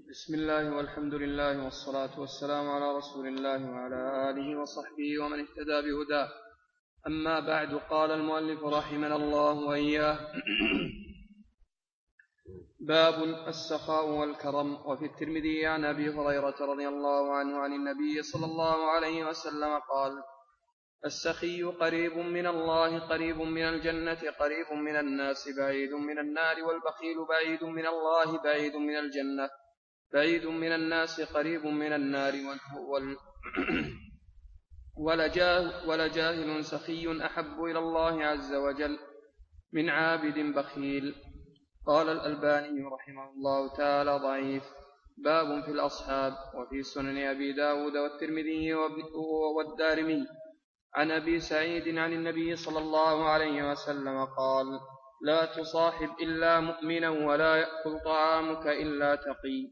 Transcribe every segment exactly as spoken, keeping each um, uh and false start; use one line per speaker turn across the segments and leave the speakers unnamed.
بسم الله والحمد لله والصلاة والسلام على رسول الله وعلى آله وصحبه ومن اهتدى بهداه. أما بعد، قال المؤلف رحمنا الله وإياه: باب السخاء والكرم. وفي الترمذي عن أبي هريرة رضي الله عنه عن النبي صلى الله عليه وسلم قال: السخي قريب من الله، قريب من الجنة، قريب من الناس، بعيد من النار، والبخيل بعيد من الله، بعيد من الجنة، بعيد من الناس، قريب من النار، وال... ولجاهل سخي أحب إلى الله عز وجل من عابد بخيل. قال الألباني رحمه الله تعالى: ضعيف. باب في الأصحاب. وفي سنن أبي داود والترمذي والدارمي عن أبي سعيد عن النبي صلى الله عليه وسلم قال: لا تصاحب إلا مؤمنا، ولا يأكل طعامك إلا تقي.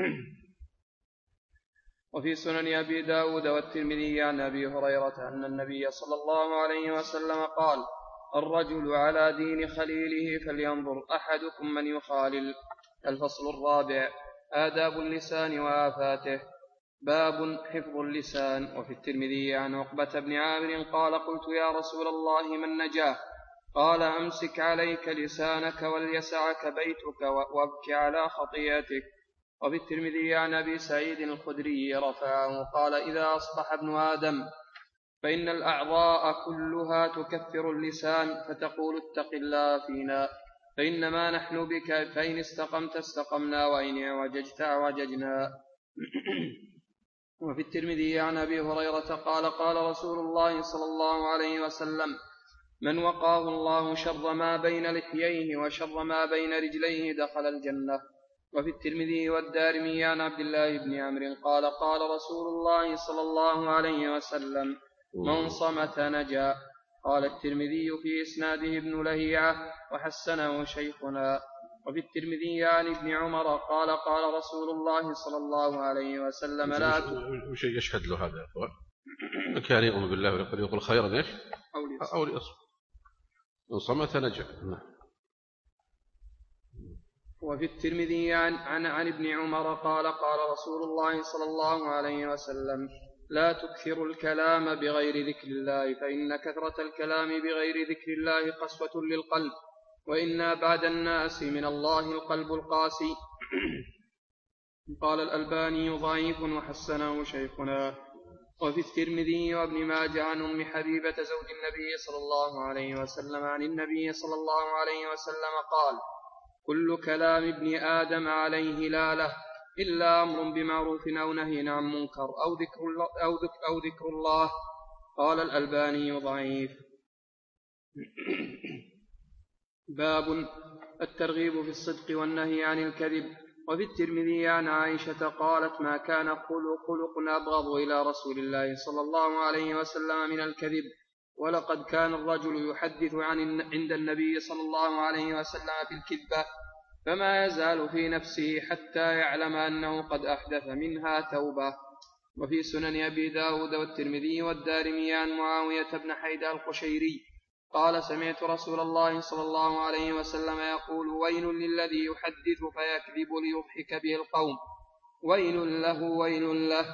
وفي سنن أبي داود والترمذي عن أبي هريرة أن النبي صلى الله عليه وسلم قال: الرجل على دين خليله فلينظر أحدكم من يخالل. الفصل الرابع: آداب اللسان وآفاته. باب حفظ اللسان. وفي الترمذي عن عقبة بن عامر قال: قلت يا رسول الله من نجاه؟ قال: أمسك عليك لسانك وليسعك بيتك وابك على خطيئتك. وفي الترمذي عن أبي سعيد الخدري رفعه قال: إذا أصبح ابن آدم فإن الأعضاء كلها تكفر اللسان، فتقول: اتق الله فينا فإنما نحن بك، فإن استقمت استقمنا، وإن اعوججت اعوججنا. وفي الترمذي عن أبي هريرة قال: قال رسول الله صلى الله عليه وسلم: من وقاه الله شر ما بين لحييه وشر ما بين رجليه دخل الجنة. وفي الترمذي والدارمي عن عبد الله بن عمرو قال: قال رسول الله صلى الله عليه وسلم: من صمت نجا. قال الترمذي في إسناده ابن لهيعة وحسنه شيخنا. وفي الترمذي عن ابن عمر قال: قال رسول الله صلى الله عليه وسلم: لا
وش يشهد له هذا يا أخوان؟ كان يؤمن بالله ويقول يقول خيرا إيش أو ليصمت. من صمت نجا.
وفي الترمذي عن, عن, عن ابن عمر قال: قال رسول الله صلى الله عليه وسلم: لا تكثروا الكلام بغير ذكر الله، فإن كثرة الكلام بغير ذكر الله قسوة للقلب، وإن بعد الناس من الله القلب القاسي. قال الألباني: ضعيف وحسنه شيخنا. وفي الترمذي وابن ماجه عن أم حبيبة زوج النبي صلى الله عليه وسلم عن النبي صلى الله عليه وسلم قال: كل كلام ابن آدم عليه لالة، إلا أمر بمعروف أو نهي عن منكر أو ذكر الله, أو ذكر, أو ذكر الله. قال الألباني: ضعيف. باب الترغيب في الصدق والنهي عن الكذب. وفي الترمذي عن عائشة قالت: ما كان خلق أبغض إلى رسول الله صلى الله عليه وسلم من الكذب، ولقد كان الرجل يحدث عن عند النبي صلى الله عليه وسلم بالكذبة، فما يزال في نفسه حتى يعلم أنه قد أحدث منها توبة. وفي سنن أبي داود والترمذي والدارمي عن معاوية بن حيدة القشيري قال: سمعت رسول الله صلى الله عليه وسلم يقول: ويل للذي يحدث فيكذب ليضحك به القوم، ويل له ويل له.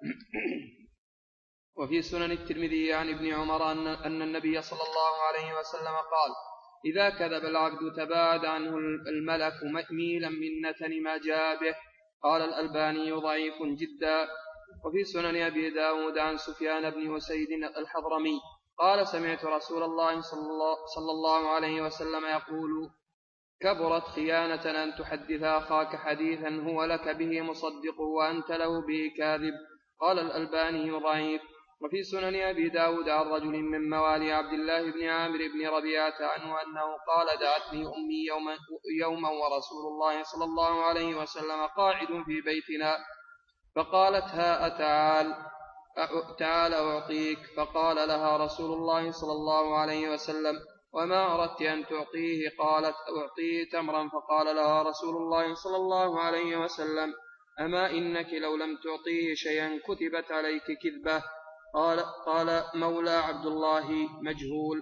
وفي سنن الترمذي عن ابن عمر أن النبي صلى الله عليه وسلم قال: إذا كذب العبد تباعد عنه الملك ميلا من نتن ما جاء به. قال الألباني: ضعيف جدا. وفي سنن أبي داود عن سفيان بن أسيد الحضرمي قال: سمعت رسول الله صلى الله عليه وسلم يقول: كبرت خيانة أن تحدث أخاك حديثا هو لك به مصدق وأنت له به كاذب. قال الألباني: ضعيف. وفي سنن أبي داود عن رجل من موالي عبد الله بن عامر بن ربيعة عنه أنه قال: دعتني أمي يوما, يوما ورسول الله صلى الله عليه وسلم قاعد في بيتنا، فقالت: ها أتعال تعال أعطيك. فقال لها رسول الله صلى الله عليه وسلم: وما أردت أن تعطيه؟ قالت: أعطيه تمرا. فقال لها رسول الله صلى الله عليه وسلم: أما إنك لو لم تعطيه شيئا كتبت عليك كذبة. قال, قال مولى عبد الله مجهول.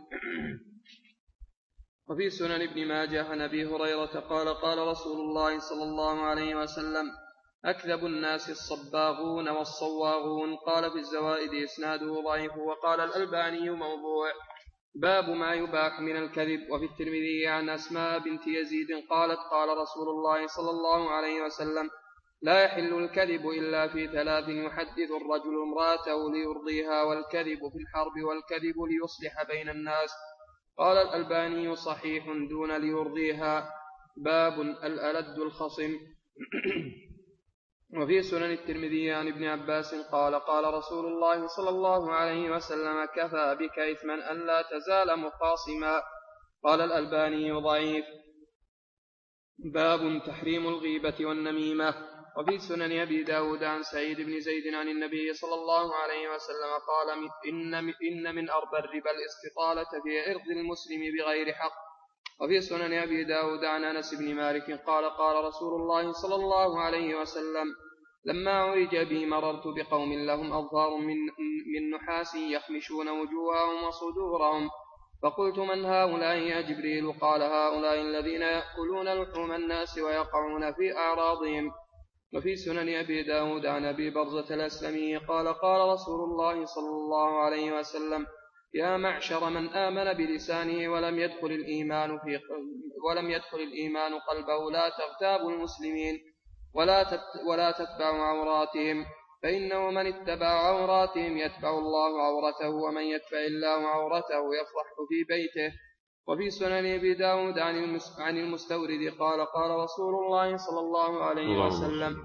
وفي سنن ابن ماجه عن أبي هريرة قال: قال رسول الله صلى الله عليه وسلم: أكذب الناس الصباغون والصواغون. قال في الزوائد إسناده ضعيف، وقال الألباني موضوع. باب ما يباح من الكذب. وفي الترمذي عن أسماء بنت يزيد قالت قال رسول الله صلى الله عليه وسلم: لا يحل الكذب إلا في ثلاث: يحدث الرجل امرأته ليرضيها، والكذب في الحرب، والكذب ليصلح بين الناس. قال الألباني صحيح دون ليرضيها. باب الألد الخصم. وفي سنن الترمذي عن ابن عباس قال قال رسول الله صلى الله عليه وسلم: كفى بك إثما أن لا تزال مخاصما. قال الألباني ضعيف. باب تحريم الغيبة والنميمة. وفي سنن أبي داود عن سعيد بن زيد عن النبي صلى الله عليه وسلم قال: إن, إن من أربى الربا الاستطالة في عرض المسلم بغير حق. وفي سنن أبي داود عن أنس بن مالك قال قال رسول الله صلى الله عليه وسلم: لما عرج بي مررت بقوم لهم أظفار من, من نحاس يخمشون وجوههم وصدورهم، فقلت: من هؤلاء يا جبريل؟ قال: هؤلاء الذين يأكلون لحوم الناس ويقعون في أعراضهم. وفي سنن أبي داود عن أبي برزة الأسلمي قال قال رسول الله صلى الله عليه وسلم: يا معشر من آمن بلسانه ولم يدخل الإيمان في ولم يدخل الإيمان قلبه، لا تغتابوا المسلمين ولا ولا تتبعوا عوراتهم، فإنه من اتبع عوراتهم يتبع الله عورته، ومن يتبع الله عورته يفرح في بيته. وفي سنن أبي داود عن المستورد قال قال رسول الله صلى الله عليه وسلم: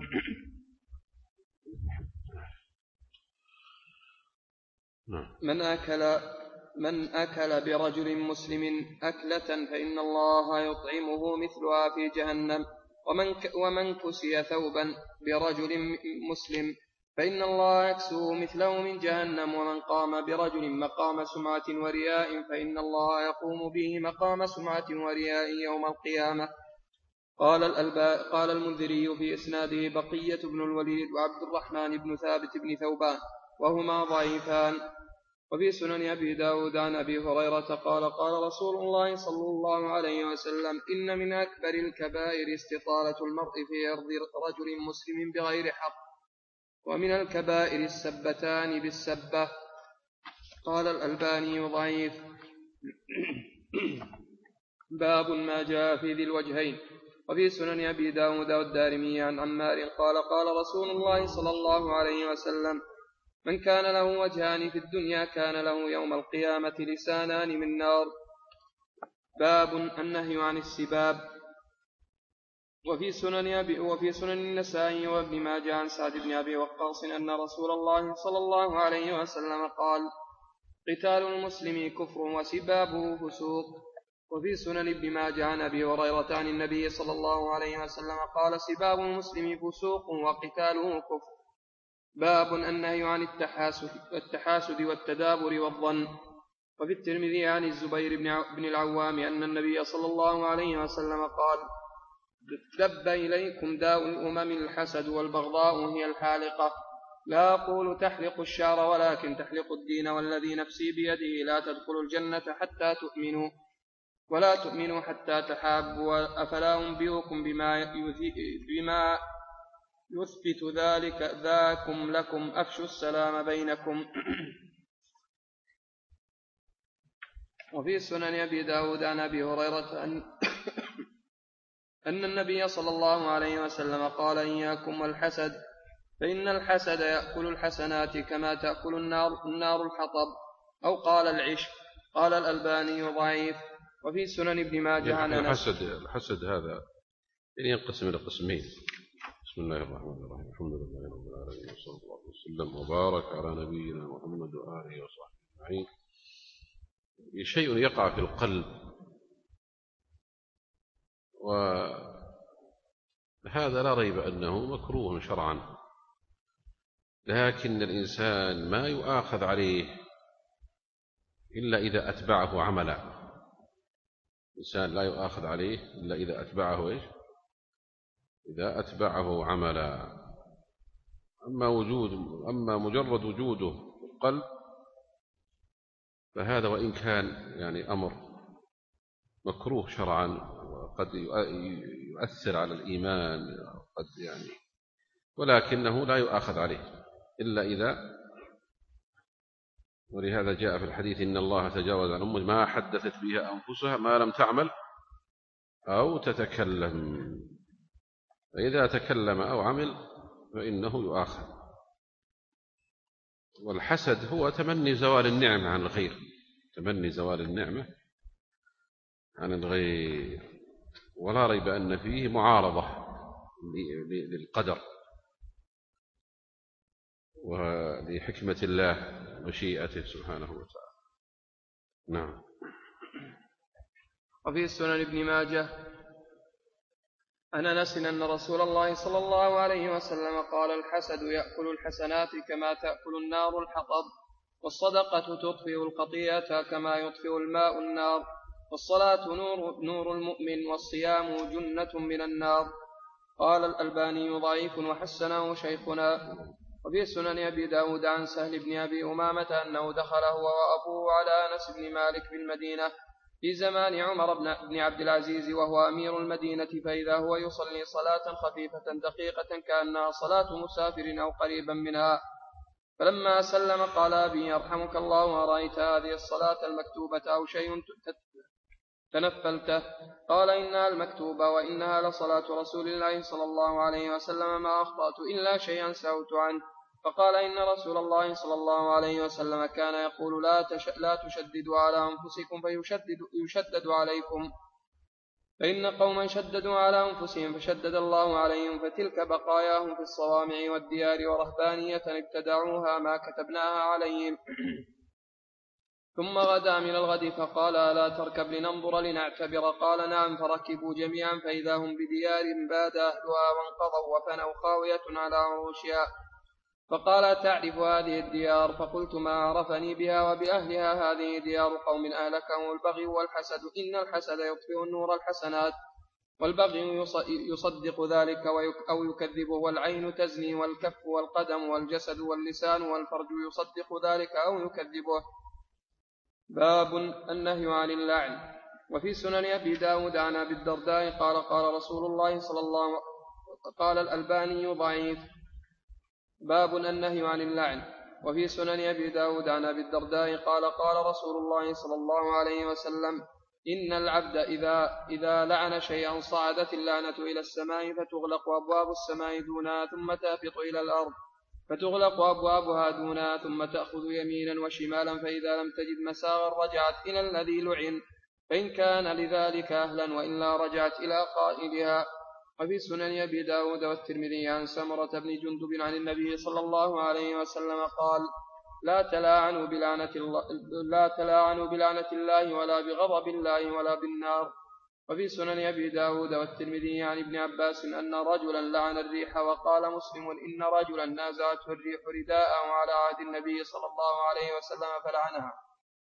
من أكل من أكل برجل مسلم أكلة فإن الله يطعمه مثلها في جهنم، ومن ومن كسي ثوبا برجل مسلم فإن الله يكسوه مثله من جهنم، ومن قام برجل مقام سمعة ورياء فإن الله يقوم به مقام سمعة ورياء يوم القيامة. قال الألبا قال المنذري في إسناده بقية بن الوليد وعبد الرحمن بن ثابت بن ثوبان، وهما ضعيفان. وفي سنن أبي داود عن أبي هريرة قال قال رسول الله صلى الله عليه وسلم: إن من أكبر الكبائر استطالة المرء في عرض رجل مسلم بغير حق، ومن الكبائر السبتان بالسبة. قال الألباني ضعيف. باب ما جاء في ذي الوجهين. وفي سنن أبي داود والدارمي عن عمار قال قال رسول الله صلى الله عليه وسلم: من كان له وجهان في الدنيا كان له يوم القيامة لسانان من نار. باب النهي عن السباب. وفي سنن أبي وفي سنن النسائي وابن ماجه عن سعد بن أبي وقاص أن رسول الله صلى الله عليه وسلم قال: قتال المسلم كفر وسبابه فسوق. وفي سنن ابن ماجه عن أبي هريرة عن النبي صلى الله عليه وسلم قال: سباب المسلم فسوق وقتاله كفر. باب النهي عن التحاسد, التحاسد والتدابر والظن. وفي الترمذي عن الزبير بن العوام أن النبي صلى الله عليه وسلم قال: دب إليكم داء الأمم الحسد والبغضاء هي الحالقة، لا أقول تحلق الشعر ولكن تحلق الدين، والذي نفسي بيده لا تدخلوا الجنة حتى تؤمنوا ولا تؤمنوا حتى تحابوا. أفلا أنبئكم بما, بما يثبت ذلك ذاكم لكم؟ أفشوا السلام بينكم. وفي سنن أبي داود عن أبي هريرة أن, أن النبي صلى الله عليه وسلم قال: إياكم والحسد، فإن الحسد يأكل الحسنات كما تأكل النار, النار الحطب، أو قال العشب. قال الألباني ضعيف. وفي سنن ابن ماجه عن
الحسد, الحسد هذا ينقسم إلى قسمين. بسم الله الرحمن الرحيم. الحمد لله رب العالمين، وصلى الله وسلم وبارك على نبينا محمد وآله وصحبه أجمعين. شيء يقع في القلب، وهذا لا ريب أنه مكروه شرعا، لكن الإنسان ما يؤاخذ عليه إلا إذا أتبعه عملا. الإنسان لا يؤاخذ عليه إلا إذا أتبعه إيش؟ إذا أتبعه عملا. أما وجود أما مجرد وجوده في القلب فهذا وإن كان يعني أمر مكروه شرعا، وقد يؤثر على الإيمان، قد يعني ولكنه لا يؤاخذ عليه إلا إذا، ولهذا جاء في الحديث إن الله تجاوز عن أمة ما حدثت بها أنفسها ما لم تعمل أو تتكلم، فإذا تكلم أو عمل فإنه يؤاخذ. والحسد هو تمني زوال النعمة عن الغير، تمني زوال النعمة عن الغير، ولا ريب أن فيه معارضة للقدر ولحكمة الله ومشيئته سبحانه وتعالى. نعم.
وفي سنن ابن ماجه عن أنس أن رسول الله صلى الله عليه وسلم قال: الحسد يأكل الحسنات كما تأكل النار الحطب، والصدقة تطفئ الخطيئة كما يطفئ الماء النار، والصلاة نور, نور المؤمن، والصيام جنة من النار. قال الألباني ضعيف وحسنه شيخنا. وفي سنن أبي داود عن سهل بن أبي أمامة أنه دخل هو وأبوه على أنس بن مالك في المدينة في زمان عمر بن عبد العزيز وهو أمير المدينة، فإذا هو يصلي صلاة خفيفة دقيقة كأنها صلاة مسافر أو قريبا منها، فلما سلم قال: أبي يرحمك الله، أرأيت هذه الصلاة المكتوبة أو شيء تنفلته؟ قال: إنها المكتوبة، وإنها لصلاة رسول الله صلى الله عليه وسلم، ما أخطأت إلا شيئا سهوت عنه. فقال: إن رسول الله صلى الله عليه وسلم كان يقول: لا, تش... لا تشددوا على أنفسكم فيشدد يشدد عليكم، فإن قوما شددوا على أنفسهم فشدد الله عليهم، فتلك بقاياهم في الصوامع والديار ورهبانية ابتدعوها ما كتبناها عليهم. ثم غدا من الغد فقال: ألا تركب لننظر لنعتبر؟ قال: نعم. فركبوا جميعا فإذا هم بديار باد أهلها وانقضوا وفنوا خاوية على عروشها. فقال: تعرف هذه الديار؟ فقلت: ما عرفني بها وبأهلها، هذه ديار قوم أهلكهم البغي والحسد، إن الحسد يطفئ النور الحسنات، والبغي يصدق ذلك أو يكذبه، والعين تزني، والكف والقدم والجسد واللسان والفرج يصدق ذلك أو يكذبه. باب النهي عن اللعن. وفي سنن أبي داود عن أبي الدرداء قال: قال رسول الله صلى الله عليه وسلم. قال الألباني ضعيف. باب النهي عن اللعن. وفي سنن أبي داود عن أبي الدرداء قال: قال رسول الله صلى الله عليه وسلم: إن العبد إذا, إذا لعن شيئا صعدت اللعنة إلى السماء فتغلق أبواب السماء دونها ثم تهبط إلى الأرض فتغلق أبوابها دونها ثم تأخذ يمينا وشمالا، فإذا لم تجد مساغا رجعت إلى الذي لعن، فإن كان لذلك أهلا، وإلا رجعت إلى قائلها. وفي سنن أبي داود والترمذي عن سمرة بن جندب عن النبي صلى الله عليه وسلم قال: لا تلاعنوا بلعنة الله, لا تلاعنوا بلعنة الله ولا بغضب الله ولا بالنار. وفي سنن أبي داود والترمذي عن ابن عباس أن رجلا لعن الريح، وقال مسلم: إن رجلا نازعته الريح رداءه على عهد النبي صلى الله عليه وسلم فلعنها.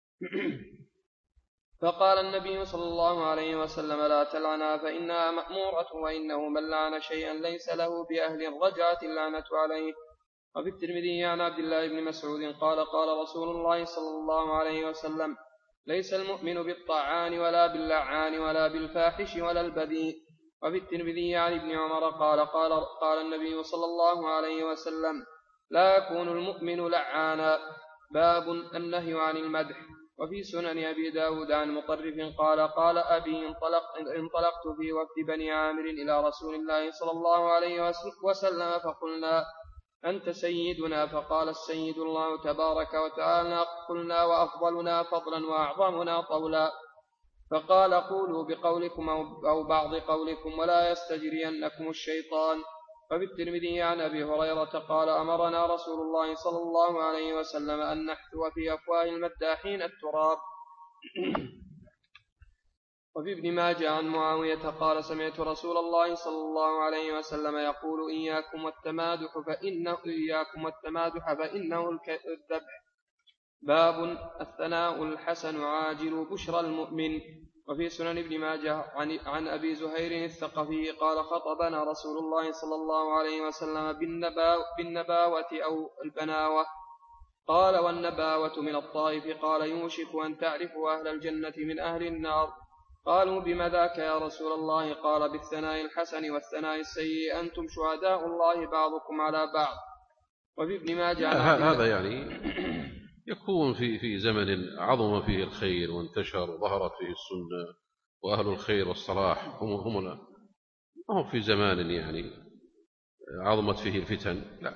فقال النبي صلى الله عليه وسلم: لا تلعنها فإنها مأمورة، وإنه من لعن شيئا ليس له بأهل رجعت اللعنة عليه. وفي الترمذي عن عبد الله بن مسعود قال: قال رسول الله صلى الله عليه وسلم: ليس المؤمن بالطعان ولا باللعان ولا بالفاحش ولا البذيء. وفي الترمذي عن ابن عمر قال: قال, قال النبي صلى الله عليه وسلم: لا يكون المؤمن لعانا. باب النهي عن المدح. وفي سنن أبي داود عن مطرف قال: قال أبي: انطلق انطلقت في وفد بني عامر إلى رسول الله صلى الله عليه وسلم فقلنا: أنت سيدنا؟ فقال: السيد الله تبارك وتعالى. قلنا: وأفضلنا فضلا وأعظمنا طولا؟ فقال: قولوا بقولكم أو بعض قولكم ولا يستجرينكم الشيطان. وفي الترمذي عن أبي هريرة قال: أمرنا رسول الله صلى الله عليه وسلم أن نحثو في أفواه المداحين التراب. وفي ابن ماجه عن معاوية قال: سمعت رسول الله صلى الله عليه وسلم يقول: إياكم والتمادح فإنه, إياكم والتمادح فإنه الذبح. باب الثناء الحسن عاجل بشرى المؤمن. وفي سنن ابن ماجه عن, عن أبي زهير الثقفي قال: خطبنا رسول الله صلى الله عليه وسلم بالنباوة أو البناوة. قال: والنباوة من الطائف. قال: يوشك أن تعرفوا أهل الجنة من أهل النار. قالوا بما ذاك يا رسول الله؟ قال بالثناء الحسن والثناء السيء، أنتم شهداء الله بعضكم على بعض. وفي ابن ماجه
هذا يعني يكون في في زمن عظم فيه الخير وانتشر وظهرت فيه السنة وأهل الخير والصلاح هم هم هم في زمان يعني عظمت فيه الفتن. لا.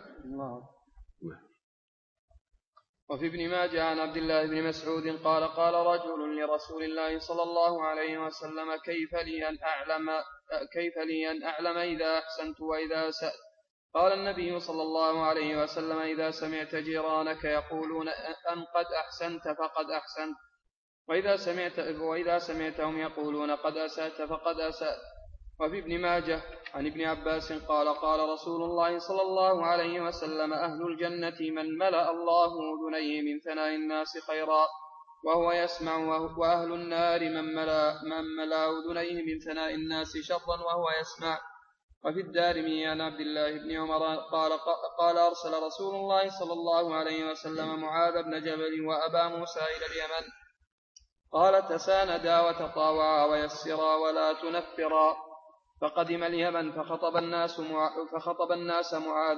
وفي ابن ماجه عن عبد الله بن مسعود قال قال رجل لرسول الله صلى الله عليه وسلم كيف لي أن أعلم كيف لي أن أعلم إذا أحسنت وإذا أسأت؟ قال النبي صلى الله عليه وسلم إذا سمعت جيرانك يقولون أن قد أحسنت فقد أحسنت، وإذا سمعت وإذا سمعتهم يقولون قد أسأت فقد أسأت. وفي ابن ماجه عن ابن عباس قال قال رسول الله صلى الله عليه وسلم أهل الجنة من ملأ الله أذنيه من ثناء الناس خيرا وهو يسمع، وأهل النار من ملأ, من ملأ أذنيه من ثناء الناس شرا وهو يسمع. وفي الدارمي عن عبد الله بن عمر قال قال أرسل رسول الله صلى الله عليه وسلم معاذ بن جبل وأبا موسى إلى اليمن، قال تساندا وتطاوعا ويسرا ولا تنفرا. فقدم اليمن فخطب الناس فخطب الناس معاذ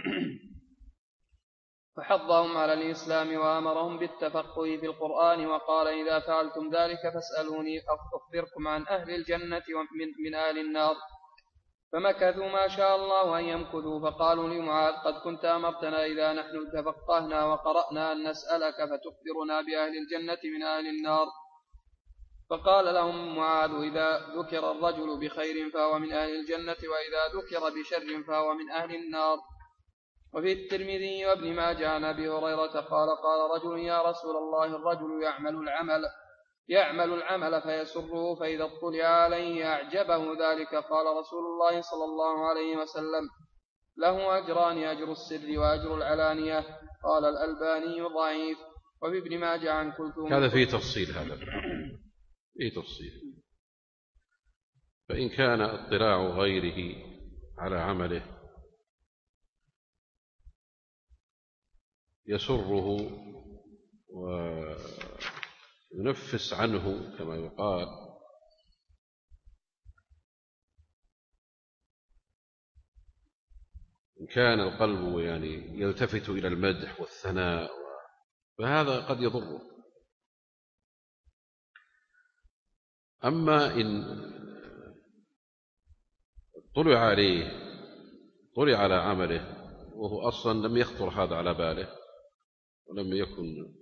فحضهم على الإسلام وأمرهم بالتفقه في القرآن، وقال إذا فعلتم ذلك فاسألوني أخبركم عن أهل الجنة ومن من أهل النار. فمكثوا ما شاء الله أن يمكثوا، فقالوا لمعاذ قد كنت أمرتنا إذا نحن تفقهنا وقرأنا أن نسألك فتخبرنا بأهل الجنة من أهل النار. فقال لهم معاذ إذا ذكر الرجل بخير فهو من أهل الجنة، وإذا ذكر بشر فهو من أهل النار. وفي الترمذي وابن ماجه عن أبي هريرة قال قال رجل يا رسول الله الرجل يعمل العمل يعمل العمل فيسره، فإذا اطلع عليه أعجبه ذلك، قال رسول الله صلى الله عليه وسلم له أجران، أجر السر وأجر العلانية. قال الألباني ضعيف. وفي ابن ماجه عن كلثوم
هذا فيه تفصيل، هذا فيه تفصيل. فإن كان اطلاع غيره على عمله يسره وينفس عنه كما يقال، إن كان القلب يعني يلتفت إلى المدح والثناء فهذا قد يضره. أما إن طلع عليه طلع على عمله وهو أصلا لم يخطر هذا على باله ولم يكن،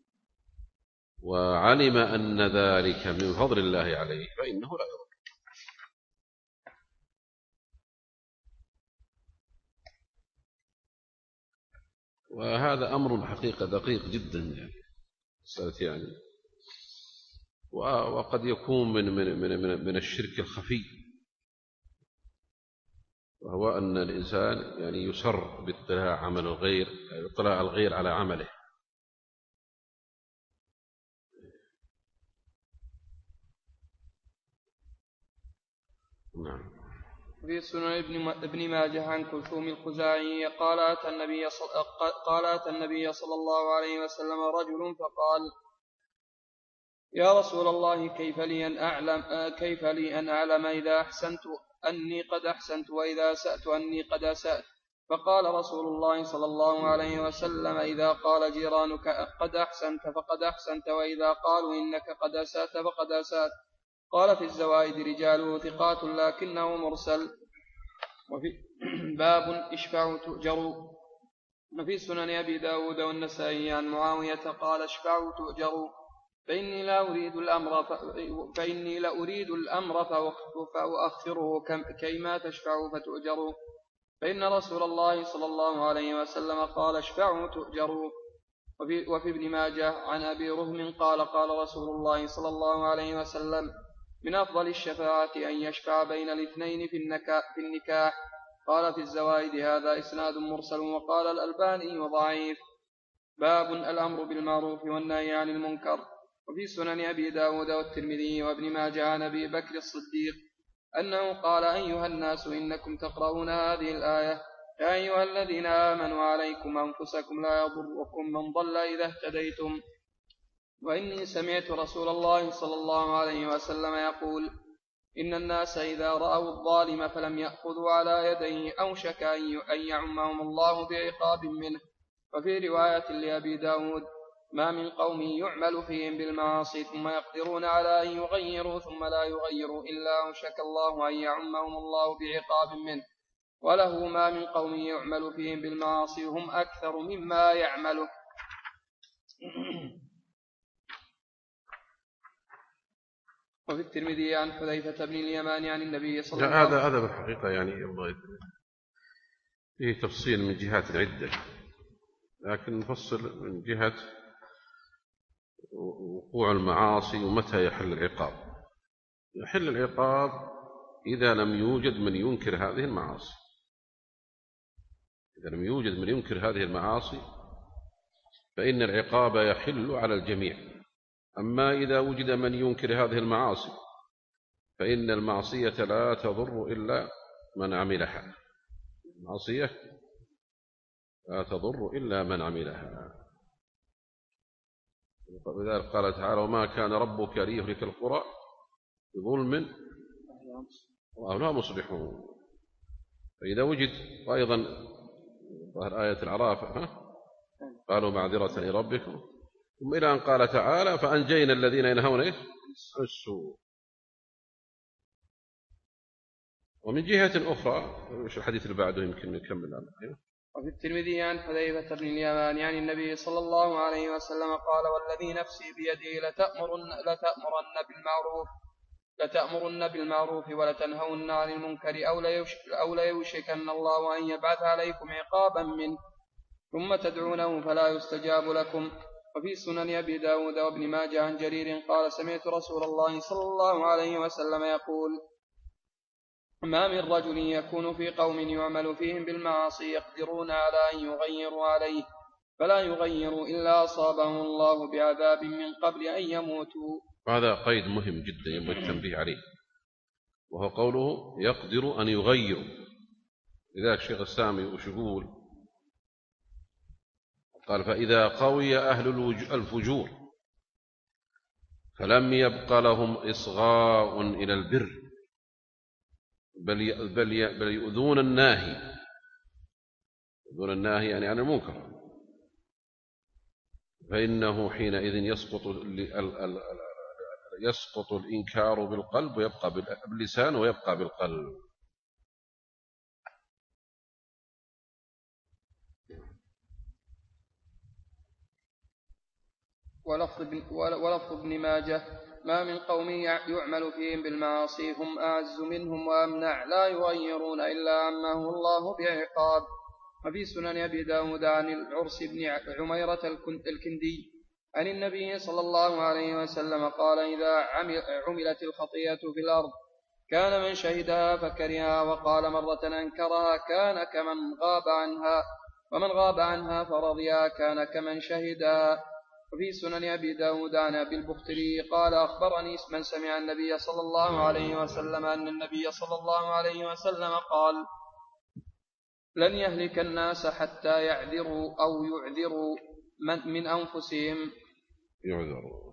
وعلم أن ذلك من فضل الله عليه، فإنه لا يضر. وهذا أمر حقيقة دقيق جدا يعني يعني وقد يكون من من من من الشرك الخفي، وهو أن الإنسان يعني يسر باطلاع عمل الغير، اطلاع الغير على عمله. نعم.
في سنن ابن ماجه عن كلثوم الخزاعي قال أتى النبي صل... قال أتى النبي صلى الله عليه وسلم رجل فقال يا رسول الله كيف لي أن أعلم كيف لي أن أعلم إذا أحسنت أني قد أحسنت وإذا أسأت أني قد أسأت؟ فقال رسول الله صلى الله عليه وسلم إذا قال جيرانك قد أحسنت فقد أحسنت، وإذا قالوا إنك قد أسأت فقد أسأت. قال في الزوائد رجاله ثقات لكنه مرسل. وفي باب اشفعوا تؤجروا. وفي سنن أبي داود والنسائي عن معاوية قال اشفعوا تؤجروا، فإني لا أريد الأمر ف... فإني لا أريد الأمر فأؤخره كيما تشفعوا فتؤجروا، فإن رسول الله صلى الله عليه وسلم قال اشفعوا تؤجروا. وفي, وفي ابن ماجه عن أبي رهم قال قال رسول الله صلى الله عليه وسلم من أفضل الشفاعة أن يشفع بين الاثنين في, في النكاح. قال في الزوائد هذا إسناد مرسل، وقال الألباني وضعيف. باب الأمر بالمعروف والنهي عن المنكر. وفي سنن أبي داود والترمذي وابن ماجه عن أبي بكر الصديق أنه قال أيها الناس إنكم تقرؤون هذه الآية يا أيها الذين آمنوا عليكم أنفسكم لا يضركم من ضل إذا اهتديتم. وإني سمعت رسول الله صلى الله عليه وسلم يقول إن الناس إذا رأوا الظالم فلم يأخذوا على يديه أوشك أن يعمهم الله بعقاب منه. وفي رواية لأبي داود ما من قوم يعمل فيهم بالمعاصي ثم يقدرون على أن يغيروا ثم لا يغيروا إلا أوشك الله أن يعمهم الله بعقاب منه. وله ما من قوم يعمل فيهم بالمعاصي هم أكثر مما يعمله. وفي الترمذي عن حذيفة بن اليمان عن النبي صلى الله عليه وسلم.
هذا هذا بالحقيقة يعني فيه تفصيل من جهات عدة، لكن نفصل من جهة وقوع المعاصي ومتى يحل العقاب. يحل العقاب إذا لم يوجد من ينكر هذه المعاصي، إذا لم يوجد من ينكر هذه المعاصي فإن العقاب يحل على الجميع. أما إذا وجد من ينكر هذه المعاصي فإن المعصية لا تضر إلا من عملها، المعصية لا تضر إلا من عملها. ولذلك قال تعالى وما كان ربك ليهلك القرى بظلم وأهلها مصلحون. فإذا وجد، وأيضا ظهر آية الأعراف قالوا معذرة لربكم، ثم إلى أن قال تعالى فأنجينا الذين ينهون السوء. ومن جهة أخرى وش الحديث اللي بعده يمكن نكمل عنه.
وفي الترمذي عن حذيفة بن اليمان عن النبي صلى الله عليه وسلم قال والذي نفسي بيده لتأمرن, لتأمرن بالمعروف لتأمرن بالمعروف ولتنهون عن المنكر أو ليوشكن الله أن يبعث عليكم عقابا منه ثم تدعونه فلا يستجاب لكم. وفي سنن أبي داود وابن ماجه عن جرير قال سمعت رسول الله صلى الله عليه وسلم يقول ما من رجل يكون في قوم يعمل فيهم بالمعاصي يقدرون على أن يغيروا عليه فلا يغيروا إلا أصابهم الله بعذاب من قبل أن يموتوا.
هذا قيد مهم جدا ينبغي التنبيه عليه، وهو قوله يقدر أن يغيروا. لذلك الشيخ السامي وش يقول؟ قال فإذا قوي أهل الفجور فلم يبق لهم إصغاء إلى البر بل بل بل يؤذون الناهي، يؤذون الناهي يعني عن المنكر، فإنه حينئذ يسقط يسقط الإنكار بالقلب ويبقى باللسان ويبقى بالقلب.
ولفظ ابن ماجه ما من قوم يعمل فيهم بالمعاصي هم أعز منهم وأمنع لا يغيرون إلا عمه الله بعقاب. وفي سنن أبي داود عن العرس بن عميرة الكندي عن النبي صلى الله عليه وسلم قال إذا عملت الخطيئة في الأرض كان من شهدها فكرها وقال مرة أنكرها كان كمن غاب عنها ومن غاب عنها فرضيها كان كمن شهدها. وفي سنن أبي داود عن أبي البختري قال أخبرني من سمع النبي صلى الله عليه وسلم أن النبي صلى الله عليه وسلم قال لن يهلك الناس حتى يعذروا أو يعذروا من, من أنفسهم
يعذروا.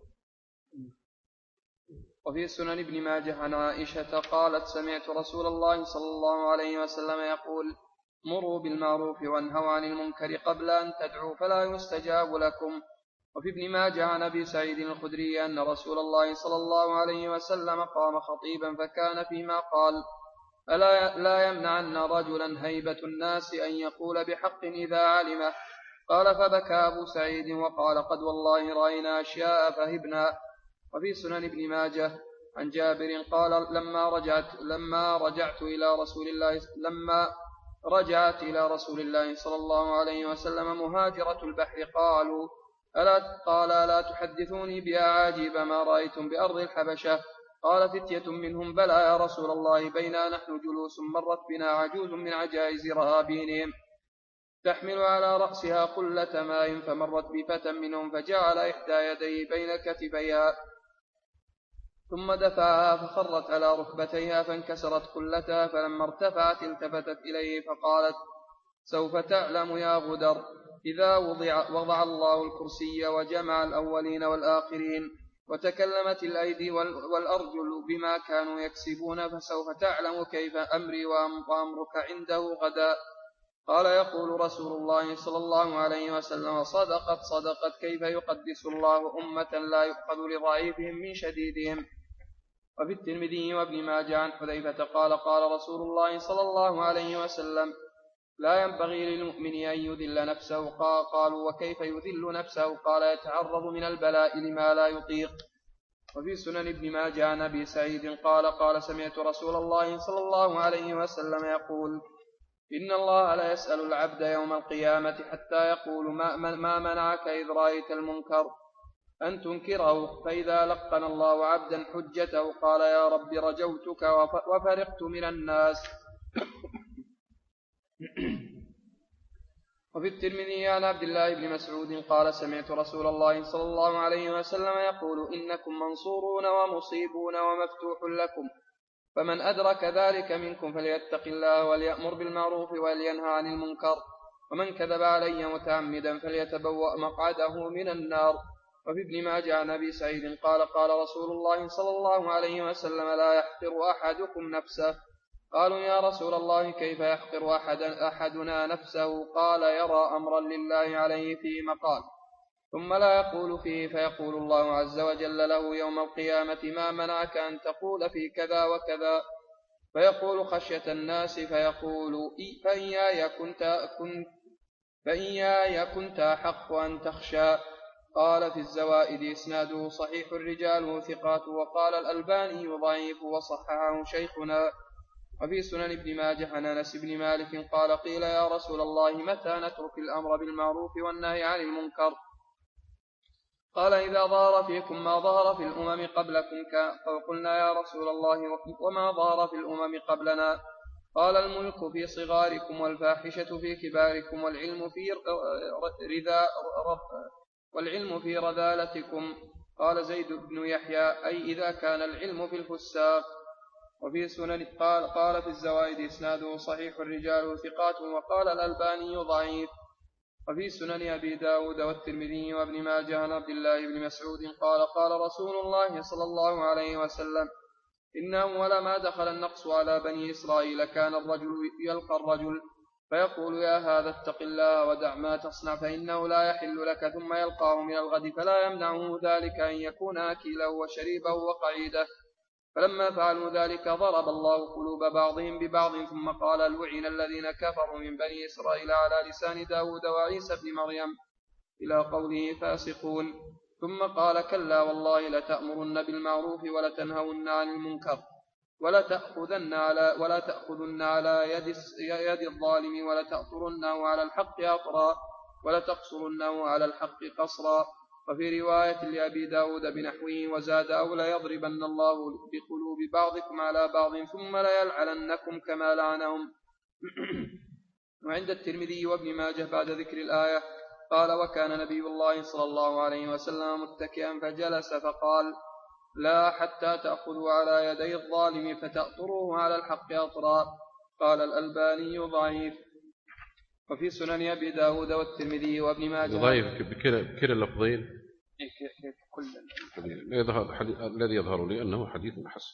وفي سنن ابن ماجه عن عائشة قالت سمعت رسول الله صلى الله عليه وسلم يقول مروا بالمعروف وانهوا عن المنكر قبل أن تدعوا فلا يستجاب لكم. وفي ابن ماجه عن أبي سعيد الخدري أن رسول الله صلى الله عليه وسلم قام خطيبا فكان فيما قال ألا لا يمنعن رجلا هيبة الناس أن يقول بحق إذا علمه. قال فبكى أبو سعيد وقال قد والله رأينا أشياء فهبنا. وفي سنن ابن ماجه عن جابر قال لما رجعت لما رجعت إلى رسول الله لما رجعت إلى رسول الله صلى الله عليه وسلم مهاجرة البحر قالوا ألا قال ألا تحدثوني بأعاجيب ما رأيتم بأرض الحبشة؟ قال فتية منهم بلى يا رسول الله بينا نحن جلوس مرت بنا عجوز من عجائز رهابينهم تحمل على رأسها قلة ماء فمرت بفتى منهم فجعل إحدى يديه بين كتفيها ثم دفعها فخرت على ركبتيها فانكسرت قلتها فلما ارتفعت التفتت إليه فقالت سوف تعلم يا غدر إذا وضع, وضع الله الكرسي وجمع الأولين والآخرين وتكلمت الأيدي والأرجل بما كانوا يكسبون فسوف تعلم كيف أمري وأمرك عنده غدا. قال يقول رسول الله صلى الله عليه وسلم صدقت صدقت كيف يقدس الله أمة لا يؤخذ لضعيفهم من شديدهم. وفي الترمذي وابن ماجه عن حذيفة قال قال رسول الله صلى الله عليه وسلم لا ينبغي للمؤمن أن يذل نفسه. قالوا وكيف يذل نفسه؟ قال يتعرض من البلاء لما لا يطيق. وفي سنن ابن ماجه عن أبي سعيد قال قال سمعت رسول الله صلى الله عليه وسلم يقول إن الله لا يسأل العبد يوم القيامة حتى يقول ما, ما منعك إذ رأيت المنكر أن تنكره؟ فإذا لقن الله عبدا حجته قال يا رب رجوتك وفرقت من الناس. وفي الترمذي عن عبد الله بن مسعود قال سمعت رسول الله صلى الله عليه وسلم يقول إنكم منصورون ومصيبون ومفتوح لكم، فمن أدرك ذلك منكم فليتق الله وليأمر بالمعروف ولينهى عن المنكر، ومن كذب علي متعمدا فليتبوأ مقعده من النار. وفي ابن ماجه عن أبي سعيد قال قال رسول الله صلى الله عليه وسلم لا يحقر أحدكم نفسه. قالوا يا رسول الله كيف يحقر أحد أحدنا نفسه؟ قال يرى أمرا لله عليه فيه مقال ثم لا يقول فيه فيقول الله عز وجل له يوم القيامة ما منعك أن تقول في كذا وكذا؟ فيقول خشية الناس فيقول فإياي كنت, كنت, فإياي كنت أحق أن تخشى. قال في الزوائد إسناده صحيح الرجال ثقات، وقال الألباني ضعيف وصححه شيخنا. وفي سنن ابن ماجه عن أنس بن مالك قال قيل يا رسول الله متى نترك الأمر بالمعروف والنهي عن المنكر؟ قال إذا ظهر فيكم ما ظهر في الأمم قبلكم. فقلنا يا رسول الله وما ظهر في الأمم قبلنا؟ قال الملك في صغاركم والفاحشة في كباركم والعلم في رذا والعلم في رذالتكم. قال زيد بن يحيى أي إذا كان العلم في الفساق. وفي سنن قال, قال في الزوائد إسناده صحيح الرجال ثقات، وقال الألباني ضعيف. وفي سنن أبي داود والترمذي وابن ماجه عن عبد الله بن مسعود قال قال رسول الله صلى الله عليه وسلم إن أول ما دخل النقص على بني إسرائيل كان الرجل يلقى الرجل فيقول يا هذا اتق الله ودع ما تصنع فإنه لا يحل لك، ثم يلقاه من الغد فلا يمنعه ذلك أن يكون أكيله وشريبه وقعيده. فلما فعلوا ذلك ضرب الله قلوب بعضهم ببعض، ثم قال لعن الذين كفروا من بني إسرائيل على لسان داود وعيسى بن مريم إلى قوله فاسقون. ثم قال كلا والله لتأمرن بالمعروف ولتنهون عن المنكر ولا تأخذن على ولا تأخذن على يد يد الظالم ولا تأطرنه على الحق أطرا ولا تقصرنه على الحق قصرا. وفي رواية لأبي داود بنحوه وزاد أو لا يضربن الله بقلوب بعضكم على بعض ثم لا يلعننكم كما لعنهم. وعند الترمذي وابن ماجه بعد ذكر الآية قال وكان نبي الله صلى الله عليه وسلم متكئا فجلس فقال لا حتى تأخذوا على يدي الظالم فتأطروه على الحق أطرا. قال الألباني ضعيف. وفي سنن أبي داود والترمذي وابن ماجه
ضعيف بكلا اللفظين الذي يظهر لي أنه حديث حسن.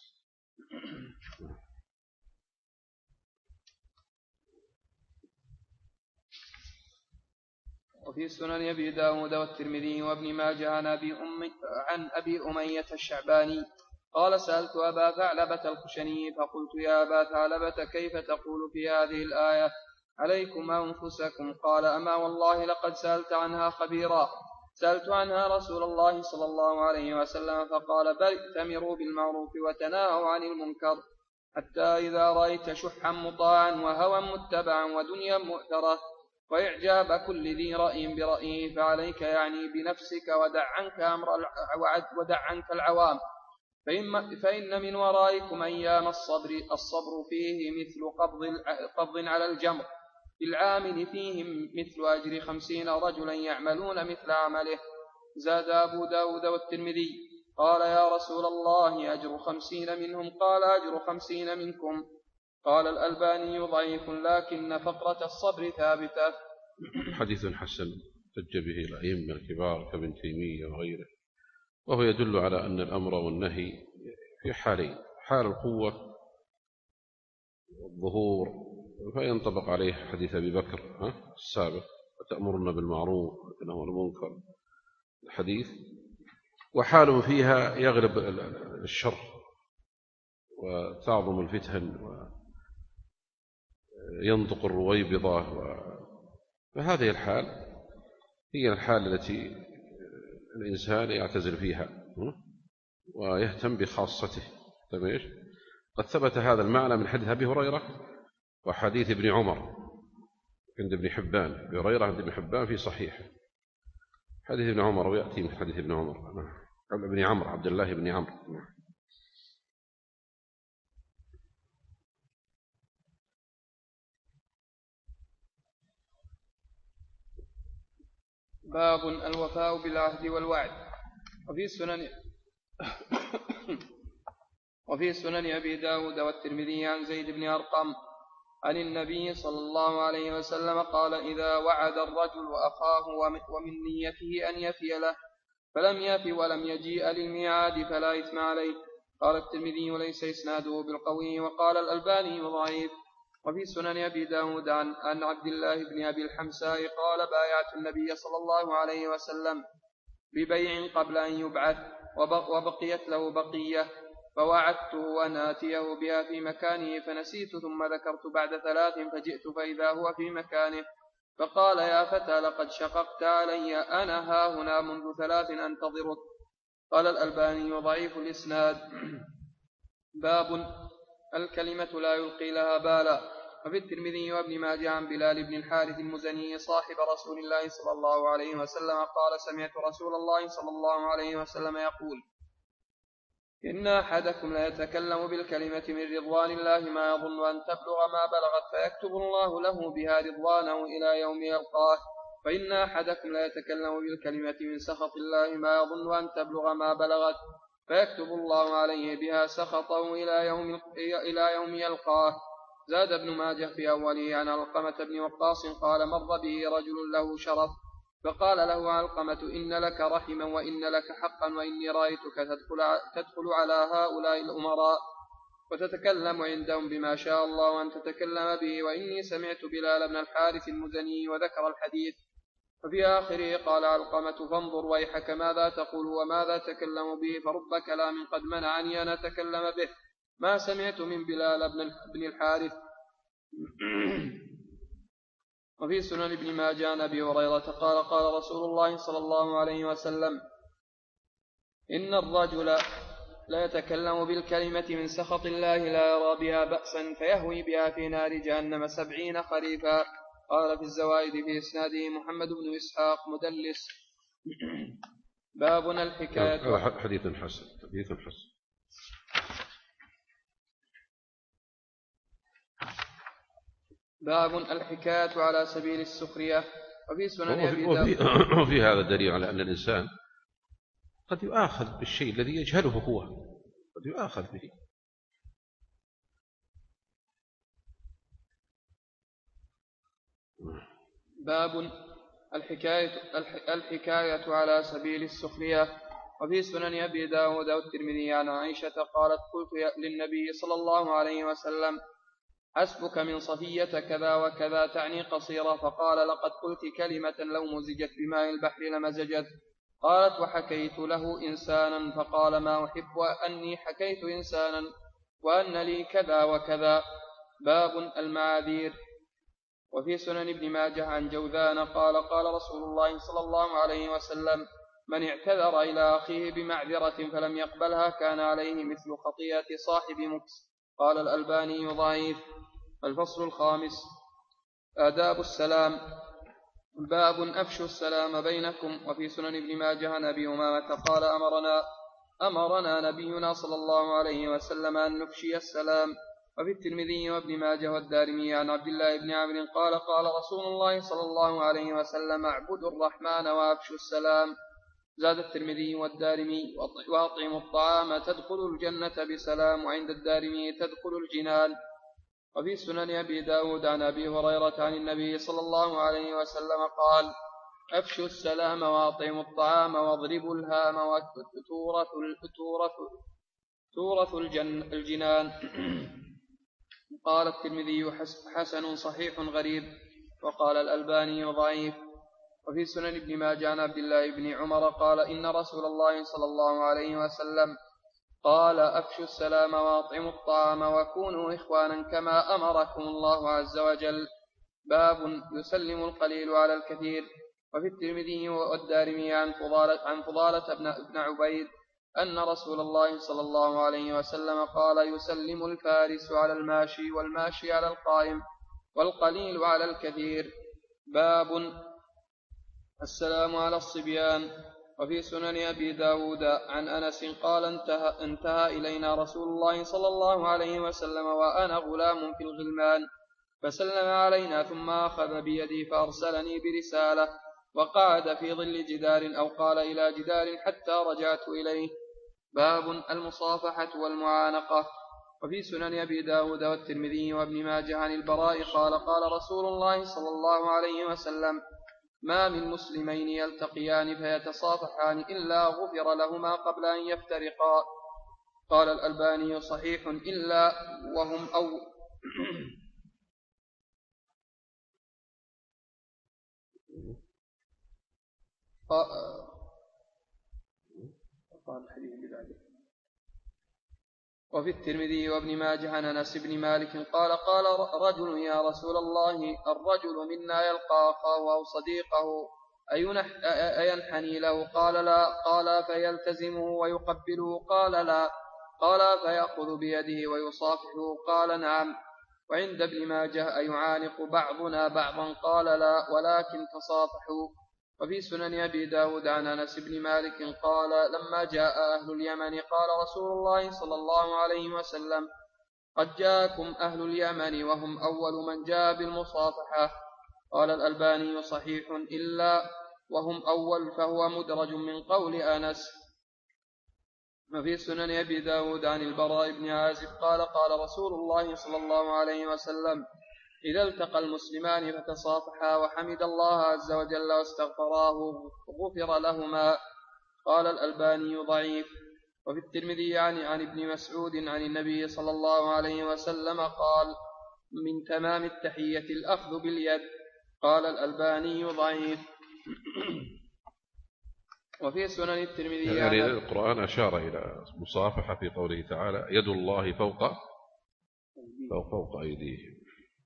وفي سنن أبي داود والترمذي وابن ماجه عن أبي, أمي عن أبي أمية الشعباني قال سألت أبا ثعلبة الخشني فقلت يا أبا ثعلبة كيف تقول في هذه الآية عليكم أنفسكم؟ قال أما والله لقد سألت عنها خبيرا. سألت عنها رسول الله صلى الله عليه وسلم فقال بل ائتمروا بالمعروف وتناهوا عن المنكر حتى إذا رأيت شحا مطاعا وهوى متبعا ودنيا مؤثرة وإعجاب كل ذي رأي برأيه فعليك يعني بنفسك ودع عنك, أمر ودع عنك العوام فإن من ورائكم أيام الصبر الصبر فيه مثل قبض, قبض على الجمر للعامل فيهم مثل أجر خمسين رجلا يعملون مثل عمله. زاد أبو داود والترمذي قال يا رسول الله أجر خمسين منهم؟ قال أجر خمسين منكم. قال الألباني ضعيف لكن فقرة الصبر ثابتة.
حديث حسن احتج به الأئمة الكبار كابن تيمية وغيره، وهو يدل على أن الأمر والنهي في حالين: حال القوة والظهور فينطبق عليه حديث أبي بكر ها السابق: وتأمرن بالمعروف وتنهون عن المنكر الحديث. وحال فيها يغلب الشر وتعظم الفتن وينطق الرويبضة، فهذه الحال هي الحال التي الإنسان يعتزل فيها ويهتم بخاصته. طيب، قد ثبت هذا المعنى من حديث أبي هريرة وحديث ابن عمر عند ابن حبان. أبي هريرة عند ابن حبان في صحيح حديث ابن عمر، ويأتي من حديث ابن عمر ابن عمرو عبد الله بن عمرو.
باب الوفاء بالعهد والوعد. وفي سنن وفي سنن أبي داود والترمذي عن زيد بن أرقم عن النبي صلى الله عليه وسلم قال: إذا وعد الرجل أخاه ومن نيته أن يفي له فلم يفي ولم يجيء للميعاد فلا إثم عليه. قال الترمذي: ليس إسناده بالقوي. وقال الألباني: ضعيف. وفي سنن أبي داود عن, عن عبد الله بن أبي الحمساء قال: بايعت النبي صلى الله عليه وسلم ببيع قبل أن يبعث وبقيت له بقية، فوعدته أن آتيه بها في مكانه فنسيت، ثم ذكرت بعد ثلاث فجئت فإذا هو في مكانه، فقال: يا فتى لقد شققت علي، أنا ها هنا منذ ثلاث أنتظرك. قال الألباني: ضعيف الإسناد. باب الكلمة لا يلقي لها بالا. وفي الترمذي وابن ماجه عن بلال بن الحارث المزني صاحب رسول الله صلى الله عليه وسلم قال: سمعت رسول الله صلى الله عليه وسلم يقول: إن أحدكم لا يتكلم بالكلمة من رضوان الله ما يظن أن تبلغ ما بلغت، فيكتب الله له بها رضوانه إلى يوم يلقاه. فإن أحدكم لا يتكلم بالكلمة من سخط الله ما يظن أن تبلغ ما بلغت، فيكتب الله عليه بها سخطه إلى يوم, إلى يوم يلقاه. زاد ابن ماجه في أوله عن علقمة بن وقاص قال: مر به رجل له شرف فقال له علقمة: إن لك رحما وإن لك حقا، وإني رأيتك تدخل, تدخل على هؤلاء الأمراء وتتكلم عندهم بما شاء الله أن تتكلم به، وإني سمعت بلال بن الحارث المزني وذكر الحديث. وفي آخره قال علقمة: فانظر ويحك ماذا تقول وماذا تكلم به، فرب كلام قد منعني أن أتكلم به ما سمعت من بلال بن الحارث. وفي سنن ابن ماجه عن أبي هريرة قال: قال رسول الله صلى الله عليه وسلم: إن الرجل لا يتكلم بالكلمة من سخط الله لا يرى بها بأسا فيهوي بها في نار جهنم سبعين خريفا. قال في الزوائد في إسناده محمد بن إسحاق مدلس. باب الحكاية.
هذا حديث حسن. حديث حسن.
باب الحكاية على سبيل السخرية. وفي سنن أبي
داود. وفي هذا دليل على أن الإنسان قد يؤاخذ بالشيء الذي يجهله هو، قد يؤاخذ به.
باب الحكاية, الحكاية على سبيل السخرية. وفي سنن أبي داود والترمذي عن عائشة قالت: قلت للنبي صلى الله عليه وسلم: حسبك من صفية كذا وكذا، تعني قصيرة، فقال: لقد قلت كلمة لو مزجت بماء البحر لمزجت. قالت: وحكيت له إنسانا، فقال: ما أحب أني حكيت إنسانا وأن لي كذا وكذا. باب المعاذير. وفي سنن ابن ماجه عن جوذان قال: قال رسول الله صلى الله عليه وسلم: من اعتذر إلى أخيه بمعذرة فلم يقبلها كان عليه مثل خطيئة صاحب مكس. قال الألباني: ضعيف. الفصل الخامس: آداب السلام. باب أفشوا السلام بينكم. وفي سنن ابن ماجه عن أبي أمامة قال: أمرنا أمرنا نبينا صلى الله عليه وسلم أن نفشي السلام. وفي الترمذي وابن ماجه والدارمي عن عبد الله بن عمرو قال: قال رسول الله صلى الله عليه وسلم: اعبدوا الرحمن وأفشوا السلام. زاد الترمذي والدارمي: وأطعموا الطعام تدخلوا الجنة بسلام، وعند الدارمي: تدخلوا الجنان. وفي سنن أبي داود عن أبي هريرة عن النبي صلى الله عليه وسلم قال أفشوا السلام وأطعموا الطعام واضربوا الهام وتورث تورث الجنان. قال الترمذي حسن صحيح غريب، وقال الألباني ضعيف. وفي سنن ابن ماجه عن عبد الله بن عمر قال إن رسول الله صلى الله عليه وسلم قال أفشوا السلام وأطعموا الطعام وكونوا إخوانا كما أمركم الله عز وجل. باب يسلم القليل على الكثير. وفي الترمذي والدارمي عن فضالة, عن فضالة بن عبيد أن رسول الله صلى الله عليه وسلم قال يسلم الفارس على الماشي والماشي على القائم والقليل على الكثير. باب السلام على الصبيان. وفي سنن أبي داود عن أنس قال انتهى, انتهى إلينا رسول الله صلى الله عليه وسلم وأنا غلام في الغلمان فسلم علينا ثم أخذ بيدي فأرسلني برسالة وقعد في ظل جدار أو قال إلى جدار حتى رجعت إليه. باب المصافحة والمعانقة. وفي سنن أبي داود والترمذي وابن ماجه عن البراء قال قال رسول الله صلى الله عليه وسلم ما من مسلمين يلتقيان فيتصافحان إلا غفر لهما قبل أن يفترقا. قال الألباني صحيح إلا وهم أو وفي الترمذي وابن ماجه عن أنس بن مالك قال قال رجل يا رسول الله الرجل منا يلقى أخاه أو صديقه أينحني له؟ قال لا. قال فيلتزمه ويقبله؟ قال لا. قال فيأخذ بيده ويصافحه؟ قال نعم. وعند ابن ماجه أيعانق بعضنا بعضا؟ قال لا ولكن تصافحوا. وفي سنن أبي داود عن أنس بن مالك قال لما جاء أهل اليمن قال رسول الله صلى الله عليه وسلم قد جاءكم أهل اليمن وهم أول من جاء بالمصافحة. قال الألباني صحيح إلا وهم أول فهو مدرج من قول أنس. وفي سنن أبي داود عن البراء بن عازب قال قال رسول الله صلى الله عليه وسلم إذا التقى المسلمان فتصافحا وحمد الله عز وجل واستغفراه غفر لهما. قال الألباني ضعيف. وفي الترمذي عن, عن ابن مسعود عن النبي صلى الله عليه وسلم قال من تمام التحية الأخذ باليد. قال الألباني ضعيف. وفي سنن الترمذي
يعني القرآن أشار إلى مصافحة في قوله تعالى يد الله فوق فوق, فوق أيديهم.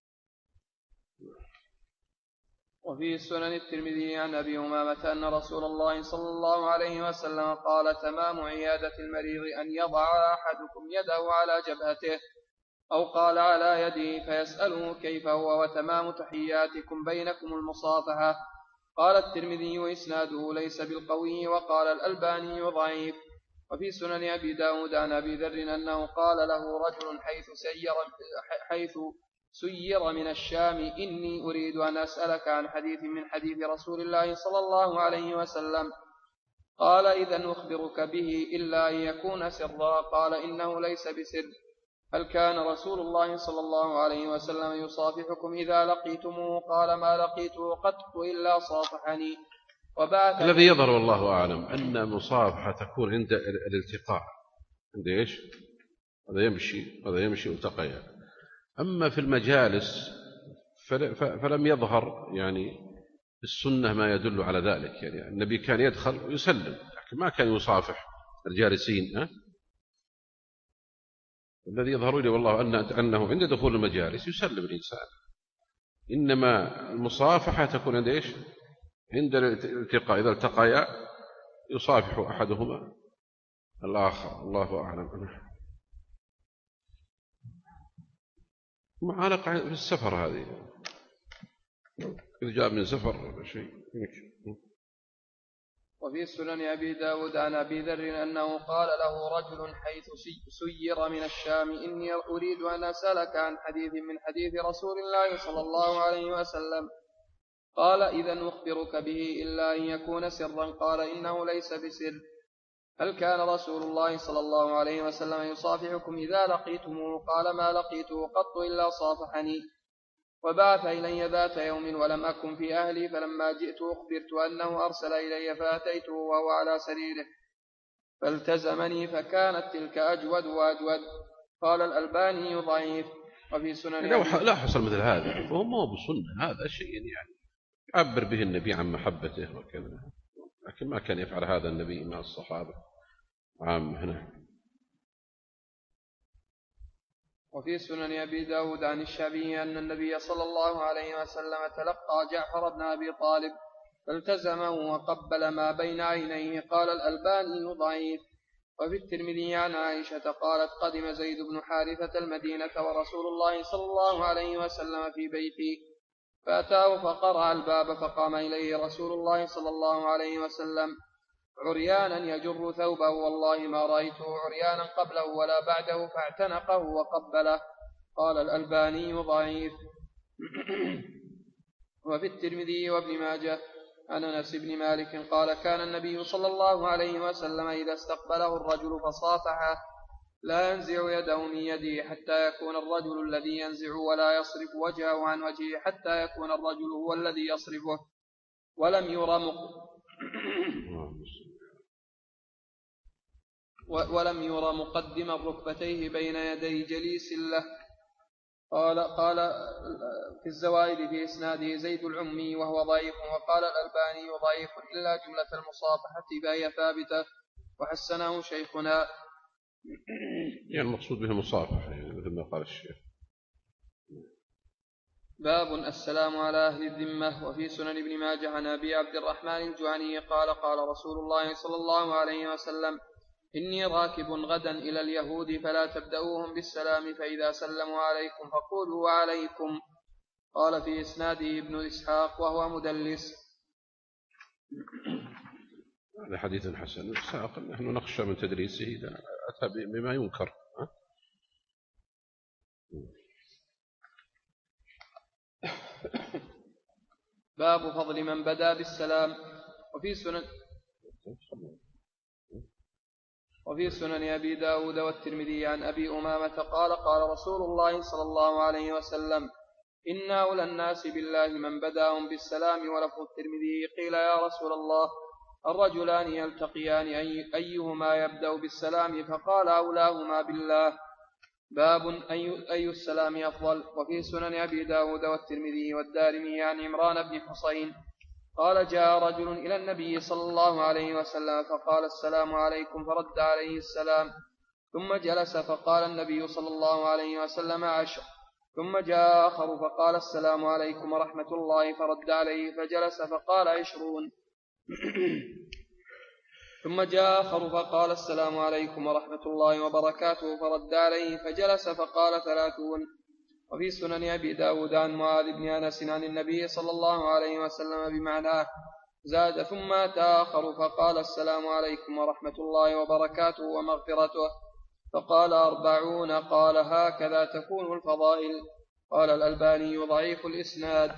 وفي سنن الترمذي عن أبي أمامة أن رسول الله صلى الله عليه وسلم قال تمام عيادة المريض أن يضع أحدكم يده على جبهته أو قال على يده فيسأله كيف هو وتمام تحياتكم بينكم المصافحة. قال الترمذي وإسناده ليس بالقوي. وقال الألباني ضعيف. وفي سنن أبي داود عن أبي ذر أنه قال له رجل حيث سير, حيث سير من الشام إني أريد أن أسألك عن حديث من حديث رسول الله صلى الله عليه وسلم. قال إذن أخبرك به إلا أن يكون سرا. قال إنه ليس بسر. هل كان رسول الله صلى الله عليه وسلم يصافحكم إذا لقيتموه؟ قال ما لقيته قط إلا صافحني وبعث.
الذي يظهر والله أعلم أن المصافحة تكون عند الالتقاء، عند إيش؟ هذا يمشي هذا يمشي والتقيا. أما في المجالس فلم يظهر يعني السنة ما يدل على ذلك. يعني النبي كان يدخل ويسلم لكن ما كان يصافح الجالسين. أه؟ الذي يظهر لي والله أنه عند دخول المجالس يسلم الإنسان، إنما المصافحة تكون عند إيش؟ عند الالتقاء، إذا التقيا يصافح أحدهما الآخر. الله أعلم. معانقة في السفر هذه إذا جاء من سفر شيء.
وفي سنن أبي داود عن أبي ذر أنه قال له رجل حيث سير من الشام إني أريد أن أسألك عن حديث من حديث رسول الله صلى الله عليه وسلم. قال إذن أخبرك به إلا أن يكون سرا. قال إنه ليس بسر. هل كان رسول الله صلى الله عليه وسلم يصافحكم إذا لقيتموه؟ قال ما لقيته قط إلا صافحني. وبعث إلي ذات يوم ولم أكن في أهلي، فلما جئت أخبرت أنه أرسل إلي فأتيته وهو على سريره فالتزمني، فكانت تلك أجود وأجود. قال الألباني ضعيف. وفي سنن
لا حصل مثل هذا، فهو ما هو بسنة، هذا شيء يعني عبر به النبي عن محبته وكذا، لكن ما كان يفعل هذا النبي مع الصحابة عام هنا.
وفي سنن أبي داود عن الشعبي أن النبي صلى الله عليه وسلم تلقى جعفر بن أبي طالب فالتزمه وقبل ما بين عينيه. قال الألباني ضعيف. وفي الترمذي عن عائشة قالت قدم زيد بن حارثة المدينة ورسول الله صلى الله عليه وسلم في بيتي، فأتاه فقرع الباب، فقام إليه رسول الله صلى الله عليه وسلم عريانا يجر ثوبه، والله ما رأيته عريانا قبله ولا بعده، فاعتنقه وقبله. قال الألباني ضعيف. وفي الترمذي وابن ماجه عن أنس بن مالك قال كان النبي صلى الله عليه وسلم إذا استقبله الرجل فصافحه لا ينزع يده من يده حتى يكون الرجل الذي ينزع ولا يصرف وجهه عن وجهه حتى يكون الرجل هو الذي يصرفه. ولم ير ولم ير مقدم ركبتيه بين يدي جليس له. قال قال في الزوائد في إسناده زيد العمي وهو ضعيف. وقال الألباني ضعيف إلا جملة المصافحة فهي ثابتة وحسنه شيخنا.
يعني المقصود به المصافحة يعني مثل ما قال الشيخ.
باب السلام على أهل الذمة. وفي سنن ابن ماجه عن أبي عبد الرحمن الجهني قال قال رسول الله صلى الله عليه وسلم إني راكب غدا إلى اليهود فلا تبدأوهم بالسلام، فإذا سلموا عليكم فقولوا وعليكم. قال في إسناده ابن إسحاق وهو مدلس.
هذا حديث حسن. إسحاق نحن نخشى من تدريسه إذا أتى بما ينكر.
باب فضل من بدأ بالسلام. وفي سنن وفي سنن أبي داود والترمذي عن أبي أمامة قال قال رسول الله صلى الله عليه وسلم إن أولى الناس بالله من بدأهم بالسلام. ولفظ الترمذي قيل يا رسول الله الرجلان يلتقيان أي أيهما يبدأ بالسلام؟ فقال أولاهما بالله. باب أي, أي السلام أفضل. وفي سنن أبي داود والترمذي والدارمي عن عمران بن حصين قال جاء رجل إلى النبي صلى الله عليه وسلم فقال السلام عليكم، فرد عليه السلام، ثم جلس فقال النبي صلى الله عليه وسلم عشر. ثم جاء آخر فقال السلام عليكم ورحمة الله، فرد عليه فجلس فقال عشرون. ثم جاء آخر فقال السلام عليكم ورحمة الله وبركاته، فرد عليه فجلس فقال ثلاثون. وفي سنن أبي داود عن معاذ بن أنس عن النبي صلى الله عليه وسلم بمعناه زاد ثم أتى آخر فقال السلام عليكم ورحمة الله وبركاته ومغفرته، فقال أربعون. قال هكذا تكون الفضائل. قال الألباني ضعيف الإسناد.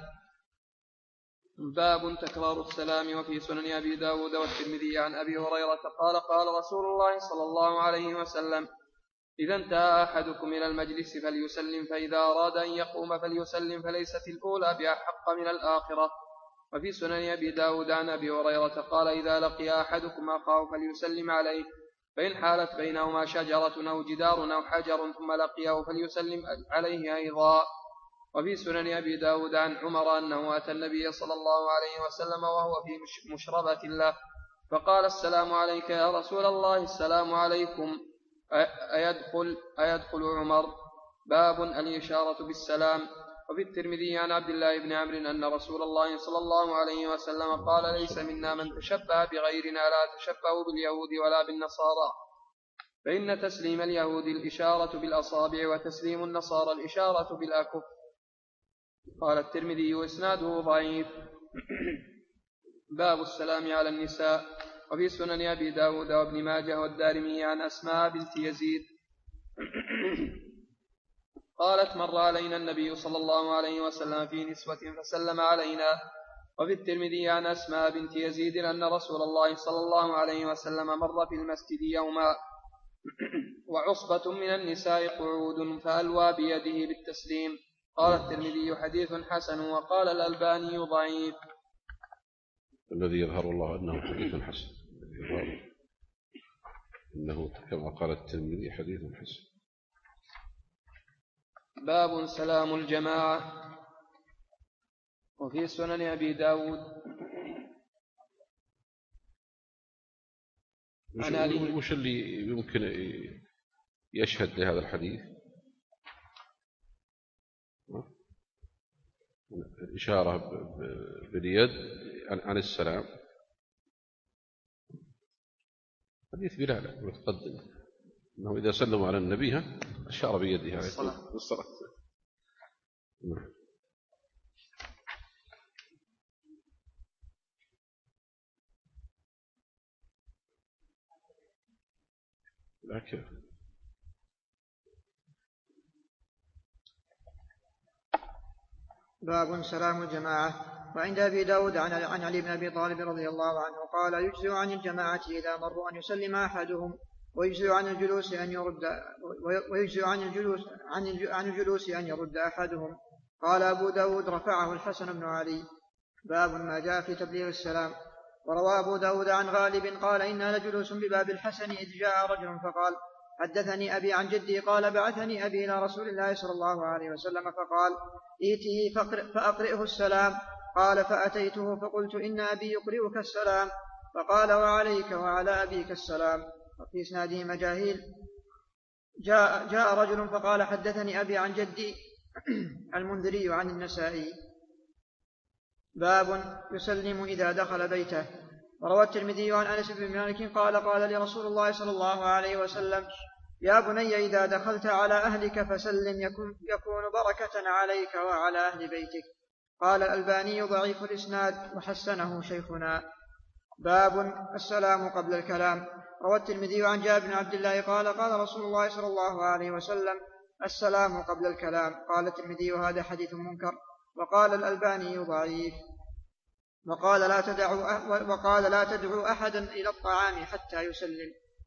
باب تكرار السلام. وفي سنن أبي داود والترمذي عن أبي هريرة قال قال رسول الله صلى الله عليه وسلم إذا انتهى أحدكم إلى المجلس فليسلم، فإذا أراد أن يقوم فليسلم، فليست الأولى بأحق من الآخرة. وفي سنن أبي داود عن أبي هريرة قال إذا لقي أحدكم أخاه فليسلم عليه، فإن حالت بينهما شجرة أو جدار أو حجر ثم لقيه فليسلم عليه أيضا. وفي سنن أبي داود عن عمر أنه أتى النبي صلى الله عليه وسلم وهو في مشربة له فقال السلام عليك يا رسول الله. السلام عليكم. أيدخل, أيدخل عمر. باب الإشارة بالسلام. وفي الترمذي عن عبد الله بن عمرو أن رسول الله صلى الله عليه وسلم قال ليس منا من تشبه بغيرنا لا تشبه باليهود ولا بالنصارى، فإن تسليم اليهود الإشارة بالأصابع وتسليم النصارى الإشارة بالأكف. قال الترمذي إسناده ضعيف. باب السلام على النساء. وفي سنن أبي داود وابن ماجه والدارمي عن أسماء بنت يزيد قالت مر علينا النبي صلى الله عليه وسلم في نسوة فسلم علينا، وفي الترمذي عن أسماء بنت يزيد أن رسول الله صلى الله عليه وسلم مر في المسجد يوما وعصبة من النساء قعود فألوى بيده بالتسليم. قال الترمذي حديث حسن، وقال الألباني ضعيف.
الذي يظهر الله أنه حديث حسن، إنه كما قال الترمذي حديث حسن.
باب سلام الجماعة. وفي سنن أبي داود
وش اللي يمكن يشهد لهذا الحديث؟ الإشارة باليد عن السلام، حديث بلال متقدم أنه إذا سلموا على النبي أشار بيده عليه الصلاة. لكن
باب سلام الجماعة. وعند أبي داود عن علي بن أبي طالب رضي الله عنه قال يجزئ عن الجماعة إذا مروا أن يسلم أحدهم، ويجزئ عن الجلوس أن يرد ويجزئ عن الجلوس عن الجلوس أن يرد أحدهم. قال أبو داود رفعه الحسن بن علي. باب ما جاء في تبليغ السلام. وروى أبو داود عن غالب قال إنا لجلوس بباب الحسن إذ جاء رجل فقال حدثني أبي عن جدي قال بعثني أبي إلى رسول الله صلى الله عليه وسلم فقال ائته فأقرئه السلام. قال فأتيته فقلت إن أبي يقرئك السلام. فقال وعليك وعلى أبيك السلام. وفي إسناده مجاهيل. جاء, جاء رجل فقال حدثني أبي عن جدي. المنذري عن النسائي. باب يسلم إذا دخل بيته. وروى الترمذي عن أنس بن مالك قال قال لرسول الله صلى الله عليه وسلم يا بني إذا دخلت على أهلك فسلم يكون, يكون بركة عليك وعلى أهل بيتك. قال الألباني ضعيف الإسناد وحسنه شيخنا. باب السلام قبل الكلام. روى الترمذي عن جابر بن عبد الله قال قال رسول الله صلى الله عليه وسلم السلام قبل الكلام. قال الترمذي وهذا حديث منكر. وقال الألباني ضعيف. وقال لا تدعوا وقال لا تدعوا أحدا إلى الطعام حتى يسلم.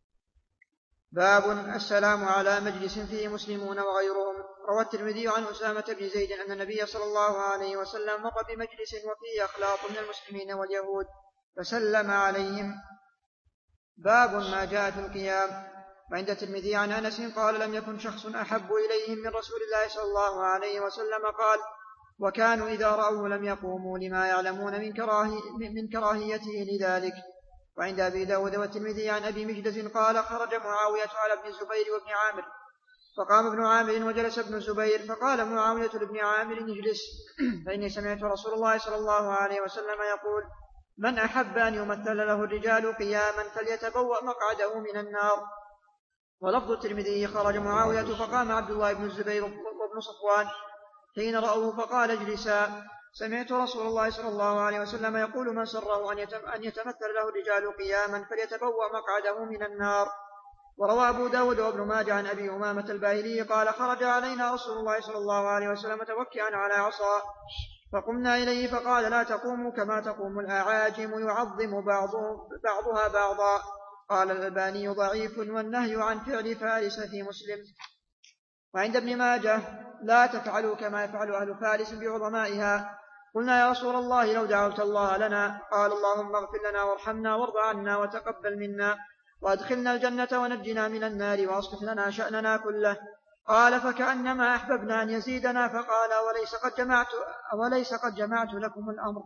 باب السلام على مجلس فيه مسلمون وغيرهم. روى الترمذي عن أسامة بن زيد أن النبي صلى الله عليه وسلم مر بمجلس وفيه أخلاط من المسلمين واليهود فسلم عليهم. باب ما جاء في القيام. وعند الترمذي عن أنس قال لم يكن شخص أحب إليهم من رسول الله صلى الله عليه وسلم قال وكانوا إذا رأوا لم يقوموا لما يعلمون من, كراهي من كراهيته لذلك. وعند أبي داود والترمذي عن أبي مجدز قال خرج معاوية على ابن الزبير وابن عامر فقام ابن عامر وجلس ابن الزبير فقال معاوية لابن عامر اجلس فإني سمعت رسول الله صلى الله عليه وسلم يقول من أحب أن يمثل له الرجال قياما فليتبوأ مقعده من النار. ولفظ الترمذي خرج معاوية فقام عبد الله بن الزبير وابن صفوان حين رأوه فقال اجلسا سمعت رسول الله صلى الله عليه وسلم يقول من سره أن يتمثل له الرجال قياما فليتبوأ مقعده من النار. وروى أبو داود وابن ماجه عن أبي أمامة الباهلي قال خرج علينا رسول الله صلى الله عليه وسلم توكئا على عصا فقمنا إليه فقال لا تقوموا كما تقوم الأعاجم يعظم بعضها بعضا. قال الألباني ضعيف والنهي عن فعل فارس في مسلم. وعند ابن ماجه لا تفعلوا كما يفعل أهل فارس بعظمائها. قلنا يا رسول الله لو دعوت الله لنا قال اللهم اغفر لنا وارحمنا وارض عنا وتقبل منا وادخلنا الجنة ونجنا من النار وأصلح لنا شأننا كله. قال فكأنما أحببنا أن يزيدنا فقال وليس قد جمعت, وليس قد جمعت لكم الأمر.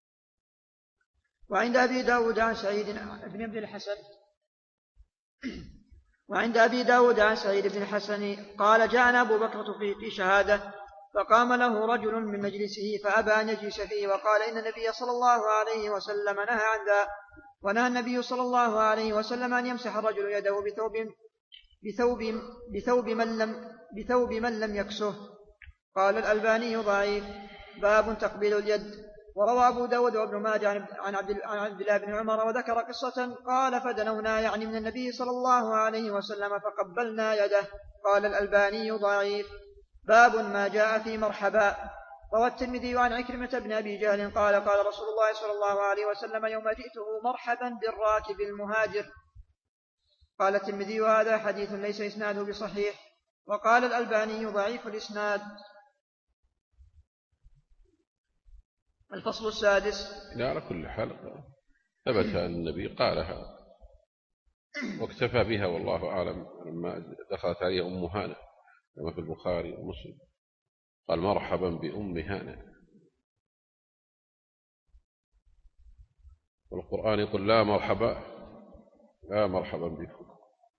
وعند أبي داود عن سعيد بن عبد الحسن وعند أبي داود عن سعيد بن الحسن قال جاءنا أبو بكر في شهادة فقام له رجل من مجلسه فأبى أن يجلس فيه وقال إن النبي صلى الله عليه وسلم نهى عن ذا. ونهى النبي صلى الله عليه وسلم أن يمسح الرجل يده بثوب, بثوب, بثوب, من لم بثوب من لم يكسه. قال الألباني ضعيف. باب تقبيل اليد. وروى أبو داود وابن ماجه عن عبد الله بن عمر وذكر قصة قال فدنونا يعني من النبي صلى الله عليه وسلم فقبلنا يده. قال الألباني ضعيف. باب ما جاء في مرحبا. روى الترمذي عن عكرمة بن أبي جهل قال قال رسول الله صلى الله عليه وسلم يوم جئته مرحبا بالراكب المهاجر. قال الترمذي هذا حديث ليس إسناده بصحيح. وقال الألباني ضعيف الإسناد. الفصل السادس.
على كل حال ثبت أن النبي قالها واكتفى بها والله أعلم. لما دخلت عليه أم هانة كما في البخاري ومسلم قال مرحبا بأم هانة. والقرآن يقول لا مرحبا لا مرحبا بكم.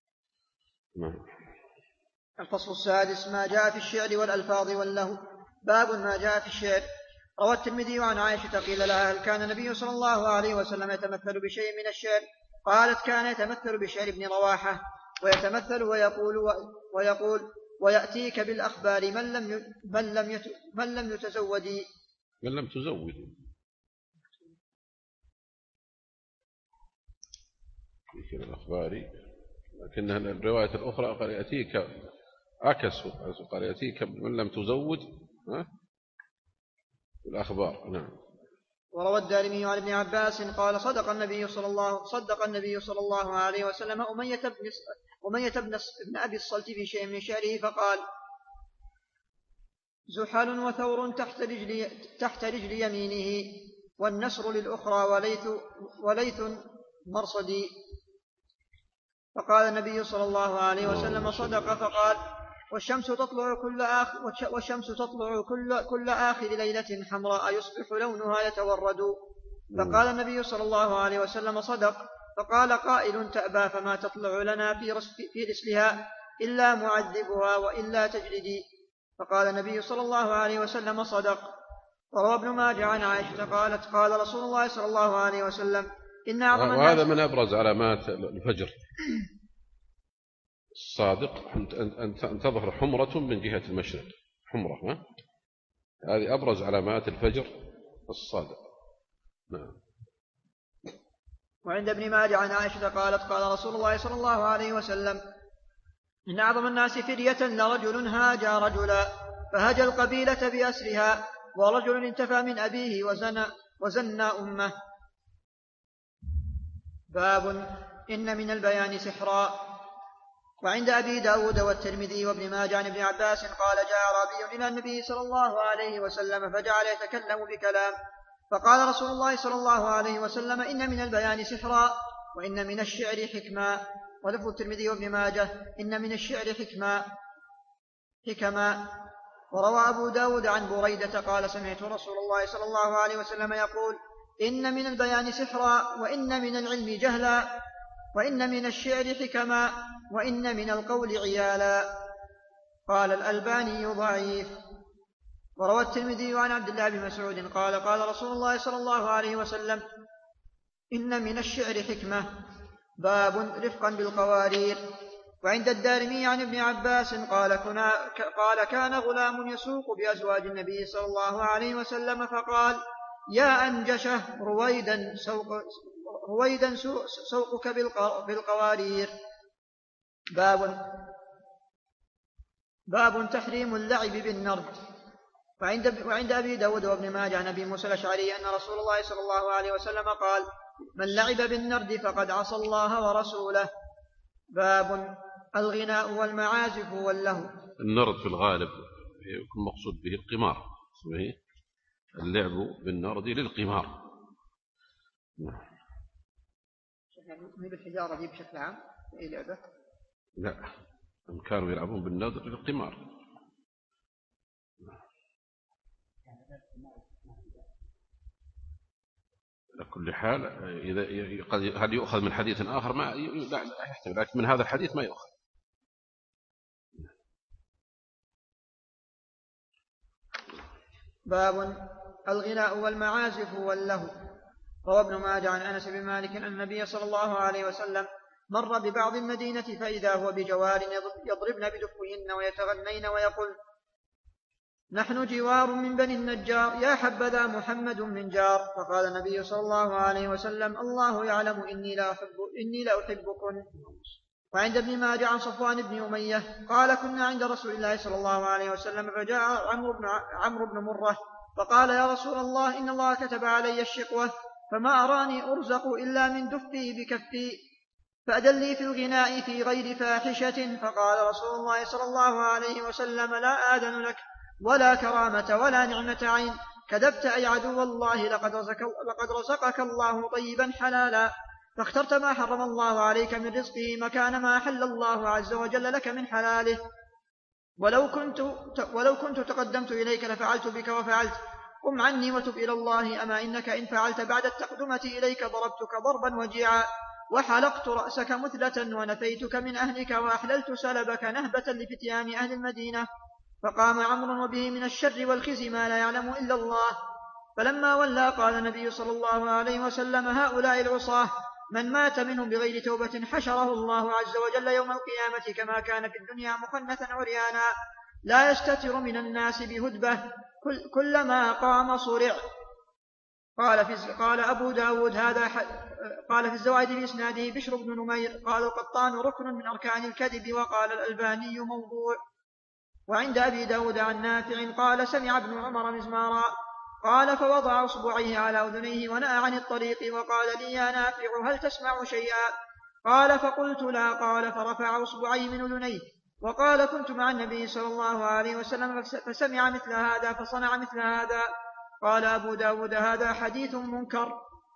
الفصل السادس ما جاء في الشعر والألفاظ واللهو. باب ما جاء في الشعر. روى الترمذي عن عائشة قيل لها هل كان النبي صلى الله عليه وسلم يتمثل بشيء من الشعر؟ قالت كان يتمثل بشعر ابن رواحة ويتمثل ويقول ويقول ويأتيك بالأخبار من لم من لم من لم يتزودي
من لم تزودي في الأخبار. لكن الرواية الأخرى قال يأتيك عكس قال يأتيك من لم تزود الأخبار. نعم.
وروى الدارمي عن ابن عباس قال صدق النبي صلى الله صدق النبي صلى الله عليه وسلم أمية بن أمية بن أبي الصلت في شيء من شعره فقال زحل وثور تحت رجل تحت رجل يمينه والنسر للأخرى وليث وليث مرصدي. فقال النبي صلى الله عليه وسلم صدق. فقال والشمس تطلع كل آخر والشمس تطلع كل كل آخر ليلة حمراء يصبح لونها يتورد. فقال النبي صلى الله عليه وسلم صدق. فقال قائل تأبى فما تطلع لنا في في رسلها إلا معذبها وإلا تجلدي. فقال النبي صلى الله عليه وسلم صدق. وروى ابن ماجه عن عائشة قالت قال رسول الله صلى الله عليه وسلم إن أعظم الناس.
وهذا من أبرز علامات الفجر الصادق أن تظهر حمرة من جهة المشرق. حمرة ها؟ هذه أبرز علامات الفجر الصادق. نعم.
وعند ابن ماجه عن عائشة قالت قال رسول الله صلى الله عليه وسلم إن أعظم الناس فرية لرجل هاجى رجلا فهجى القبيلة بأسرها ورجل انتفى من أبيه وزنى وزنى أمه. باب إن من البيان سحرا. وعند أبي داود والترمذي وابن ماجه عن ابن عباس قال جاء أعرابي إلى النبي صلى الله عليه وسلم فجعل يتكلم بكلام فقال رسول الله صلى الله عليه وسلم إن من البيان سحرا وإن من الشعر حكما. ولفظ الترمذي وابن ماجه إن من الشعر حكما حكما. وروى أبو داود عن بريدة قال سمعت رسول الله صلى الله عليه وسلم يقول إن من البيان سحرا وإن من العلم جهلا وإن من الشعر حكما وإن من القول عيالا. قال الألباني ضعيف. وروى الترمذي عن عبد الله بن مسعود قال قال رسول الله صلى الله عليه وسلم إن من الشعر حكمة. باب رفقا بالقوارير. وعند الدارمي عن ابن عباس قال, قال كان غلام يسوق بأزواج النبي صلى الله عليه وسلم فقال يا أنجشه رويدا سوق رويدا سوقك بالقوارير. باب باب تحريم اللعب بالنرد. وعند, وعند أبي داود وابن ماجه عن أبي موسى الأشعري أن رسول الله صلى الله عليه وسلم قال من لعب بالنرد فقد عصى الله ورسوله. باب الغناء والمعازف واللهو.
النرد في الغالب يكون مقصود به القمار. اللعب بالنرد للقمار.
مي بالحجارة دي بشكل عام أي لعبة؟
لا هم كانوا يلعبون بالنرد للقمار. على كل حال إذا هل يؤخذ من حديث آخر ما لا يحتمل لكن من هذا الحديث ما يؤخذ.
باب الغناء والمعازف واللهو. روى ابن ماجه عن أنس بن مالك أن النبي صلى الله عليه وسلم مر ببعض المدينة فإذا هو بجوار يضربن بدفهن ويتغنين ويقول نحن جوار من بني النجار يا حبذا محمد من جار. فقال النبي صلى الله عليه وسلم الله يعلم إني لا أحب إني لا أحبكم. وعند ابن ماجه عن صفوان بن أمية قال كنا عند رسول الله صلى الله عليه وسلم فجاء عمرو بن عمرو بن مرة فقال يا رسول الله إن الله كتب علي الشقوة فما أراني أرزق إلا من دفي بكفي فأدلي في الغناء في غير فاحشة. فقال رسول الله صلى الله عليه وسلم لا آذن لك ولا كرامة ولا نعمة عين، كذبت أي عدو الله، لقد رزقك, لقد رزقك الله طيبا حلالا، فاخترت ما حرم الله عليك من رزقه مكان ما أحل الله عز وجل لك من حلاله، ولو كنت, ولو كنت تقدمت إليك لفعلت بك وفعلت، قم عني وتب إلى الله، أما إنك إن فعلت بعد التقدمة إليك ضربتك ضربا وجيعا وحلقت رأسك مثلة ونفيتك من أهلك وأحللت سلبك نهبة لفتيان أهل المدينة. فقام عمرو وبه من الشر والخزي ما لا يعلم إلا الله. فلما ولى قال النبي صلى الله عليه وسلم هؤلاء العصاة من مات منهم بغير توبة حشره الله عز وجل يوم القيامة كما كان في الدنيا مخنثا عريانا لا يستتر من الناس بهدبة كلما قام صرع. قال, في قال أبو داود هذا قال في الزوائد بإسناده بشر بن نمير قال القطان ركن من أركان الكذب، وقال الألباني موضوع. وعند أبي داود عن نافع قال سمع ابن عمر مزمارا قال فوضع أصبعيه على أذنيه ونأى عن الطريق وقال لي يا نافع هل تسمع شيئا؟ قال فقلت لا. قال فرفع أصبعيه من أذنيه وقال كنت مع النبي صلى الله عليه وسلم فسمع مثل هذا فصنع مثل هذا. قال أبو داود هذا حديث منكر.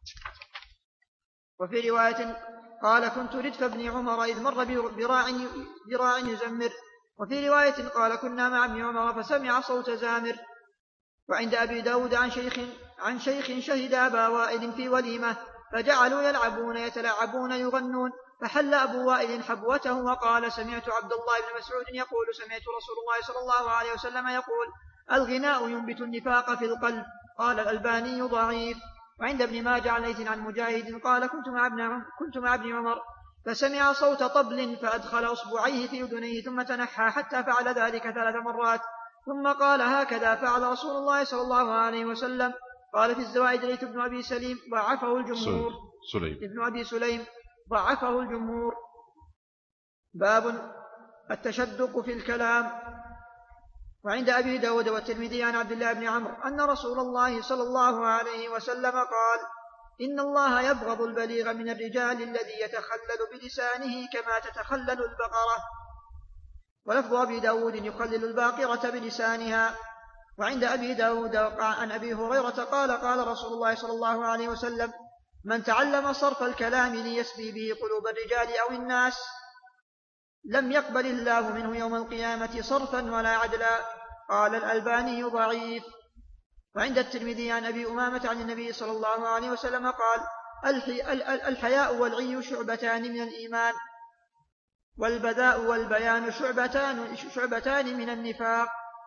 وفي رواية قال كنت ردف ابن عمر إذ مر براع, براع يزمر. وفي رواية قال كنا مع ابن عمر فسمع صوت زامر. وعند أبي داود عن شيخ, عن شيخ شهد أبا وائل في وليمة فجعلوا يلعبون يتلاعبون يغنون، فحل أبو وائل حبوته وقال سمعت عبد الله بن مسعود يقول سمعت رسول الله صلى الله عليه وسلم يقول الغناء ينبت النفاق في القلب. قال الألباني ضعيف. وعند ابن ماجه عن ليث عن مجاهد قال كنت مع ابن, كنت مع ابن عمر فسمع صوت طبل فأدخل أصبعيه في أذنيه ثم تنحى حتى فعل ذلك ثلاث مرات ثم قال هكذا فعل رسول الله صلى الله عليه وسلم. قال في الزوائد ليث بن أبي سليم ضعفه الجمهور
سليم
ابن أبي سليم ضعفه الجمهور. باب التشدق في الكلام. وعند أبي داود والترمذي عن عبد الله بن عمرو أن رسول الله صلى الله عليه وسلم قال إن الله يبغض البليغ من الرجال الذي يتخلل بلسانه كما تتخلل البقرة. ولفظ أبي داود يخلل الباقرة بلسانها. وعند أبي داود عن أبي هريرة قال قال رسول الله صلى الله عليه وسلم من تعلم صرف الكلام ليسبي به قلوب الرجال أو الناس لم يقبل الله منه يوم القيامة صرفا ولا عدلا. قال الألباني ضعيف. وعند الترمذي عن أبي أمامة عن النبي صلى الله عليه وسلم قال الحياء والعي شعبتان من الإيمان والبذاء والبيان شعبتان, شعبتان من النفاق.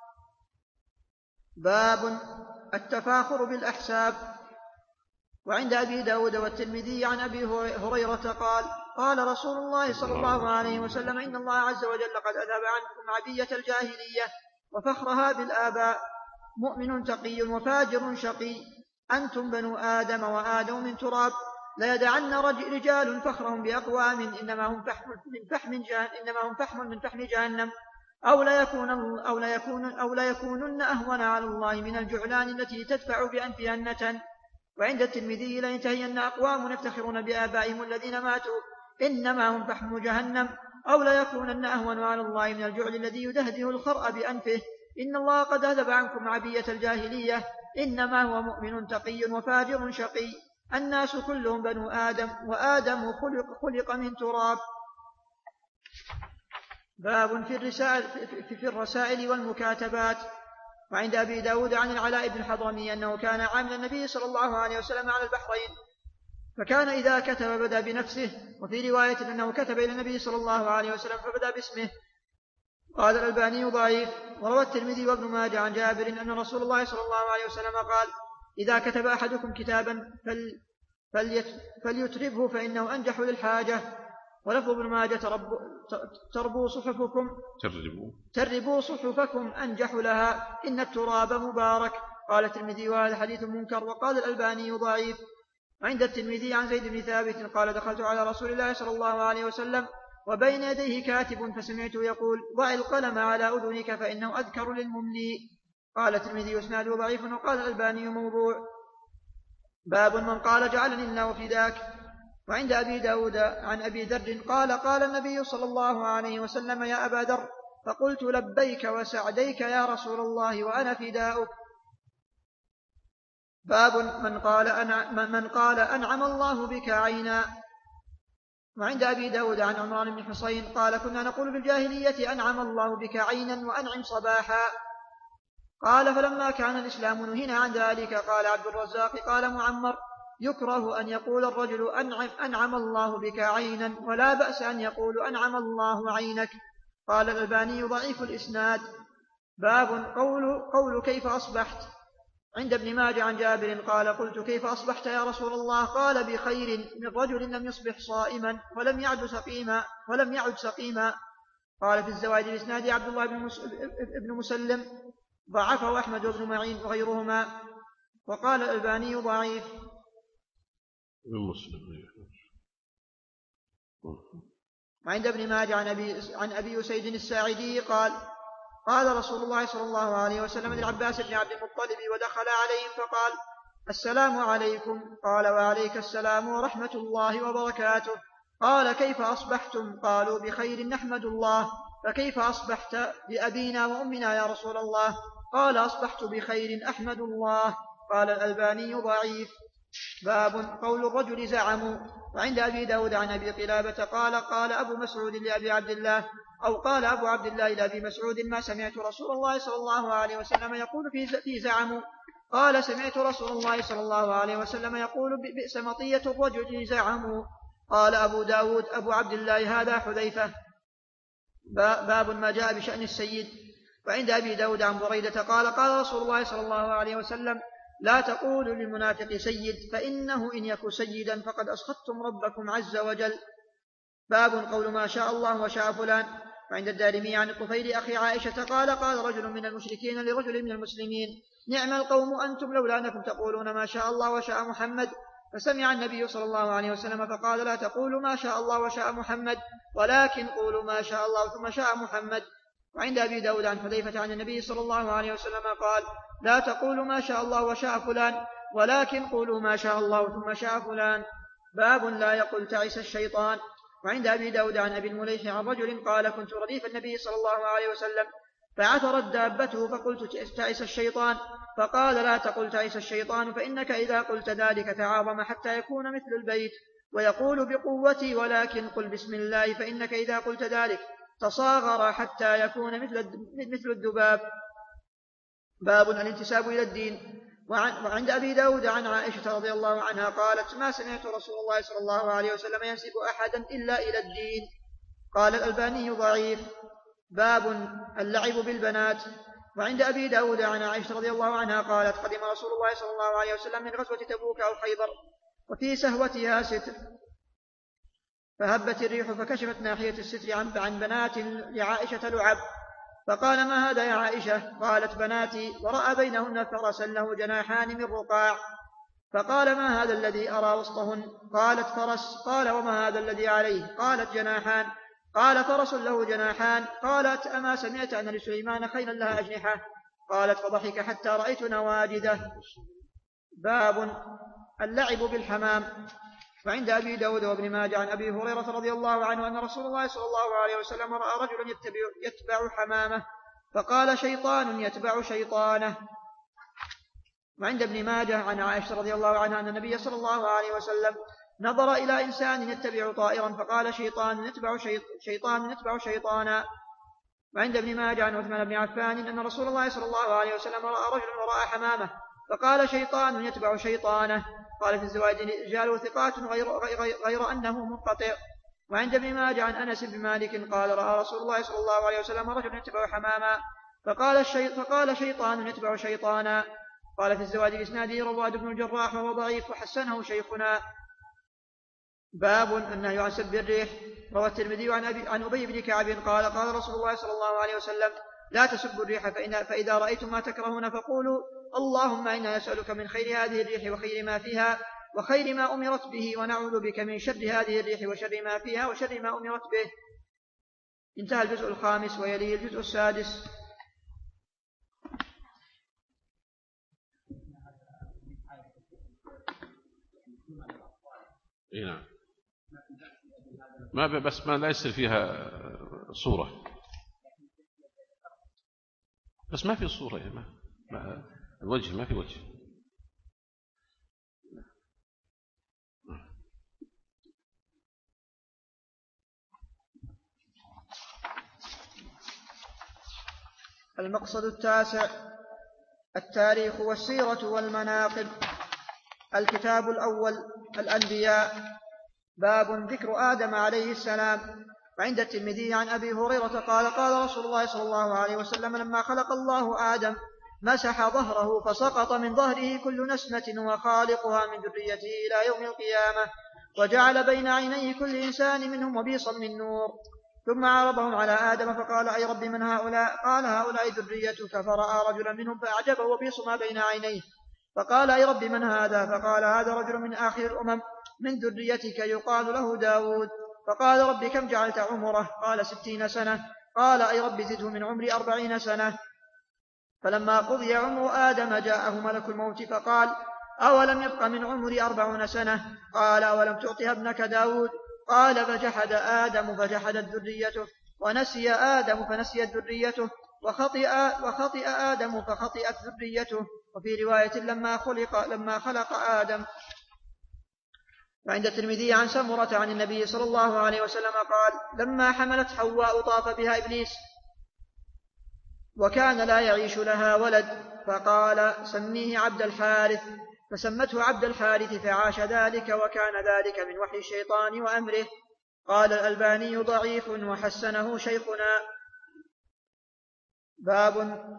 باب التفاخر بالأحساب. وعند أبي داود والترمذي عن أبي هريرة قال قال رسول الله صلى الله عليه وسلم إن الله عز وجل قد أذهب عنكم عبية الجاهلية وفخرها بالآباء، مؤمن تقي وفاجر شقي، أنتم بنو آدم وآدم من تراب، ليدعن رجال فخرهم بأقوام إنما هم فحم من فحم جهنم إنما هم فحم من فحم جهنم أو لا يكون أو لا يكون أو لا يكونن أهون على الله من الجعلان التي تدفع بأنفها النتن. وعند الترمذي لينتهين أقوام يفتخرون بآبائهم الذين ماتوا إنما هم فحم جهنم أو لا يكونن أهون على الله من الجعل الذي يدهده الخرأ بأنفه. إن الله قد أذهب عنكم عبية الجاهلية إنما هو مؤمن تقي وفاجر شقي، الناس كلهم بنو آدم وآدم خلق, خلق من تراب. باب في الرسائل, في الرسائل والمكاتبات. وعند أبي داود عن العلاء بن الحضرمي أنه كان عامل النبي صلى الله عليه وسلم على البحرين، فكان إذا كتب بدأ بنفسه، وفي رواية أنه كتب إلى النبي صلى الله عليه وسلم فبدأ باسمه. قال الألباني ضعيف. وروى الترمذي وابن ماجه عن جابر أن رسول الله صلى الله عليه وسلم قال إذا كتب أحدكم كتابا فل فليتربه فإنه أنجح للحاجة. ولفظ ابن ماجه تربوا, تربوا صحفكم
تربوا.
تربوا صحفكم أنجح لها إن التراب مبارك. قال الترمذي وهذا حديث منكر. وقال الألباني ضعيف. عند الترمذي عن زيد بن ثابت قال دخلت على رسول الله صلى الله عليه وسلم وبين يديه كاتب فسمعته يقول ضع القلم على أذنك فإنه أذكر للمملي. قال الترمذي إسناده ضعيف وقال الألباني موضوع. باب من قال جعلني الله فداك. وعند أبي داود عن أبي ذر قال قال النبي صلى الله عليه وسلم يا أبا ذر فقلت لبيك وسعديك يا رسول الله وأنا فداؤك. باب من قال أنا من قال أنعم الله بك عينا. وعند أبي داود عن عمران بن حصين قال كنا نقول في الجاهلية أنعم الله بك عينا وأنعم صباحا. قال فلما كان الإسلام نهينا عن ذلك. قال عبد الرزاق قال معمر يكره أن يقول الرجل أنعم, أنعم الله بك عينا ولا بأس أن يقول أنعم الله عينك. قال الألباني ضعيف الإسناد. باب قول, قول كيف أصبحت. عند ابن ماجه عن جابر قال قلت كيف أصبحت يا رسول الله؟ قال بخير من رجل لم يصبح صائما ولم يعد سقيما ولم يعد سقيما. قال في الزوائد الإسناد عبد الله بن مسلم ضعفه أحمد بن معين وغيرهما. وقال الألباني ضعيف. وعند ابن ماجه عن أبي, عن أبي أسيد الساعدي قال قال رسول الله صلى الله عليه وسلم للعباس بن عبد المطلب ودخل عليهم فقال السلام عليكم. قال وعليك السلام ورحمة الله وبركاته. قال كيف أصبحتم؟ قالوا بخير نحمد الله. فكيف أصبحت بأبينا وأمنا يا رسول الله؟ قال أصبحت بخير أحمد الله. قال الألباني ضعيف. باب قول الرجل زعموا. وعند أبي داود عن أبي قلابة قال قال أبو مسعود لأبي عبد الله أو قال أبو عبد الله إلى أبي مسعود ما سمعت رسول الله صلى الله عليه وسلم يقول في زعموا. قال سمعت رسول الله صلى الله عليه وسلم يقول بئس مطية الرجل زعموا. قال أبو داود أبو عبد الله هذا حذيفة. باب ما جاء بشأن السيد. وعند أبي داود عن بريدة قال قال رسول الله صلى الله عليه وسلم لا تقولوا للمنافق سيد فإنه إن يك سيدا فقد أسخطتم ربكم عز وجل. باب قول ما شاء الله وشاء فلان. وعند الدارمي عن الطفيل أخي عائشة قال قال رجل من المشركين لرجل من المسلمين نعم القوم أنتم لولا أنكم تقولون ما شاء الله وشاء محمد. فسمع النبي صلى الله عليه وسلم فقال لا تقولوا ما شاء الله وشاء محمد ولكن قولوا ما شاء الله ثم شاء محمد. وعند أبي داود عن حذيفة عن النبي صلى الله عليه وسلم قال لا تقولوا ما شاء الله وشاء فلان ولكن قولوا ما شاء الله ثم شاء فلان. باب لا يقل تعس الشيطان. وعند أبي داود عن أبي المليح عن رجل قال كنت رديف النبي صلى الله عليه وسلم فعثرت دابته فقلت تعس الشيطان. فقال لا تقل تعس الشيطان فإنك إذا قلت ذلك تعاظم حتى يكون مثل البيت ويقول بقوتي ولكن قل بسم الله فإنك إذا قلت ذلك تصاغر حتى يكون مثل الذباب. باب الانتساب إلى الدين. وعند أبي داود عن عائشة رضي الله عنها قالت ما سمعت رسول الله صلى الله عليه وسلم ينسب أحدا إلا إلى الدين. قال الألباني ضعيف. باب اللعب بالبنات. وعند أبي داود عن عائشة رضي الله عنها قالت قدم رسول الله صلى الله عليه وسلم من غزوة تبوك أو خيبر وفي سهوتها ستر فهبت الريح فكشفت ناحية الستر عن بنات لعائشة لعب. فقال ما هذا يا عائشة؟ قالت بناتي ورأى بينهن فرسا له جناحان من رقاع. فقال ما هذا الذي أرى وسطهن؟ قالت فرس. قال وما هذا الذي عليه؟ قالت جناحان. قال فرس له جناحان. قالت أما سمعت أن لسليمان خيلا لها أجنحة؟ قالت فضحك حتى رأيت نواجده. باب اللعب بالحمام. وعند أبي داود وابن ماجه عن أبي هريرة رضي الله عنه أن رسول الله صلى الله عليه وسلم رأى رجلا يتبع, يتبع حمامه فقال شيطان يتبع شيطانه. وعند ابن ماجه عن عائشة رضي الله عنها أن النبي صلى الله عليه وسلم نظر إلى إنسان يتبع طائرا فقال شيطان يتبع شيطان يتبع شيطانا. وعند ابن ماجه عن عثمان بن عفان أن رسول الله صلى الله عليه وسلم رأى رجلا وراء حمامه فقال شيطان يتبع شيطانه. قال في الزوائد رجاله ثقات غير, غير, غير أنه منقطع. وعند ابن ماجه عن أنس بن مالك قال رأى رسول الله صلى الله عليه وسلم رجلا يتبع حماما فقال, الشي... فقال شيطان يتبع شيطانا. قال في الزوائد بإسناده رواد بن الجراح وهو ضعيف وحسنه شيخنا. باب النهي عن سب الريح. روى الترمذي عن, أبي... عن أبي بن كعب قال قال رسول الله صلى الله عليه وسلم لا تسبوا الريح فإن... فإذا رأيتم ما تكرهون فقولوا اللهم إنا نسألك من خير هذه الريح وخير ما فيها وخير ما أمرت به ونعوذ بك من شر هذه الريح وشر ما فيها وشر ما أمرت به. انتهى الجزء الخامس ويليه الجزء السادس.
إيه نعم. ما بس ما لا يصير فيها صورة، بس ما في صورة يعني، ما ما الوجه ما في وجه.
المقصد التاسع: التاريخ والسيرة والمناقب. الكتاب الأول: الأنبياء. باب ذكر آدم عليه السلام. وعند الترمذي عن أبي هريرة قال: قال رسول الله صلى الله عليه وسلم: لما خلق الله آدم مسح ظهره فسقط من ظهره كل نسمة وخالقها من ذريته إلى يوم القيامة، وجعل بين عينيه كل إنسان منهم وبيصا من نور، ثم عرضهم على آدم فقال: أي رب من هؤلاء؟ قال: هؤلاء ذريتك. فرأى رجلا منهم فأعجبه وبيص ما بين عينيه، فقال: أي رب من هذا؟ فقال: هذا رجل من آخر الأمم من ذريتك يقال له داود. فقال: رب كم جعلت عمره؟ قال: ستين سنة. قال: أي رب زده من عمري أربعين سنة. فلما قضي عمر آدم جاءه ملك الموت فقال: أولم يبق من عمري أربعون سنة؟ قال: أولم تعطها ابنك داود؟ قال: فجحد آدم فجحدت ذريته، ونسي آدم فنسيت ذريته، وخطئ, وخطئ آدم فخطئت ذريته. وفي رواية: لما خلق, لما خلق آدم. وعند الترمذي عن سمرة عن النبي صلى الله عليه وسلم قال: لما حملت حواء طاف بها إبليس وكان لا يعيش لها ولد، فقال: سميه عبد الحارث، فسمته عبد الحارث، فعاش ذلك، وكان ذلك من وحي الشيطان وأمره. قال الألباني: ضعيف وحسنه شيخنا. باب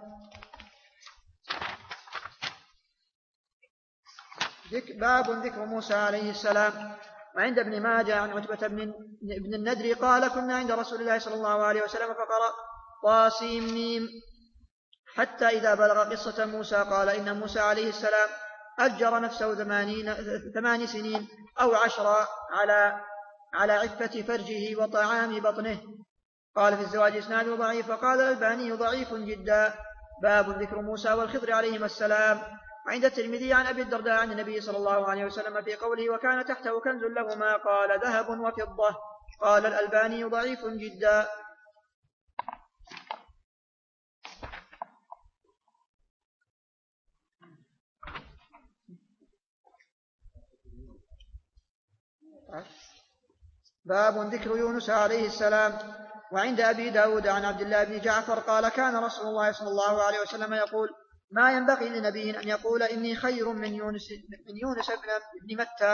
باب ذكر موسى عليه السلام. وعند ابن ماجه عن عتبة بن الندر قال: كنا عند رسول الله صلى الله عليه وسلم فقرأ طاسيم ميم حتى إذا بلغ قصة موسى قال: إن موسى عليه السلام أجر نفسه ثمان سنين أو عشرة على على عفة فرجه وطعام بطنه. قال في الزواج إسناد ضعيف. وقال الألباني: ضعيف جدا. باب ذكر موسى والخضر عليهما السلام. وعند الترمذي عن أبي الدرداء عن النبي صلى الله عليه وسلم في قوله: وكان تحته كنز لهما، قال: ذهب وفضة. قال الألباني: ضعيف جدا. باب ذكر يونس عليه السلام. وعند أبي داود عن عبد الله بن جعفر قال: كان رسول الله صلى الله عليه وسلم يقول: ما ينبغي لنبي أن يقول إني خير من يونس, من يونس بن متى.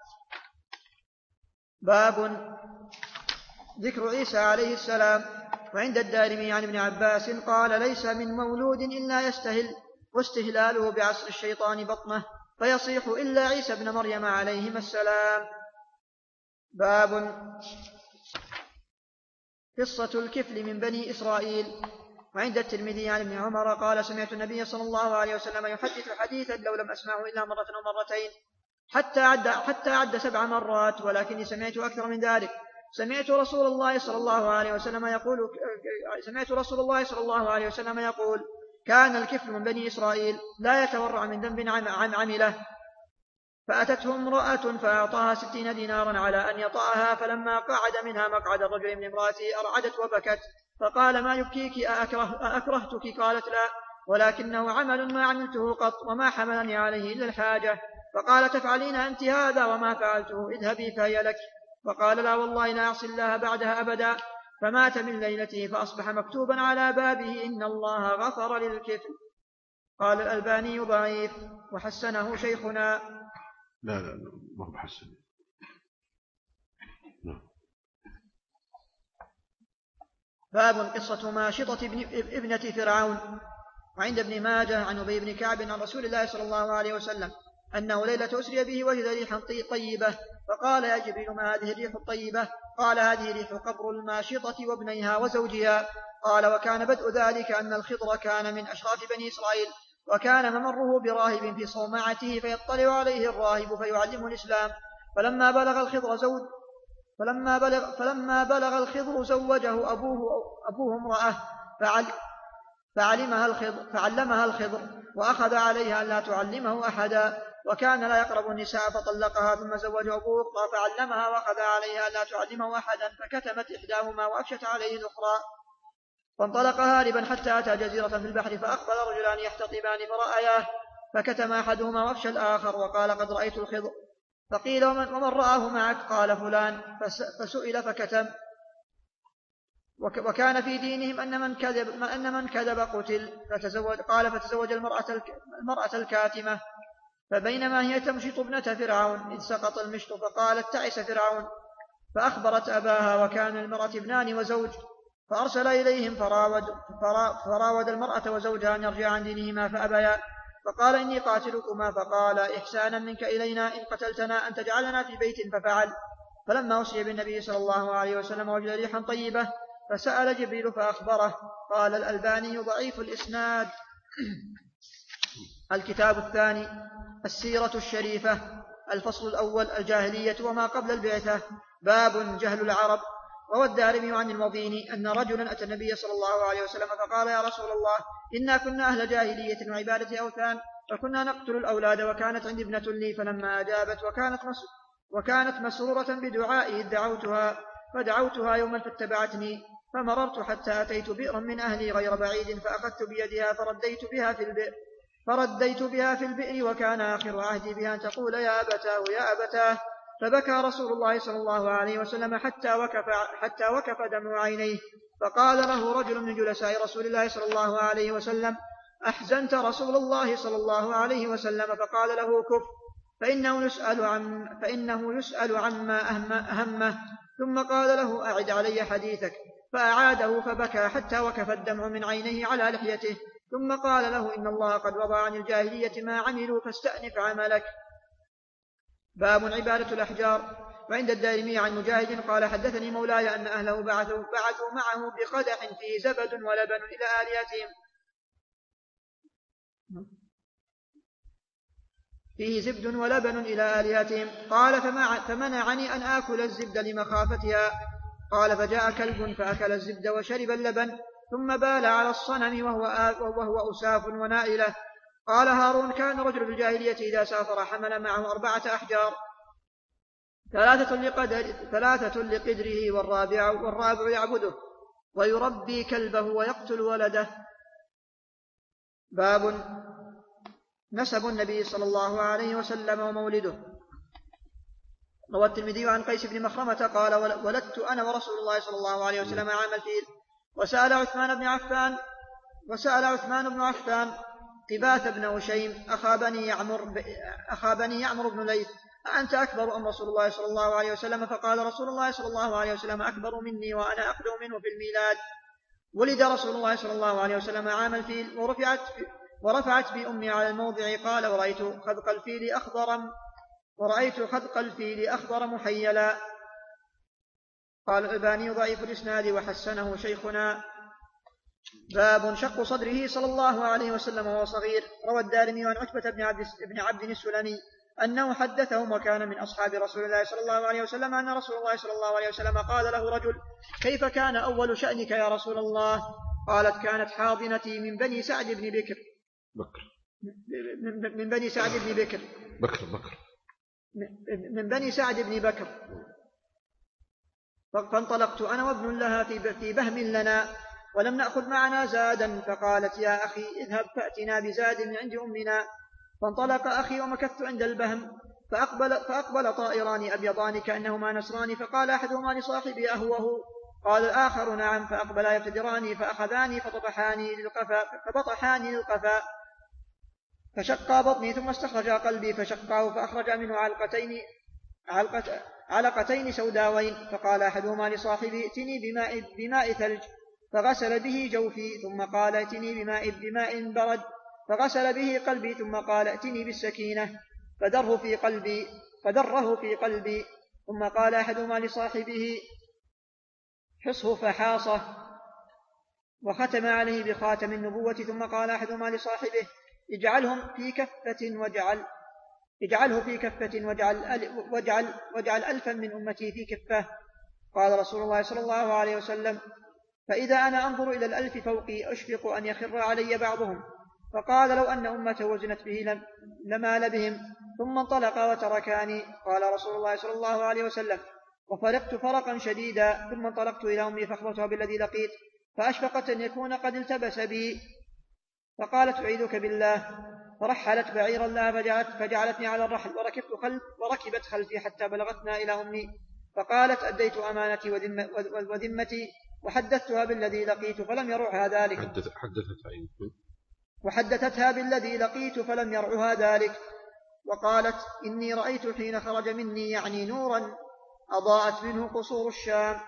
باب ذكر عيسى عليه السلام. وعند الدارمي عن ابن عباس قال: ليس من مولود إلا يستهل، واستهلاله بعصر الشيطان بطنه، فيصيح إلا عيسى بن مريم عليهما السلام. باب قصة الكفل من بني إسرائيل. وعند الترمذي عن ابن عمر قال: سمعت النبي صلى الله عليه وسلم يحدث حديثا لو لم أسمعه إلا مرة أو مرتين حتى عد, حتى عد سبع مرات، ولكني سمعت أكثر من ذلك. سمعت رسول الله صلى الله عليه وسلم يقول سمعت رسول الله صلى الله عليه وسلم يقول: كان الكفل من بني إسرائيل لا يتورع من ذنب عن عمله، فأتته امرأة فأعطاها ستين دينارا على أن يطأها، فلما قعد منها مقعد الرجل من امرأته أرعدت وبكت، فقال: ما يبكيك؟ أأكره أكرهتك؟ قالت: لا، ولكنه عمل ما عملته قط، وما حملني عليه إلا الحاجة. فقال: تفعلين أنت هذا وما فعلته، اذهبي فهي لك. فقال: لا والله لا أعصي الله بعدها أبدا. فمات من ليلته، فأصبح مكتوبا على بابه: إن الله غفر للكفل. قال الألباني: ضعيف وحسنه شيخنا.
لا لا لا ما هو بحسن.
باب قصة ماشطة ابنة فرعون. وعند ابن ماجه عن أبي بن كعب عن رسول الله صلى الله عليه وسلم أنه ليلة أسري به وجد ريحا طيبة، فقال: يا جبريل ما هذه الريح الطيبة؟ قال: هذه ريح قبر الماشطة وابنيها وزوجها. قال: وكان بدء ذلك أن الخضر كان من أشراف بني إسرائيل، وكان ممره براهب في صومعته فيطلع عليه الراهب فيعلمه الإسلام. فلما بلغ الخضر زوج فلما بلغ, فلما بلغ الخضر زوجه أبوه, أبوه امرأة فعل فعلمها الخضر, فعلمها الخضر وأخذ عليها أن لا تعلمه أحدا. وكان لا يقرب النساء فطلقها ثم زوج أبو أخرى فعلمها وأخذ عليها لا تعلمه أحدا فكتمت إحداهما وأفشت عليه الأخرى فانطلق هاربا حتى أتى جزيرة في البحر فأقبل رجلان يحتطبان فرأياه فكتم أحدهما وأفشى الآخر وقال قد رأيت الخضر فقيل ومن, ومن رآه معك قال فلان فسئل فكتم وكان في دينهم أن من كذب, أن من كذب قتل فتزوج قال فتزوج المرأة, المرأة الكاتمة فبينما هي تمشط ابنة فرعون إذ سقط المشط فقالت تعس فرعون فأخبرت أباها وكان المرأة ابنان وزوج فأرسل إليهم فراود, فراود المرأة وزوجها أن يرجع عن دينهما فأبيا فقال إني قاتلكما فقال إحسانا منك إلينا إن قتلتنا أن تجعلنا في بيت ففعل فلما أسري بالنبي صلى الله عليه وسلم وجد ريحا طيبة فسأل جبريل فأخبره قال الألباني ضعيف الإسناد. الكتاب الثاني السيرة الشريفة. الفصل الأول الجاهلية وما قبل البعثة. باب جهل العرب. روى الدارمي عن المضيني أن رجلا أتى النبي صلى الله عليه وسلم فقال يا رسول الله إنا كنا أهل جاهلية وعبادة أوثان فكنا نقتل الأولاد وكانت عندي ابنة لي فلما أجابت وكانت, مس وكانت مسرورة بدعائي دعوتها فدعوتها يوما فاتبعتني فمررت حتى أتيت بئرا من أهلي غير بعيد فأخذت بيدها فرديت بها في البئر فرديت بها في البئر وكان آخر عهدي بها أن تقول يا أبتاه يا أبتاه فبكى رسول الله صلى الله عليه وسلم حتى وكف, حتى وكف دمع عينيه فقال له رجل من جلساء رسول الله صلى الله عليه وسلم أحزنت رسول الله صلى الله عليه وسلم فقال له كف فإنه يسأل, عن فإنه يسأل عما أهمه ثم قال له أعد علي حديثك فأعاده فبكى حتى وكف الدمع من عينيه على لحيته ثم قال له إن الله قد وضع عن الجاهلية ما عملوا فاستأنف عملك. باب عبادة الأحجار. وعند الدارمي عن مجاهد قال حدثني مولاي أن أهله بعثوا, بعثوا معه بقدح فيه زبد ولبن إلى آلهتهم فيه زبد ولبن إلى آلهتهم قال فمنعني أن آكل الزبد لمخافتها قال فجاء كلب فأكل الزبد وشرب اللبن ثم بال على الصنم وهو, وهو أساف ونائلة. قال هارون كان رجل في الجاهلية إذا سافر حمل معه أربعة أحجار ثلاثة, لقدر ثلاثة لقدره والرابع, والرابع يعبده ويربي كلبه ويقتل ولده. باب نسب النبي صلى الله عليه وسلم ومولده. روى الترمذي عن قيس بن مخرمة قال ولدت أنا ورسول الله صلى الله عليه وسلم عام الفيل وسأل عثمان بن عفان وسأل عثمان بن عفان قباث بن وشيم أخا بني يعمر, أخا بني يعمر بن ليث أنت أكبر أم رسول الله صلى الله عليه وسلم فقال رسول الله صلى الله عليه وسلم أكبر مني وأنا أقدم منه في الميلاد. ولد رسول الله صلى الله عليه وسلم عام الفيل ورفعت, ورفعت بأمي على الموضع قال ورأيت خذق الفيل أخضر ورأيت خذق الفيل أخضر محيلا. قال الألباني ضعيف الإسناد وحسنه شيخنا. باب شق صدره صلى الله عليه وسلم وهو صغير. روى الدارمي عن عتبة بن عبد, بن عبد السلمي أنه حدثهم وكان من أصحاب رسول الله صلى الله عليه وسلم أن رسول الله صلى الله عليه وسلم قال له رجل كيف كان أول شأنك يا رسول الله؟ قالت كانت حاضنتي من بني سعد بن بكر
بكر
من بني سعد بن بكر
بكر بكر
من بني سعد بن بكر فانطلقت أنا وابن لها في بهم لنا ولم نأخذ معنا زادا فقالت يا أخي اذهب فأتنا بزاد من عند أمنا فانطلق أخي ومكثت عند البهم فأقبل, فأقبل طائران أبيضان كأنهما نسران فقال أحدهما لصاحبي أهوه قال الآخر نعم فأقبلا يبتدراني فأخذاني فطفحاني للقفا فبطحاني للقفا فشقا بطني ثم استخرجا قلبي فشقاه فأخرج منه علقتين, علقة علقتين سوداوين فقال أحدهما لصاحبي ائتني بماء, بماء ثلج فغسل به جوفي ثم قال ائتني بماء, بماء برد فغسل به قلبي ثم قال ائتني بالسكينة فدره في قلبي فدره في قلبي ثم قال أحدهما لصاحبه حصه فحاصه وختم عليه بخاتم النبوة ثم قال أحدهما لصاحبه اجعلهم في كفة واجعل اجعله في كفة واجعل, واجعل, واجعل ألفا من أمتي في كفة. قال رسول الله صلى الله عليه وسلم فإذا أنا أنظر إلى الألف فوقي أشفق أن يخر علي بعضهم فقال لو أن أمته وزنت به لمال بهم ثم انطلق وتركاني. قال رسول الله صلى الله عليه وسلم: وفرقت فرقا شديدا، ثم انطلقت إلى أمي فأخبرتها بالذي لقيت، فأشفقت أن يكون قد التبس بي، فقالت: أعيذك بالله. فرحلت بعيرا لها فجعلت فجعلتني على الرحل، وركبت خلف وركبت خلفي حتى بلغتنا إلى أمي، فقالت: أديت أمانتي وذمتي وحدثتها بالذي لقيت فلم يرعها ذلك.
حدثتها
وحدثتها بالذي لقيت فلم يرعها ذلك. وقالت: إني رأيت حين خرج مني يعني نورا أضاءت منه قصور الشام.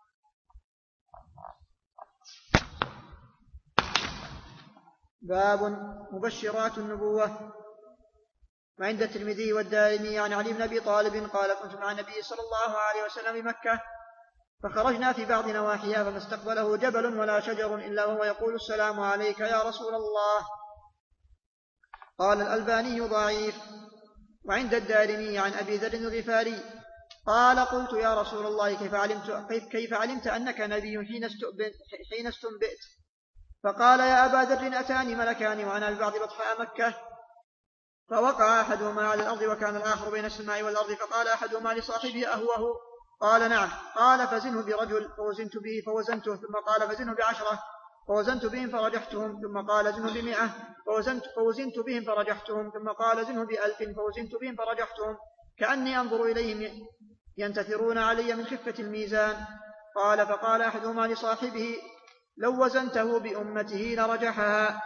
باب مبشرات النبوة. وعند الترمذي والدارمي عن علي بن أبي طالب قال: كنت مع النبي صلى الله عليه وسلم بمكة، فخرجنا في بعض نواحيها فما استقبله جبل ولا شجر إلا وهو يقول: السلام عليك يا رسول الله. قال الألباني: ضعيف. وعند الدارمي عن أبي ذر الغفاري قال: قلت: يا رسول الله، كيف علمت, كيف علمت أنك نبي حين استنبئت؟ فقال: يا أبا ذر، أتاني ملكان وأنا ببعض بطحاء مكة، فوقع أحدهما على الأرض وكان الآخر بين السماء والأرض، فقال أحدهما لصاحبه: أهوه؟ قال: نعم. قال: فزنه برجل، فوزنت به فوزنته، ثم قال: فزنه بعشرة، فوزنت بهم فرجحتهم، ثم قال: زنه بمئة، فوزنت, فوزنت بهم فرجحتهم، ثم قال: زنه بألف، فوزنت بهم فرجحتهم، كأني أنظر إليهم ينتثرون علي من خفة الميزان. قال: فقال أحدهما لصاحبه: لو وزنته بأمته لرجحها.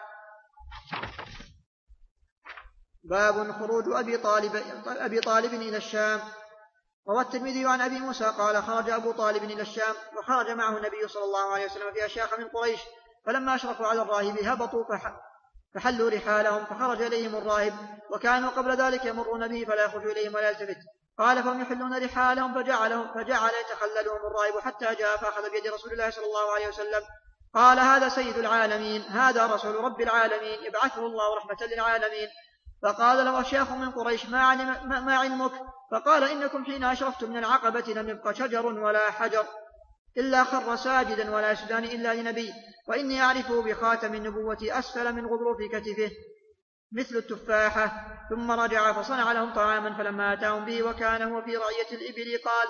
باب خروج أبي طالب, أبي طالب إلى الشام. روى الترمذي عن أبي موسى قال: خرج أبو طالب إلى الشام، وخرج معه النبي صلى الله عليه وسلم في أشياخ من قريش، فلما أشرفوا على الراهب هبطوا فحلوا رحالهم، فخرج إليهم الراهب، وكانوا قبل ذلك يمرون به فلا يخرج إليهم ولا يلتفت. قال: فهم يحلون رحالهم، فجعلهم فجعل يتخللهم الراهب حتى جاء فأخذ بيد رسول الله صلى الله عليه وسلم. قال: هذا سيد العالمين، هذا رسول رب العالمين، يبعثه الله رحمة للعالمين. فقال له أشياخ من قريش: ما, علم ما علمك؟ فقال: إنكم حين أشرفتم من العقبة لم يبق شجر ولا حجر إلا خر ساجدا ولا يسجدان إلا لنبي، وإني أعرفه بخاتم النبوة أسفل من غضروف كتفه مثل التفاحة. ثم رجع فصنع لهم طعاما، فلما أتاهم به وكان هو في رعية الإبل قال: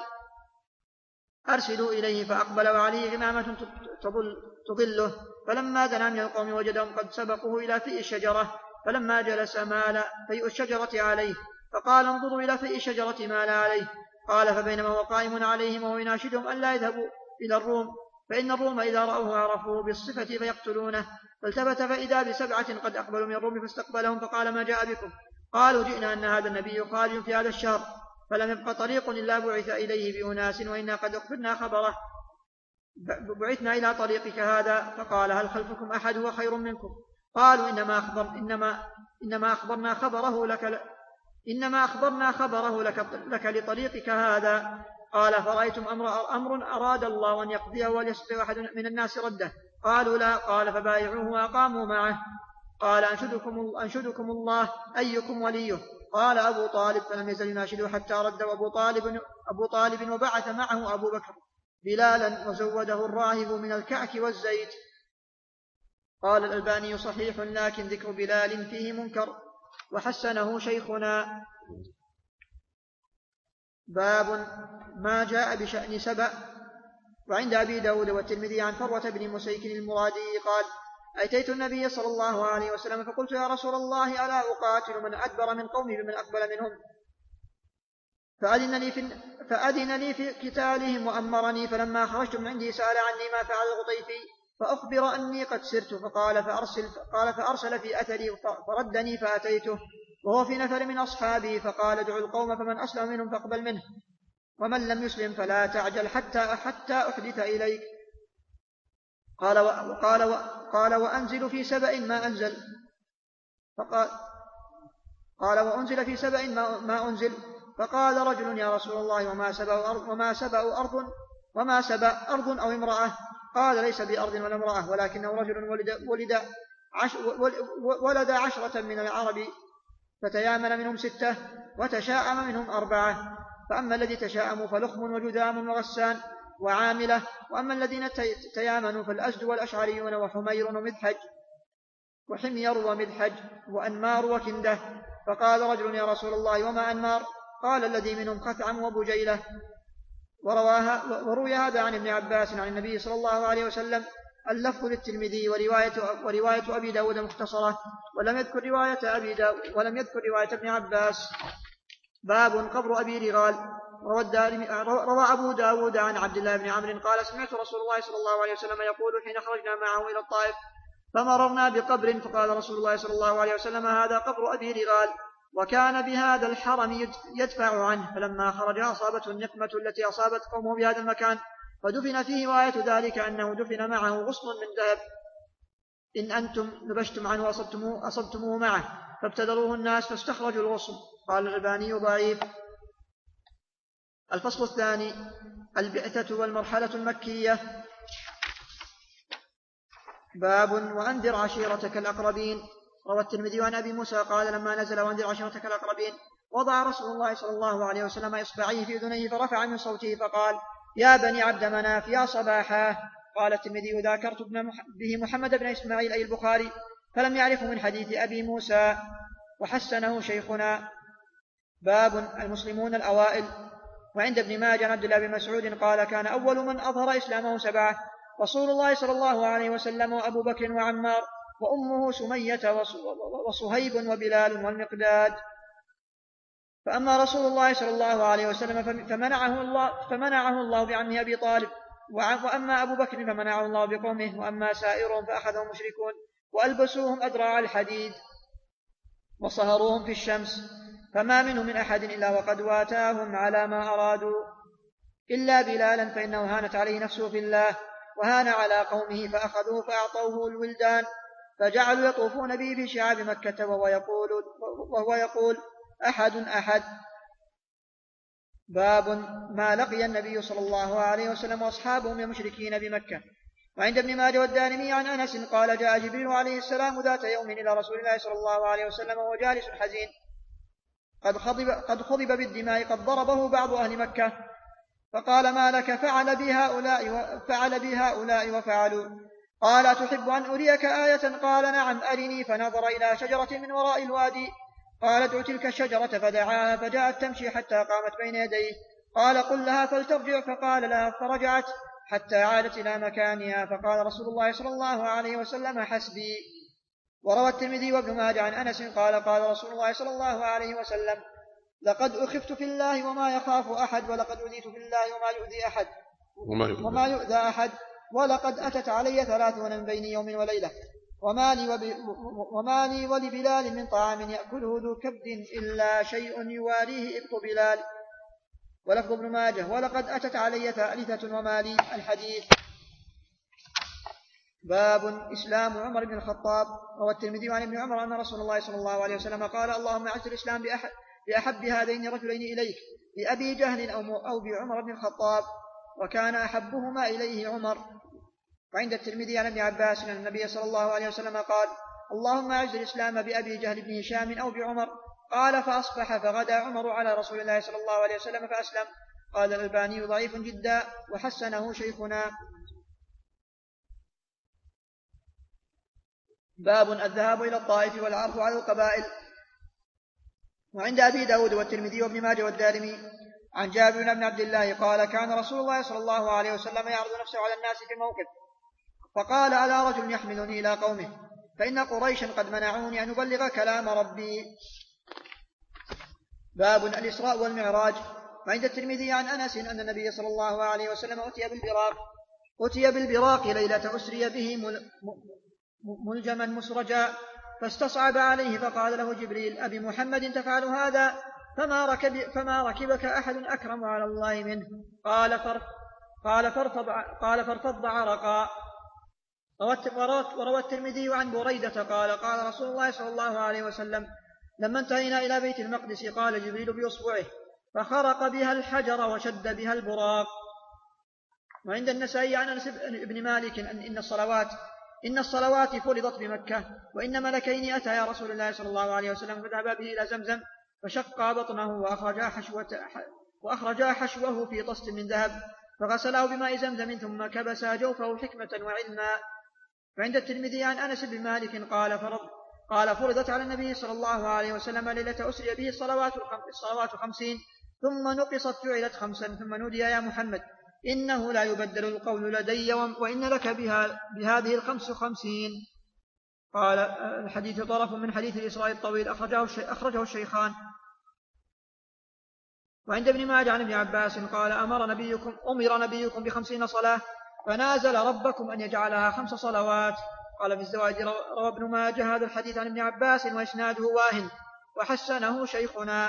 أرسلوا إليه. فأقبل وعليه غمامة تظله، فلما دنا من القوم وجدهم قد سبقوه إلى فئ الشجرة، فلما جلس مال فيء الشجرة عليه، فقال: انظروا إلى فئ الشجرة مال عليه. قال: فبينما هو قائم عليهم وهو يناشدهم أن لا يذهبوا إلى الروم، فإن الروم إذا رأوه عرفوه بالصفة فيقتلونه. فالتفت فإذا بسبعة قد أقبلوا من الروم فاستقبلهم، فقال: ما جاء بكم؟ قالوا: جئنا أن هذا النبي خارج في هذا الشهر، فلم يبق طريق إلا بعث إليه بأناس، وإنا قد أخبرنا خبره، بعثنا إلى طريقك هذا. فقال: هل خلفكم أحد هو خير منكم؟ قالوا: إنما, أخبر إنما, إنما أخبرنا خبره لك إنما أخبرنا خبره لك, لك لطريقك هذا. قال: فرأيتم أمر, أمر أراد الله أن يقضيه وليستطيع أحد من الناس رده؟ قالوا: لا. قال: فبايعوه وأقاموا معه. قال: أنشدكم, أنشدكم الله أيكم وليه؟ قال: أبو طالب. فلم يزل يناشده حتى رد أبو طالب, أبو طالب وبعث معه أبو بكر بلالا وزوده الراهب من الكعك والزيت. قال الألباني: صحيح، لكن ذكر بلال فيه منكر، وحسنه شيخنا. باب ما جاء بشأن سبأ. وعند أبي داود والترمذي عن فروة بن مسيك المرادي قال: أتيت النبي صلى الله عليه وسلم فقلت: يا رسول الله، ألا أقاتل من أدبر من قومي بمن أقبل منهم؟ فأذن لي في, فأذن لي في قتالهم وأمرني، فلما خرجت من عندي سأل عني ما فعل الغطيفي، فأخبر أني قد سرت، فقال فأرسل, قال فأرسل في أثري فردني فأتيته وهو في نفر من أصحابه، فقال: ادعوا القوم فمن أسلم منهم فاقبل منه، ومن لم يسلم فلا تعجل حتى, حتى أحدث إليك. قال, وقال, قال وأنزل في سبأ ما أنزل. فقال قال وأنزل في سبأ ما, ما أنزل. فقال رجل: يا رسول الله، وما سبأ أرض, وما سبأ أرض, وما سبأ أرض أو امرأة؟ قال: ليس بأرض ولا امرأة، ولكنه رجل ولد, ولد, عش ولد عشرة من العرب، فتيامن منهم ستة وتشاءم منهم أربعة. فأما الذي تشاءموا فلخم وجذام وغسان وعاملة، وأما الذين تيامنوا فالأسد والأشعريون وحمير ومذحج وحمير ومذحج وأنمار وكنده. فقال رجل يا رسول الله وما أنمار؟ قال الذي منهم خثعم وبجيلة. ورواها وروي هذا عن ابن عباس عن النبي صلى الله عليه وسلم. اللفظ للترمذي ورواية, ورواية أبي داود مختصرة ولم يذكر رواية أبي داود ولم يذكر رواية ابن عباس. باب قبر أبي رغال. روى أبو داود عن عبد الله بن عمرو قال سمعت رسول الله صلى الله عليه وسلم يقول حين خرجنا معه إلى الطائف فمررنا بقبر فقال رسول الله صلى الله عليه وسلم هذا قبر أبي رغال وكان بهذا الحرم يدفع عنه فلما خرج أصابته النقمة التي أصابت قومه بهذا المكان فدفن فيه وآية ذلك أنه دفن معه غصن من ذهب إن أنتم نبشتم عنه أصبتموه, أصبتموه معه فابتدروه الناس فاستخرجوا الغصن. قال الألباني ضعيف. الفصل الثاني البعثة والمرحلة المكية. باب وأنذر عشيرتك الأقربين. روى الترمذي عن أبي موسى قال لما نزل وأنذر عشيرتك الأقربين وضع رسول الله صلى الله عليه وسلم إصبعيه في أذنيه فرفع من صوته فقال يا بني عبد مناف يا صباحا. قال الترمذي ذكرت به محمد بن إسماعيل أي البخاري فلم يعرفه من حديث أبي موسى وحسنه شيخنا. باب المسلمون الأوائل. وعند ابن ماجه عن عبد الله بن مسعود قال كان أول من أظهر إسلامه سبعة رسول الله صلى الله عليه وسلم وأبو بكر وعمار وأمه سمية وصهيب وبلال والمقداد. فأما رسول الله صلى الله عليه وسلم فمنعه الله, فمنعه الله بعمه أبي طالب وأما أبو بكر فمنعه الله بقومه وأما سائرهم فأخذهم مشركون وألبسوهم أدراع الحديد وصهروهم في الشمس فما منهم من أحد إلا وقد واتاهم على ما أرادوا إلا بلالا فإنه هانت عليه نفسه في الله وهان على قومه فأخذوه فأعطوه الولدان فجعلوا يطوفون به في شعاب مكة وهو يقول, وهو يقول أحد أحد. باب ما لقي النبي صلى الله عليه وسلم وأصحابه من المشركين بمكة. وعند ابن ماجه والدارمي عن أنس قال جاء جبريل عليه السلام ذات يوم إلى رسول الله صلى الله عليه وسلم وهو جالس حزين قد خضب, قد خضب بالدماء قد ضربه بعض أهل مكة فقال ما لك؟ فعل بهؤلاء فعل بهؤلاء وفعلوا. قال أتحب أن أريك آية؟ قال نعم أرني. فنظر إلى شجرة من وراء الوادي قال ادع تلك الشجرة فدعاها فجاءت تمشي حتى قامت بين يديه قال قل لها فلترجع فقال لها فرجعت حتى عادت إلى مكانها فقال رسول الله صلى الله عليه وسلم حسبي. وروى الترمذي وابن ماجه عن أنس قال قال رسول الله صلى الله عليه وسلم لقد أخفت في الله وما يخاف أحد ولقد أذيت في الله وما يؤذي أحد وما يؤذى أحد ولقد أتت علي ثلاثون من بين يوم وليلة وما لي, وب... وما لي ولبلال من طعام يأكله ذو كبد إلا شيء يواريه إبط بلال. ولفظ ابن ماجه ولقد أتت علي ثالثة وما لي الحديث. باب إسلام عمر بن الخطاب. روى الترمذي عن ابن عمر أن رسول الله صلى الله عليه وسلم قال اللهم أعز الإسلام بأحد بأحب هذين الرجلين إليك بأبي جهل أو بعمر بن الخطاب وكان أحبهما إليه عمر. وعند الترمذي عن ابن عباس أن النبي صلى الله عليه وسلم قال اللهم أعز الإسلام بأبي جهل بن هشام أو بعمر. قال فأصبح فغدا عمر على رسول الله صلى الله عليه وسلم فأسلم. قال الألباني ضعيف جدا وحسنه شيخنا. باب الذهاب إلى الطائف والعرض على القبائل. وعند أبي داود والترمذي وابن ماجه والدارمي عن جابر بن عبد الله قال كان رسول الله صلى الله عليه وسلم يعرض نفسه على الناس في الموقف فقال على رجل يحملني إلى قومه فإن قريشا قد منعوني أن أبلغ كلام ربي. باب الإسراء والمعراج. وعند الترمذي عن أنس أن النبي صلى الله عليه وسلم أتي بالبراق أتي بالبراق ليلة أسري به ملجما مسرجا فاستصعب عليه فقال له جبريل أبي محمد تفعل هذا؟ فما, ركب فما ركبك أحد أكرم على الله منه. قال فرف قال فارتض قال فارتض عرقا. وروى الترمذي عن بريدة قال قال رسول الله صلى الله عليه وسلم لما انتهينا إلى بيت المقدس قال جبريل بإصبعه فخرق بها الحجر وشد بها البراق. وعند النسائي عن أنس بن مالك إن الصلوات إن الصلوات فرضت بمكة وإن ملكين أتيا رسول الله صلى الله عليه وسلم فذهبا به إلى زمزم فشقا بطنه وأخرجا حشوة وأخرجا حشوه في طست من ذهب فغسلاه بماء زمزم ثم كبسا جوفه حكمة وعلما. وعند الترمذي عن أنس بن مالك قال فرض قال فرضت على النبي صلى الله عليه وسلم ليلة أسري به الصلوات الصلوات خمسين ثم نقصت جعلت خمسا ثم نودي يا محمد إنه لا يبدل القول لدي وإن لك بها بهذه الخمس خمسين. قال الحديث طرف من حديث الإسراء الطويل أخرجه, أخرجه الشيخان. وعند ابن ماجه عن ابن عباس قال أمر نبيكم, أمر نبيكم بخمسين صلاة فنازل ربكم أن يجعلها خمس صلوات. قال في الزواج روى ابن ماجه هذا الحديث عن ابن عباس وإسناده واهن وحسنه شيخنا.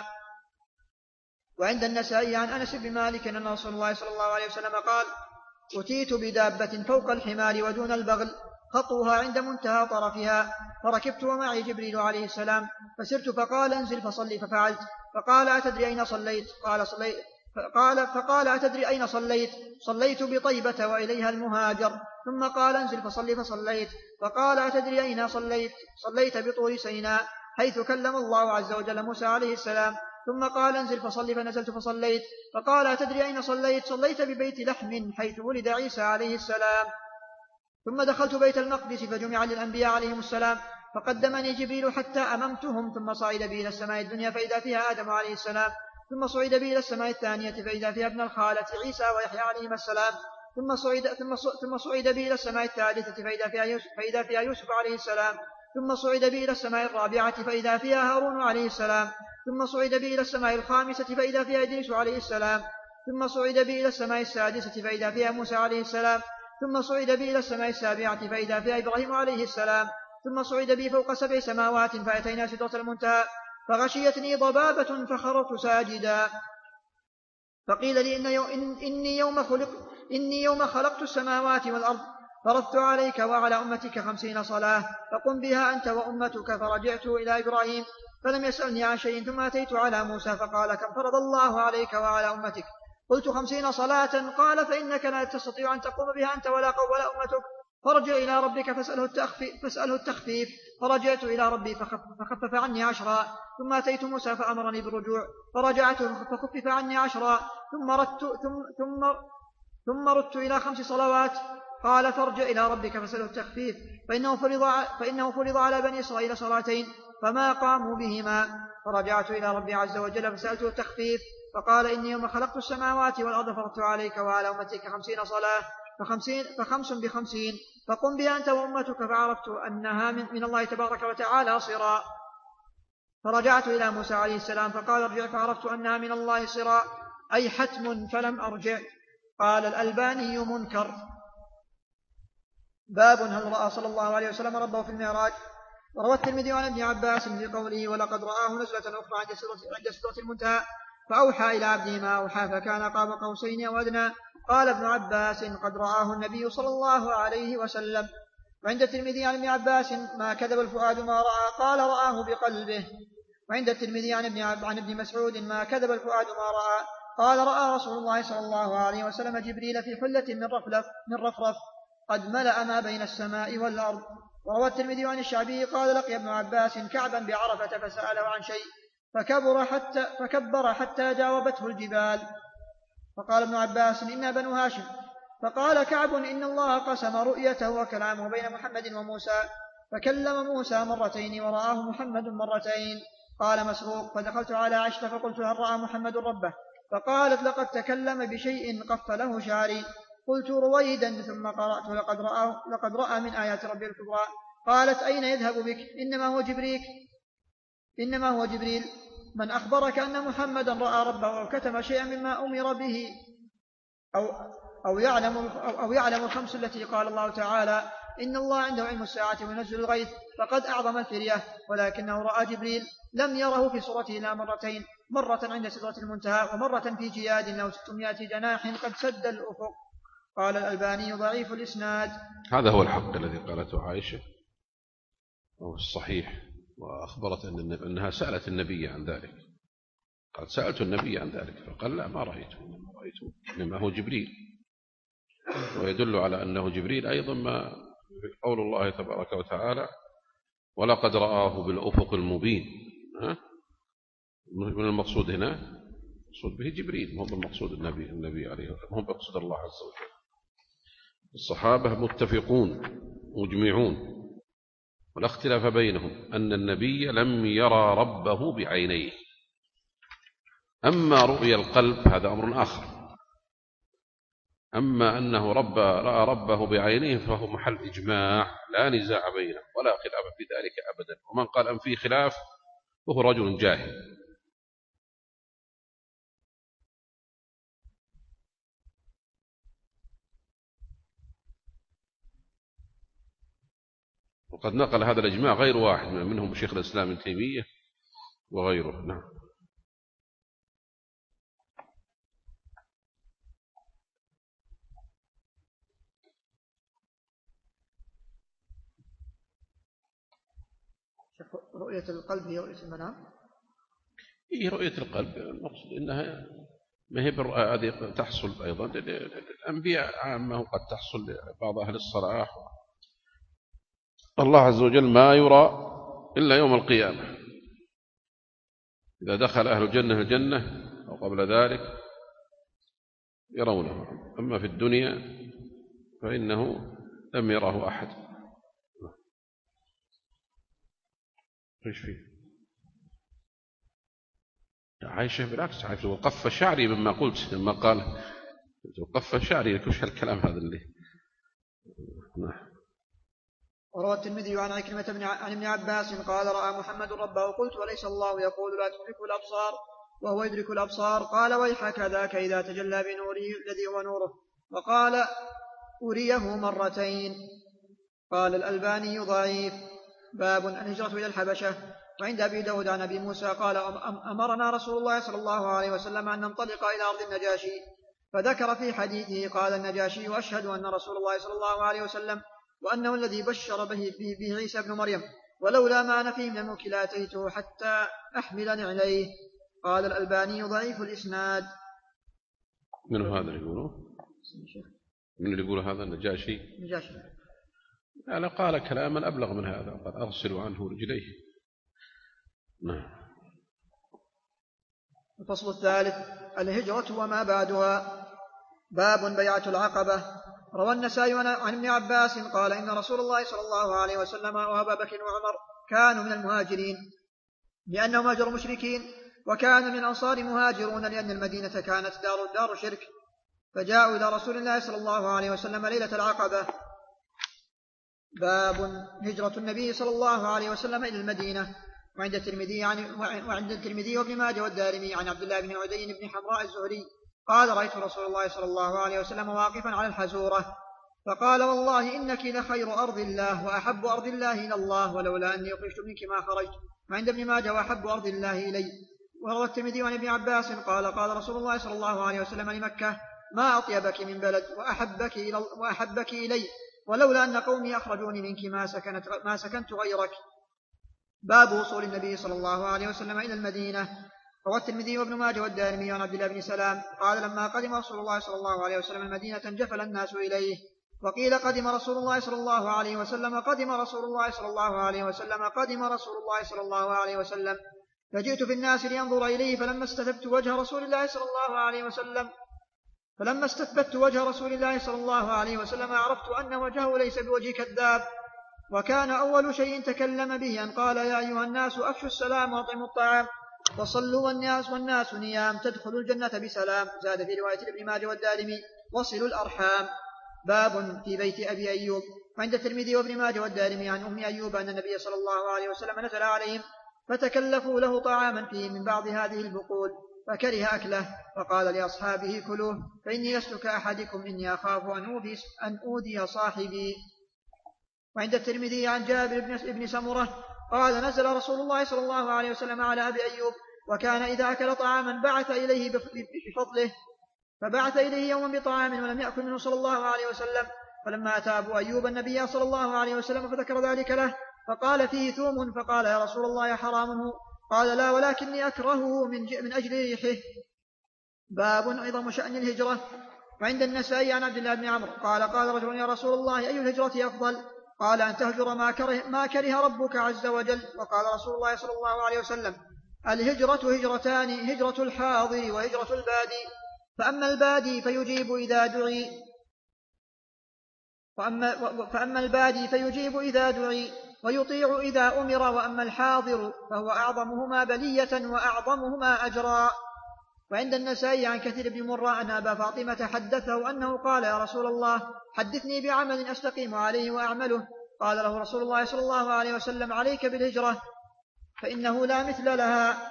وعند النسائي عن أنس بن مالك أن رسول الله صلى الله عليه وسلم قال أتيت بدابة فوق الحمار ودون البغل خطوها عند منتهى طرفها فركبت ومعي جبريل عليه السلام فسرت فقال انزل فصلي ففعلت فقال أتدري أين صليت؟ قال صليت فقال, فقال أتدري أين صليت؟ صليت بطيبة وإليها المهاجر. ثم قال انزل فصلي فصليت فقال أتدري أين صليت؟ صليت بطور سيناء حيث كلم الله عز وجل موسى عليه السلام. ثم قال انزل فصلي فنزلت فصليت فقال أتدري أين صليت؟ صليت ببيت لحم حيث ولد عيسى عليه السلام. ثم دخلت بيت المقدس فجمع للأنبياء عليهم السلام فقدمني جبريل حتى أممتهم ثم صعد بي إلى السماء الدنيا فإذا فيها آدم عليه السلام ثم صعد بي إلى السماء الثانية فإذا فيها ابن الخالة عيسى ويحيى عليهما السلام ثم صعد, ثم ثم صعد بي إلى السماء الثالثة فإذا فيها يوسف, فإذا فيها يوسف عليه السلام ثم صعد بي إلى السماء الرابعة فإذا فيها هارون عليه السلام ثم صعد بي إلى السماء الخامسة فإذا فيها إدريس عليه السلام ثم صعد بي إلى السماء السادسة فإذا فيها موسى عليه السلام ثم صعد بي إلى السماء السابعة فإذا فيها إبراهيم عليه السلام ثم صعد بي فوق سبع سماوات فأتينا سدرة المنتهى فغشيتني ضبابة فخررت ساجدا فقيل لي إن يو إن إني, يوم خلق إني يوم خلقت السماوات والأرض فرضت عليك وعلى أمتك خمسين صلاة فقم بها أنت وأمتك. فرجعت إلى إبراهيم فلم يسألني عن شيء ثم أتيت على موسى فقال كم فرض الله عليك وعلى أمتك؟ قلت خمسين صلاة. قال فإنك لا تستطيع أن تقوم بها أنت ولا قوم ولا أمتك فرجع إلى ربك فاسأله التخفيف, فاسأله التخفيف. فرجعت إلى ربي فخف فخفف عني عشرا ثم أتيت موسى فأمرني بالرجوع فرجعت فخفف عني عشرا ثم ردت, ثم, ثم, ثم ردت إلى خمس صلوات. قال فارجع إلى ربك فاسأله التخفيف فإنه فرض, فإنه فرض على بني إسرائيل صلاتين فما قاموا بهما. فرجعت إلى ربي عز وجل فسألته التخفيف فقال إني يوم خلقت السماوات والأرض فرضت عليك وعلى أمتك خمسين صلاة فخمسين فخمس بخمسين فقم بها أنت وأمتك. فعرفت أنها من, من الله تبارك وتعالى صراء. فرجعت إلى موسى عليه السلام فقال ارجع فعرفت أنها من الله صراء أي حتم فلم أرجع. قال الألباني منكر. باب هل رأى صلى الله عليه وسلم ربه في المعراج. وروى الترمذي عن ابن عباس في قوله ولقد رآه نزلة أخرى عند سدرة المنتهى فأوحى إلى عبده ما أوحى فكان قاب قوسين أو أدنى. قال ابن عباس قد رآه النبي صلى الله عليه وسلم. وعند الترمذي عن ابن عباس ما كذب الفؤاد ما رأى قال رآه بقلبه. وعند الترمذي عن ابن, عن ابن مسعود ما كذب الفؤاد ما رأى قال رأى رسول الله صلى الله عليه وسلم جبريل في حلة من رفرف, من رفرف قد ملأ ما بين السماء والأرض. وروى الترمذي عن الشعبي قال لقي ابن عباس كعبا بعرفة فسأله عن شيء فكبر حتى, فكبر حتى جاوبته الجبال. فقال ابن عباس إنا بنو هاشم. فقال كعب إن الله قسم رؤيته وكلامه بين محمد وموسى فكلم موسى مرتين ورآه محمد مرتين. قال مسروق فدخلت على عائشة فقلت هل رأى محمد ربه؟ فقالت لقد تكلم بشيء قف له شعري. قلت رويدا ثم قرأت لقد رأى, لقد رأى من آيات ربي الكبرى. قالت أين يذهب بك؟ إنما هو جبريل إنما هو جبريل من أخبرك أن محمدا رأى ربه أو كتم شيئا مما أمر به أو, أو, يعلم, أو, أو يعلم الخمس التي قال الله تعالى إن الله عنده علم الساعة وينزل الغيث فقد أعظم الفرية. ولكنه رأى جبريل لم يره في صورته إلا مرتين مرة عند سدرة المنتهى ومرة في جياد له ستمائة جناح قد سد الأفق. قال الألباني ضعيف الإسناد.
هذا هو الحق الذي قالته عائشة وهو الصحيح. وأخبرت أن أنها سألت النبي عن ذلك قد سألت النبي عن ذلك فقال لا ما رأيته ما رأيته إنما هو جبريل. ويدل على أنه جبريل أيضا ما قول الله تبارك وتعالى ولقد رآه بالأفق المبين. ها؟ من المقصود هنا المقصود به جبريل هم المقصود النبي النبي عليه هم مقصود الله عز وجل. الصحابة متفقون مجمعون ولا اختلاف بينهم أن النبي لم يرى ربه بعينيه. أما رؤيا القلب هذا أمر آخر. أما أنه رب رأى ربه بعينيه فهو محل إجماع لا نزاع بينه ولا خلاف في ذلك أبدا. ومن قال أن فيه خلاف وهو رجل جاهل. وقد نقل هذا الإجماع غير واحد منهم شيخ الإسلام ابن تيمية وغيره. نعم.
رؤية القلب هي رؤية المنام؟
هي رؤية القلب المقصود إنها ما هي هذه تحصل أيضا للأنبياء عامة، وقد تحصل لبعض أهل الصلاح. الله عز وجل ما يرى إلا يوم القيامة إذا دخل أهل الجنة الجنة أو قبل ذلك يرونه. أما في الدنيا فإنه لم يره أحد. ايش فيه؟ عايشة بالعكس، عايشة وقف شعري مما قلت لما قال وقف شعري. وش هالكلام هذا اللي نعم.
وروى الترمذي عن عكرمة بن عن ابن عباس قال رأى محمد ربه. قلت وليس الله يقول لا تدركه الأبصار وهو يدرك الأبصار؟ قال ويحك ذاك إذا تجلى بنوره الذي هو نوره. وقال أريه مرتين. قال الألباني ضعيف. باب الهجرة إلى الحبشة. وعند أبي داود عن أبي موسى قال أمرنا رسول الله صلى الله عليه وسلم أن ننطلق إلى أرض النجاشي، فذكر في حديثه قال النجاشي وأشهد أن رسول الله صلى الله عليه وسلم وأنه الذي بشر به, به عيسى بن مريم، ولولا ما أنا فيه من الملك لأتيته حتى أحمل نعليه. قال الألباني ضعيف الإسناد.
من هذا اللي يقوله؟ من اللي يقول هذا النجاشي؟
نجاشي
يعني قال كلاما أبلغ من هذا، قد أرسلوا عنه رجليه. نعم.
الفصل الثالث الهجرة وما بعدها. باب بيعة العقبة. روى النسائي عن ابن عباس قال إن رسول الله صلى الله عليه وسلم وأبا بكر وعمر كانوا من المهاجرين لأنهم هاجروا مشركين، وكان من الأنصار مهاجرون لأن المدينة كانت دار, دار شرك، فجاءوا إلى رسول الله صلى الله عليه وسلم ليلة العقبة. باب هجرة النبي صلى الله عليه وسلم إلى المدينة. وعند الترمذي يعني وعند الترمذي وابن ماجه والدارمي عن عبد الله بن عدي بن حمراء الزهري قال رأيت رسول الله صلى الله عليه وسلم واقفا على الحزورة فقال والله إنك لخير أرض الله وأحب أرض الله إلى الله، ولولا أني أخرجت منك ما خرجت. وعند ابن ماجه وأحب أرض الله إلي. وروى الترمذي عن ابن عباس قال قال رسول الله صلى الله عليه وسلم لمكة ما أطيبك من بلد وأحبك, إلى وأحبك إلي، ولولا أن قومي أخرجوني منك ما, سكنت ما سكنت غيرك. باب وصول النبي صلى الله عليه وسلم إلى المدينة. روى الترمذي وابن ماجه والدارمي عن عبد الله بن سلام قال لما قدم رسول الله صلى الله عليه وسلم المدينة انجفل الناس إليه. وقيل قدم رسول الله صلى الله عليه وسلم قدم رسول الله صلى الله عليه وسلم قدم رسول الله صلى الله عليه وسلم فجئت في الناس لأنظر إليه فلما استثبت وجه رسول الله صلى الله عليه وسلم فلما استثبت وجه رسول الله صلى الله عليه وسلم عرفت أن وجهه ليس بوجه كذاب. وكان أول شيء تكلم به أن قال يا أيها الناس أفشوا السلام وأطعموا الطعام وصلوا والناس والناس نيام تدخلوا الجنة بسلام. زاد في رواية ابن ماجه والدارمي وصلوا الأرحام. باب في بيت أبي أيوب. وعند الترمذي وابن ماجه والدارمي عن أم أيوب أن النبي صلى الله عليه وسلم نزل عليهم فتكلفوا له طعاما فيه من بعض هذه البقول فكره أكله وقال لأصحابه كلوه فإني لست كأحدكم إني أخاف أن أودي صاحبي. وعند الترمذي عن جابر بن سمرة قال نزل رسول الله صلى الله عليه وسلم على أبي أيوب وكان إذا أكل طعاما بعث إليه بفضله، فبعث إليه يوما بطعام ولم يأكل منه صلى الله عليه وسلم. فلما أتى أبو أيوب النبي صلى الله عليه وسلم فذكر ذلك له فقال فيه ثوم، فقال يا رسول الله حرام؟ قال لا ولكني أكرهه من, من أجل ريحه. باب عظم شأن الهجرة. وعند النسائي عن عبد الله بن عمرو قال قال رجل يا رسول الله أي الهجرة أفضل؟ قال أن تهجر ما كره, ما كره ربك عز وجل. وقال رسول الله صلى الله عليه وسلم الهجرة هجرتان، هجرة الحاضر وهجرة البادي، فأما البادي فيجيب إذا دعي فأما, فأما البادي فيجيب إذا دعي ويطيع إذا أمر، وأما الحاضر فهو أعظمهما بلية وأعظمهما أجرا. وعند النسائي عن كثير بن مرة أن أبا فاطمة حدثه أنه قال: يا رسول الله، حدثني بعمل أستقيم عليه وأعمله. قال له رسول الله صلى الله عليه وسلم: عليك بالهجرة فإنه لا مثل لها.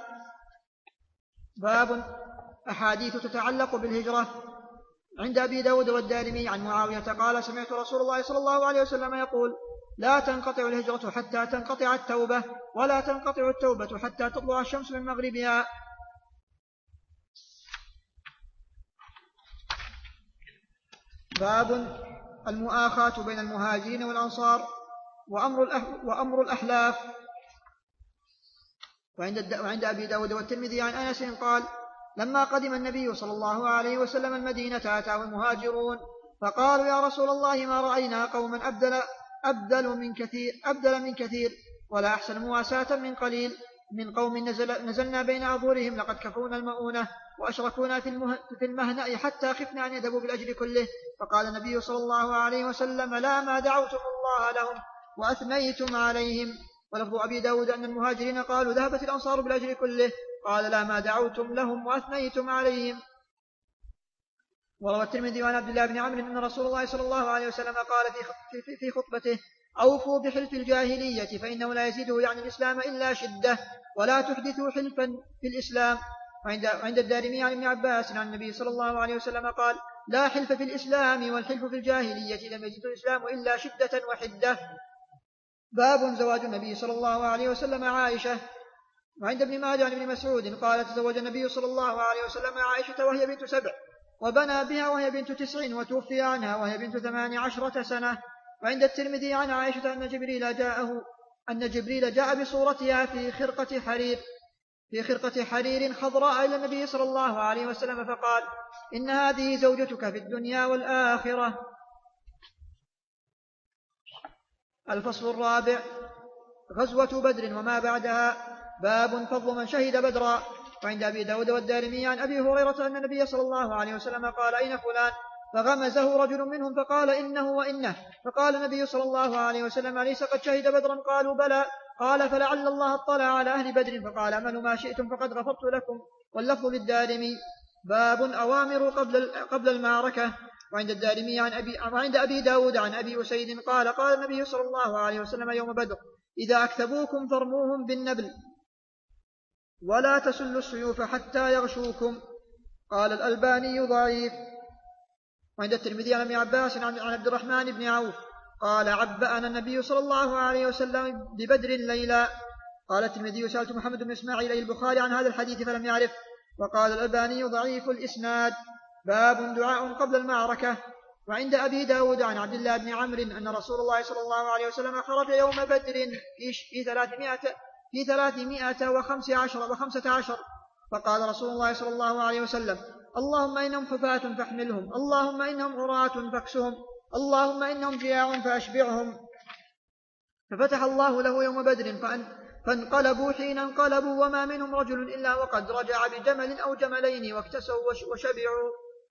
باب أحاديث تتعلق بالهجرة. عند أبي داود والدارمي عن معاوية قال: سمعت رسول الله صلى الله عليه وسلم يقول: لا تنقطع الهجرة حتى تنقطع التوبة، ولا تنقطع التوبة حتى تطلع الشمس من مغربها. باب المؤاخاة بين المهاجرين والأنصار وأمر الأحلاف. وعند أبي داود والترمذي عن أنس قال: لما قدم النبي صلى الله عليه وسلم المدينة أتاه المهاجرون فقالوا: يا رسول الله، ما رأينا قوما أبدل, أبدل, من كثير أبدل من كثير ولا أحسن مواساة من قليل، من قوم نزل نزلنا بين أظهرهم لقد كفونا المؤونة وأشركونا في المهنأ حتى خفنا أن يذهبوا بالأجر كله. فقال النبي صلى الله عليه وسلم: لا، ما دعوتم الله لهم وأثنيتم عليهم. ولفظ أبي داود أن المهاجرين قالوا: ذهبت الأنصار بالأجر كله. قال: لا، ما دعوتم لهم وأثنيتم عليهم. وروى الترمذي عن عبد الله بن عمرو أن رسول الله صلى الله عليه وسلم قال في, في خطبته: أوفوا بحلف الجاهلية فإنه لا يزيده يعني الإسلام إلا شدة، ولا تحدثوا حلفا في الإسلام. وعند الدارمي عن ابن عباس عن النبي صلى الله عليه وسلم قال: لا حلف في الإسلام، والحلف في الجاهلية لم يزد الإسلام إلا شدة وحدة. باب زواج النبي صلى الله عليه وسلم عائشة. وعند ابن ماجه عن ابن مسعود قال: تزوج النبي صلى الله عليه وسلم عائشة وهي بنت سبع، وبنى بها وهي بنت تسع، وتوفي عنها وهي بنت ثمان عشرة سنة. وعند الترمذي عن عائشة أن جبريل جاءه أن جبريل جاء بصورتها في خرقة حرير في خرقة حرير خضراء إلى النبي صلى الله عليه وسلم فقال: إن هذه زوجتك في الدنيا والآخرة. الفصل الرابع: غزوة بدر وما بعدها. باب فضل من شهد بدرا. وعند أبي داود والدارمي عن أبي هريرة أن النبي صلى الله عليه وسلم قال: أين فلان؟ فغمزه رجل منهم فقال: إنه وإنه. فقال النبي صلى الله عليه وسلم: أليس قد شهد بدرا؟ قالوا: بلى. قال: فلعل الله اطلع على أهل بدر فقال: اعملوا ما شئتم فقد غفرت لكم. واللفظ للدارمي. باب أوامر قبل قبل المعركة. وعند الدارمي عن أبي وعند أبي داود عن أبي أسيد قال: قال النبي صلى الله عليه وسلم يوم بدر: إذا أكثبوكم فارموهم بالنبل، ولا تسلوا السيوف حتى يغشوكم. قال الألباني: ضعيف. وعند الترمذي عن ابن عباس عن عبد الرحمن بن عوف قال: عبأنا النبي صلى الله عليه وسلم ببدر ليلا. قال الترمذي: سألت محمد بن إسماعيل البخاري عن هذا الحديث فلم يعرف. وقال الألباني: ضعيف الإسناد. باب دعاء قبل المعركة. وعند أبي داود عن عبد الله بن عمرو أن رسول الله صلى الله عليه وسلم خرج يوم بدر في ثلاثمائة في ثلاثمائة وخمس عشر وخمسة عشر، فقال رسول الله صلى الله عليه وسلم: اللهم إنهم حفاة فاحملهم، اللهم إنهم عراة فاكسهم، اللهم إنهم جياع فأشبعهم. ففتح الله له يوم بدر فانقلبوا حين انقلبوا، وما منهم رجل إلا وقد رجع بجمل أو جملين واكتسوا وشبعوا.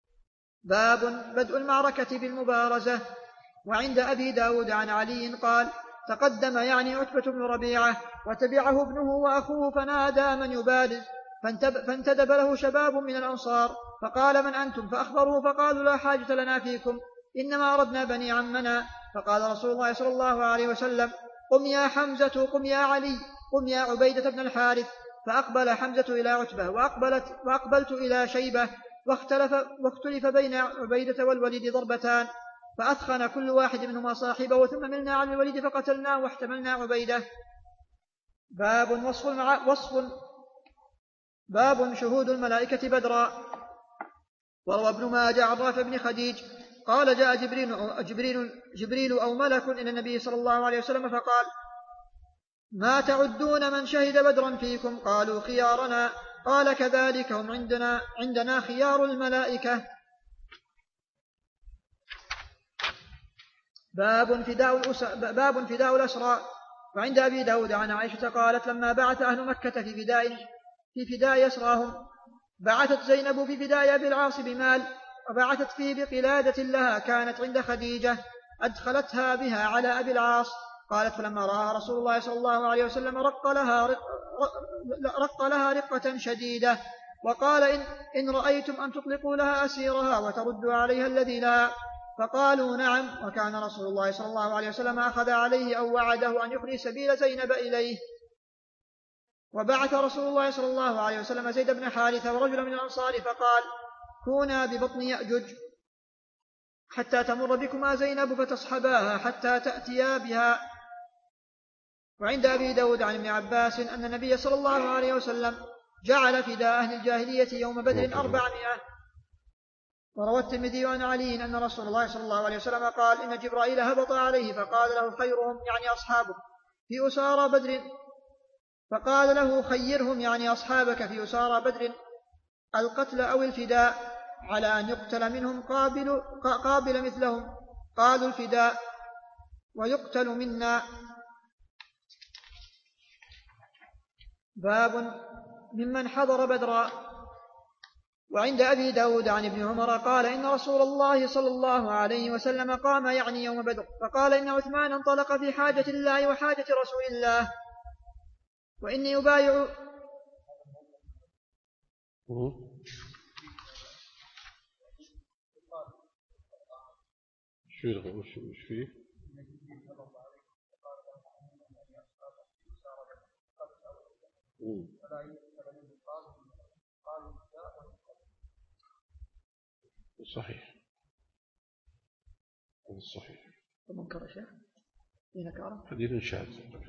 باب بدء المعركة بالمبارزة. وعند أبي داود عن علي قال: تقدم يعني عتبة بن ربيعة وتبعه ابنه وأخوه فنادى من يبارز، فانتدب له شباب من الأنصار فقال: من أنتم؟ فأخبروه فقالوا: لا حاجة لنا فيكم، إنما أردنا بني عمنا. فقال رسول الله صلى الله عليه وسلم: قم يا حمزة، قم يا علي، قم يا عبيدة بن الحارث. فأقبل حمزة إلى عتبة وأقبلت وأقبلت إلى شيبة، واختلف, واختلف بين عبيدة والوليد ضربتان، فأثخن كل واحد منهما صاحبه، ثم ملنا على الوليد فقتلناه واحتملنا عبيدة. باب وصف, المع... وصف باب شهود الملائكة بدرا. وروى ابن ماجه عن رافع بن خديج قال: جاء جبريل أو, جبريل, جبريل أو ملك إلى النبي صلى الله عليه وسلم فقال: ما تعدون من شهد بدرا فيكم؟ قالوا: خيارنا. قال: كذلك هم عندنا, عندنا خيار الملائكة. باب فداء, باب فداء الأسرى. وعند أبي داود عن عائشة قالت: لما بعث أهل مكة في فداء, في فداء أسراهم بعثت زينب في فداء أبي العاص بمال، وبعثت فيه بقلادة لها كانت عند خديجة أدخلتها بها على أبي العاص، قالت فلما رآها رسول الله صلى الله عليه وسلم رق لها, رق رق لها رقة شديدة وقال إن, إن رأيتم أن تطلقوا لها أسيرها وتردوا عليها الذي لا. فقالوا نعم. وكان رسول الله صلى الله عليه وسلم أخذ عليه أو وعده أن يخلي سبيل زينب إليه. وبعث رسول الله صلى الله عليه وسلم زيد بن حارثة ورجلا من الأنصار فقال كونا ببطن يأجج حتى تمر بكما زينب فتصحباها حتى تأتيا بها. وعند أبي داود عن ابن عباس أن النبي صلى الله عليه وسلم جعل فداء أهل الجاهلية يوم بدر أربعمائة. وروى الترمذي عن علي أن رسول الله صلى الله عليه وسلم قال إن جبرائيل هبط عليه فقال له خيرهم يعني أصحابه في أسارى بدر فقال له خيرهم يعني أصحابك في أسارى بدر القتل أو الفداء على أن يقتل منهم قابل, قابل مثلهم. قالوا الفداء ويقتل منا. باب ممن حضر بدرا. وعند أبي داود عن ابن عمر قال إن رسول الله صلى الله عليه وسلم قام يعني يوم بدر فقال إن عثمان انطلق في حاجة الله وحاجة رسول الله وإني يبايع
وش فيه صحيح صحيح
منكر شيء في نكارة
حديث شاذ.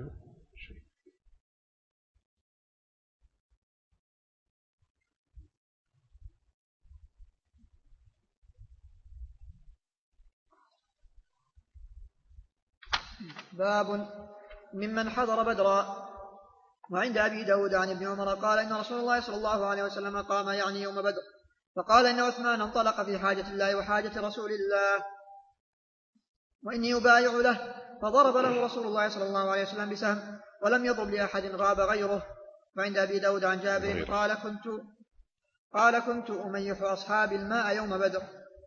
باب ممن حضر بدرا. وعند أبي داود عن ابن عمر قال إن رسول الله صلى الله عليه وسلم قام يعني يوم بدر فقال إن عثمان انطلق في حاجة الله وحاجة رسول الله وإني يبايع له فضرب له رسول الله صلى الله عليه وسلم بسهم ولم يضرب لأحد غاب غيره. وعند أبي داود عن جابر قال كنت قال كنت أميح أصحابي الماء يوم بدر.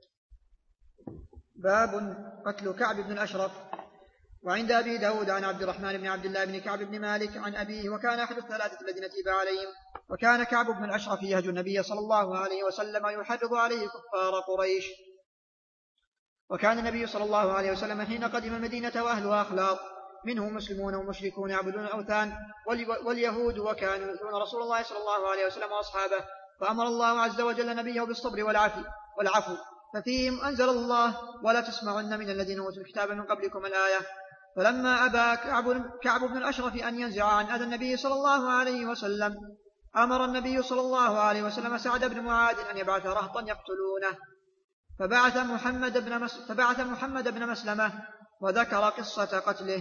باب قتل كعب بن الأشرف. وعند أبي داود عن عبد الرحمن بن عبد الله بن كعب بن مالك عن أبيه وكان أحد الثلاثة الذين تيب عليهم وكان كعب بن الأشرف يهجو النبي صلى الله عليه وسلم يحرض عليه كفار قريش. وكان النبي صلى الله عليه وسلم حين قدم المدينة وأهلها أخلاط منهم مسلمون ومشركون يعبدون الأوثان واليهود وكانوا يؤذون رسول الله صلى الله عليه وسلم وأصحابه فأمر الله عز وجل نبيه بالصبر والعفو, والعفو ففيهم أنزل الله ولا تسمعن من الذين أوتوا الكتاب من قبلكم الآية. فلما أبى كعب, كعب بن الأشرف أن ينزع عن أذى النبي صلى الله عليه وسلم أمر النبي صلى الله عليه وسلم سعد بن معاذ أن يبعث رهطا يقتلونه فبعث محمد بن, مس... فبعث محمد بن مسلمة وذكر قصة قتله.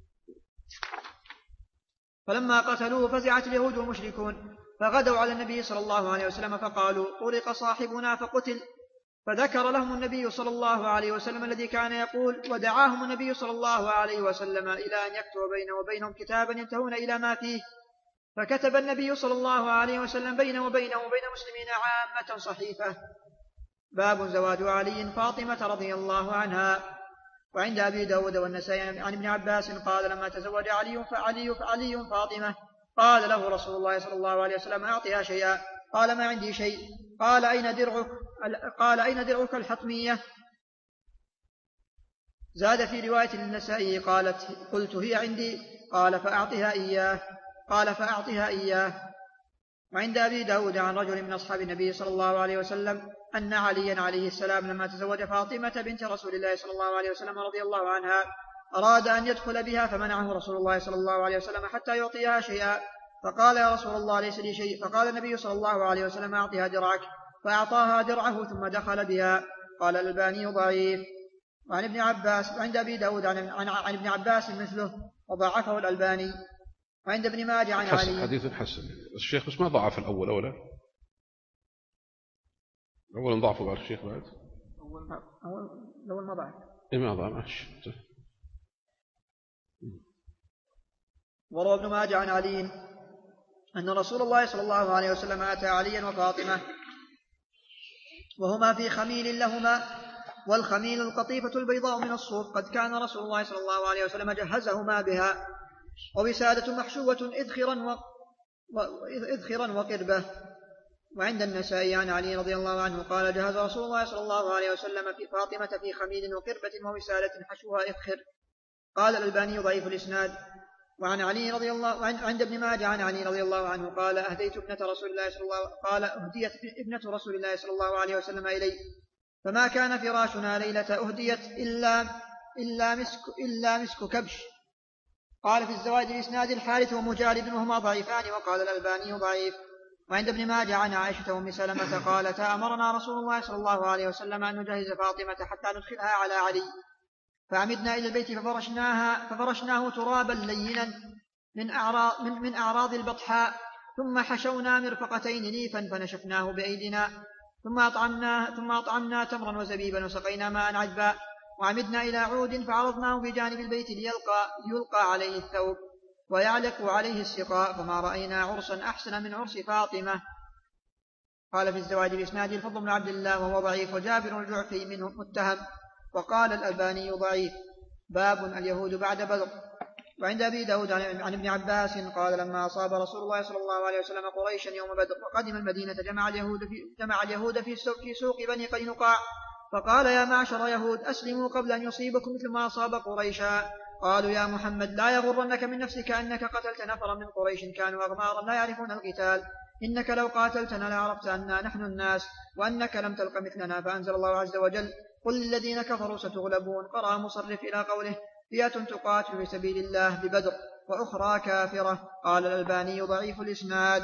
فلما قتلوه فزعت اليهود والمشركون فغدوا على النبي صلى الله عليه وسلم فقالوا طرق صاحبنا فقتل. فذكر لهم النبي صلى الله عليه وسلم الذي كان يقول ودعاهم النبي صلى الله عليه وسلم إلى أن يكتب بينه وبينهم كتابا ينتهون إلى ما فيه فكتب النبي صلى الله عليه وسلم بينه وبينه وبين المسلمين عامة صحيفة. باب زواج علي فاطمة رضي الله عنها. وعند أبي داود والنسائي عن ابن عباس قال لما تزوج علي فعلي فعلي فاطمة قال له رسول الله صلى الله عليه وسلم أعطيها شيئا قال ما عندي شيء قال أين درعك قال أين درعك الحطمية. زاد في رواية للنسائي قالت قلت هي عندي قال فأعطها إياه قال فأعطها إياه. وعند أبي داود عن رجل من أصحاب النبي صلى الله عليه وسلم أن عليا عليه السلام لما تزوج فاطمة بنت رسول الله صلى الله عليه وسلم رضي الله عنها أراد أن يدخل بها فمنعه رسول الله صلى الله عليه وسلم حتى يعطيها شيئا فقال يا رسول الله ليس لي شيء فقال النبي صلى الله عليه وسلم أعطيها درعك فأعطاها درعه ثم دخل بها. قال الألباني ضعيف. وعن ابن عباس وعند أبي داود عن, عن, عن ابن عباس مثله وضعفه الألباني. وعند ابن ماجه عن علي
حديث حسن. الشيخ بس ما ضعف الأول أولا أولا ضعفه بعد الشيخ بعد
أول ما ضعف
إيه ما ضعف.
وروى ابن ماجه عن علي أن رسول الله صلى الله عليه وسلم أتى عليا وفاطمة وهما في خميل لهما والخميل القطيفة البيضاء من الصوف قد كان رسول الله صلى الله عليه وسلم جهزهما بها. ووسادة محشوة إذخرا, و... و... إذخرا وقربة. وعند النسائي عن علي رضي الله عنه قال جهز رسول الله صلى الله عليه وسلم في فاطمة في خميل وقربة ووسادة حشوها إذخر. قال الألباني ضعيف الإسناد. وعن علي رضي الله وعن عند ابن ماجه عن علي رضي الله عنه قال أهديت ابنة رسول الله صلى الله قال أهديت ابنة رسول الله صلى الله عليه وسلم إلي فما كان فراشنا ليلة أهديت إلا إلا مسك إلا مسك كبش. قال في الزواج الإسناد الحارث ومجالد وهما ضعيفان وقال الألباني ضعيف. وعند ابن ماجه عن عائشة وأم سلمة قالت أمرنا رسول الله صلى الله عليه وسلم أن نجهز فاطمة حتى ندخلها على علي فعمدنا إلى البيت ففرشناها ففرشناه ترابا لينا من أعراض, من, من أعراض البطحاء ثم حشونا مرفقتين ليفا فنشفناه بأيدنا ثم أطعمنا, ثم أطعمنا تمرا وزبيبا وسقينا ماء عذبا وعمدنا إلى عود فعرضناه بجانب البيت ليلقى, ليلقى عليه الثوب ويعلق عليه السقاء فما رأينا عرسا أحسن من عرس فاطمة. قال في الزواج بإسناد الفضل بن عبد الله وهو ضعيف وجابر الجعفي منه متهم. وقال الألباني ضعيف. باب اليهود بعد بدر. وعند أبي داود عن ابن عباس قال لما أصاب رسول الله صلى الله عليه وسلم قريشا يوم بدر وقدم المدينة جمع اليهود في, جمع اليهود في, في سوق بني قينقاع فقال يا معشر يهود أسلموا قبل أن يصيبكم مثل ما أصاب قريشا. قالوا يا محمد لا يغرنك من نفسك أنك قتلت نفرا من قريش كانوا أغمارا لا يعرفون القتال إنك لو قاتلتنا لعرفت أننا نحن الناس وأنك لم تلق مثلنا. فأنزل الله عز وجل قل للذين كفروا ستغلبون. قرأ مصرف إلى قوله فئة تقاتل في سبيل الله ببدر وأخرى كافرة. قال الألباني ضعيف الإسناد.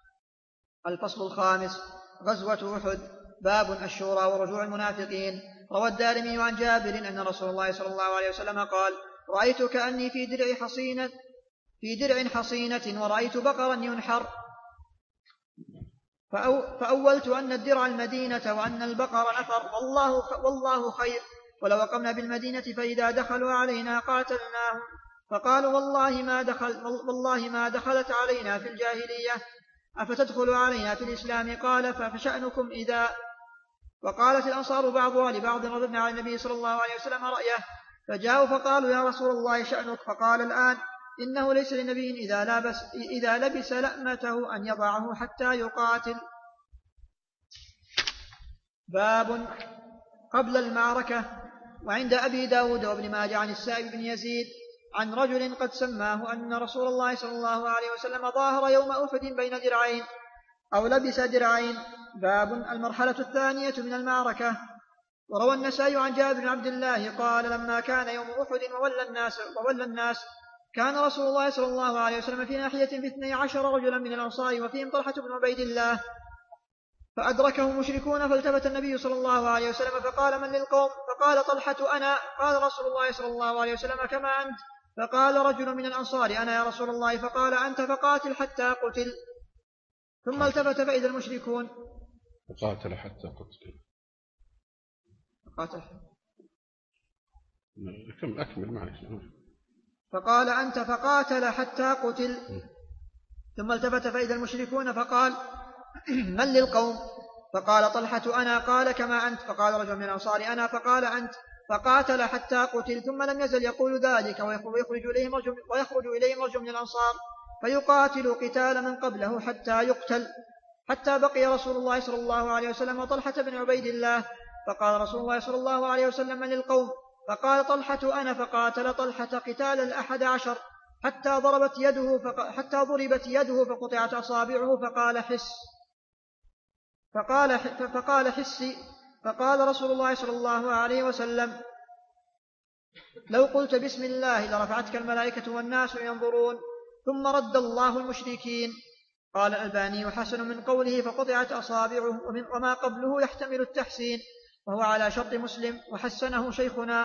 الفصل الخامس غزوة أحد. باب الشورى ورجوع المنافقين. روى الدارمي عن جابر أن رسول الله صلى الله عليه وسلم قال رأيت كأني في درع حصينة في درع حصينة ورأيت بقرا ينحر فأو فأولت أن الدرع المدينة وأن البقر نفر والله, والله خير ولو أقمنا بالمدينة فإذا دخلوا علينا قاتلناهم فقالوا والله ما, دخل والله ما دخلت علينا في الجاهلية أفتدخل علينا في الإسلام قال فشأنكم إذا. وقالت الأنصار بعضها لبعض رددنا على النبي صلى الله عليه وسلم رأيه فجاءوا فقالوا يا رسول الله شأنك فقال الآن إنه ليس لنبي إذا لبس, إذا لبس لأمته أن يضعه حتى يقاتل. باب قبل المعركة. وعند أبي داود وابن ماجه عن السائب بن يزيد عن رجل قد سماه أن رسول الله صلى الله عليه وسلم ظاهر يوم أحد بين درعين أو لبس درعين. باب المرحلة الثانية من المعركة. وروى النسائي عن جابر بن عبد الله قال لما كان يوم أحد وولى الناس, وولى الناس كان رسول الله صلى الله عليه وسلم في ناحية باثني عشر رجلا من الأنصار وفيهم طلحة بن عبيد الله فأدركهم مشركون فالتفت النبي صلى الله عليه وسلم فقال من للقوم فقال طلحة أنا. قال رسول الله صلى الله عليه وسلم كما أنت. فقال رجل من الأنصار أنا يا رسول الله فقال أنت فقاتل حتى قتل. ثم التفت فإذا المشركون
فقاتل حتى قتل.
قاتل
كم أكمل معي.
فقال أنت فقاتل حتى قتل. ثم التفت فإذا المشركون فقال من للقوم فقال طلحة أنا. قال كما أنت. فقال رجل من الأنصار أنا فقال أنت فقاتل حتى قتل. ثم لم يزل يقول ذلك ويخرج إليهم رجل, ويخرج إليهم رجل من الأنصار فيقاتل قتال من قبله حتى يقتل حتى بقي رسول الله صلى الله عليه وسلم وطلحة بن عبيد الله. فقال رسول الله صلى الله عليه وسلم من للقوم فقال طلحة أنا. فقاتل طلحة قتال الأحد عشر حتى ضربت يده فق... حتى ضربت يده فقطعت أصابعه فقال حس فقال, فقال حسي. فقال رسول الله صلى الله عليه وسلم لو قلت بسم الله لرفعتك الملائكة والناس ينظرون. ثم رد الله المشركين. قال الألباني حسن من قوله فقطعت أصابعه وما قبله يحتمل التحسين وهو على شرط مسلم وحسنه شيخنا.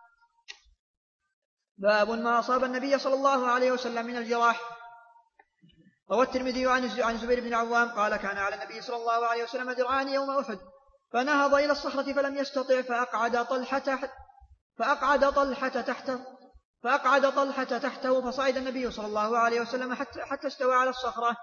باب ما أصاب النبي صلى الله عليه وسلم من الجراح. روى الترمذي عن زبير بن العوام قال كان على النبي صلى الله عليه وسلم درعان يوم أحد فنهض إلى الصخرة فلم يستطع فأقعد طلحة فأقعد طلحة تحته فأقعد طلحة تحته فصعد النبي صلى الله عليه وسلم حتى, حتى استوى على الصخرة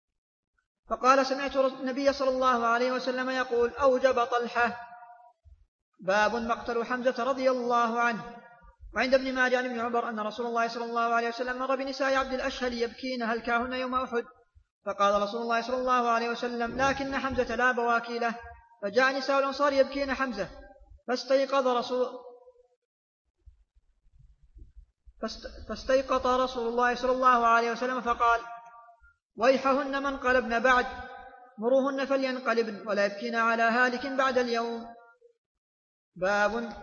فقال سمعت النبي صلى الله عليه وسلم يقول أوجب طلحة. باب مقتل حمزة رضي الله عنه. وعند ابن ماجه عن ابن عمر أن رسول الله صلى الله عليه وسلم مر بنساء عبد الأشهل يبكين هلكاهن يوم أحد، فقال رسول الله صلى الله عليه وسلم: لكن حمزة لا بواكي له. فجاء نساء الأنصار يبكين حمزة، فاستيقظ رسول فاستيقظ رسول الله صلى الله عليه وسلم فقال: ويحهن من قلبن بعد، مروهن فلينقلبن ولا يبكين على هالك بعد اليوم. باب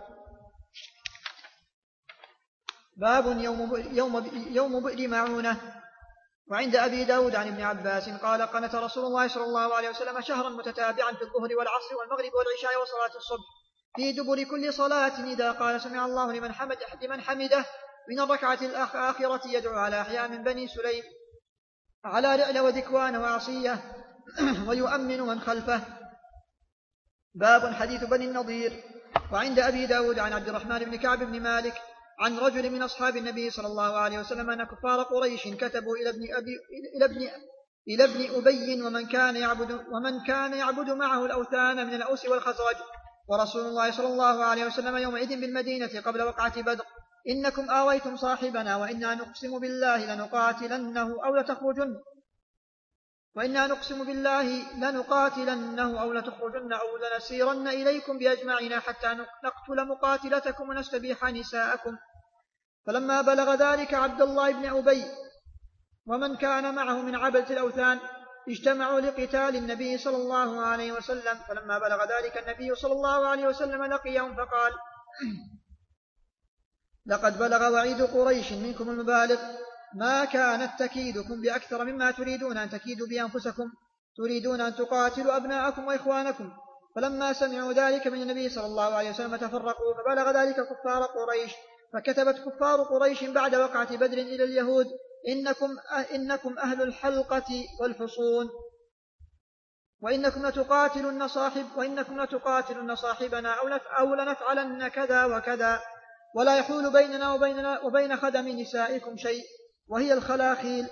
باب يوم يوم يوم بئر معونة. وعند أبي داود عن ابن عباس قال: قنت رسول الله صلى الله عليه وسلم شهرا متتابعا في الظهر والعصر والمغرب والعشاء وصلاة الصبح في دبر كل صلاة إذا قال سمع الله لمن حمد لمن حمده من الركعة الآخرة يدعو على أحياء من بني سليم على رعل وذكوان وعصية ويؤمن من خلفه. باب حديث بني النضير. وعند أبي داود عن عبد الرحمن بن كعب بن مالك عن رجل من أصحاب النبي صلى الله عليه وسلم أن كفار قريش كتبوا إلى ابن أبي إلى ابن إلى ابن أبي ومن كان يعبد ومن كان يعبد معه الأوثان من الأوس والخزرج، ورسول الله صلى الله عليه وسلم يومئذ بالمدينة قبل وقعة بدر: إنكم آويتم صاحبنا وإنا نقسم بالله لنقاتلنه أو لتخرجن وإنا نقسم بالله لنقاتلنه أو لتخرجن أو لنسيرن إليكم بأجمعنا حتى نقتل مقاتلتكم ونستبيح نساءكم. فلما بلغ ذلك عبد الله بن أبي ومن كان معه من عبدة الأوثان اجتمعوا لقتال النبي صلى الله عليه وسلم. فلما بلغ ذلك النبي صلى الله عليه وسلم لقيهم فقال: لقد بلغ وعيد قريش منكم المبالغ، ما كانت تكيدكم بأكثر مما تريدون أن تكيدوا بأنفسكم، تريدون أن تقاتلوا أبناءكم وإخوانكم. فلما سمعوا ذلك من النبي صلى الله عليه وسلم تفرقوا، فبلغ ذلك كفار قريش، فكتبت كفار قريش بعد وقعة بدر إلى اليهود: إنكم, إنكم أهل الحلقة والحصون، وإنكم لتقاتلن صاحب وإنكم لتقاتلن صاحبنا أو لنفعلن كذا وكذا، ولا يحول بيننا وبيننا وبين خدم نسائكم شيء وهي الخلاخيل.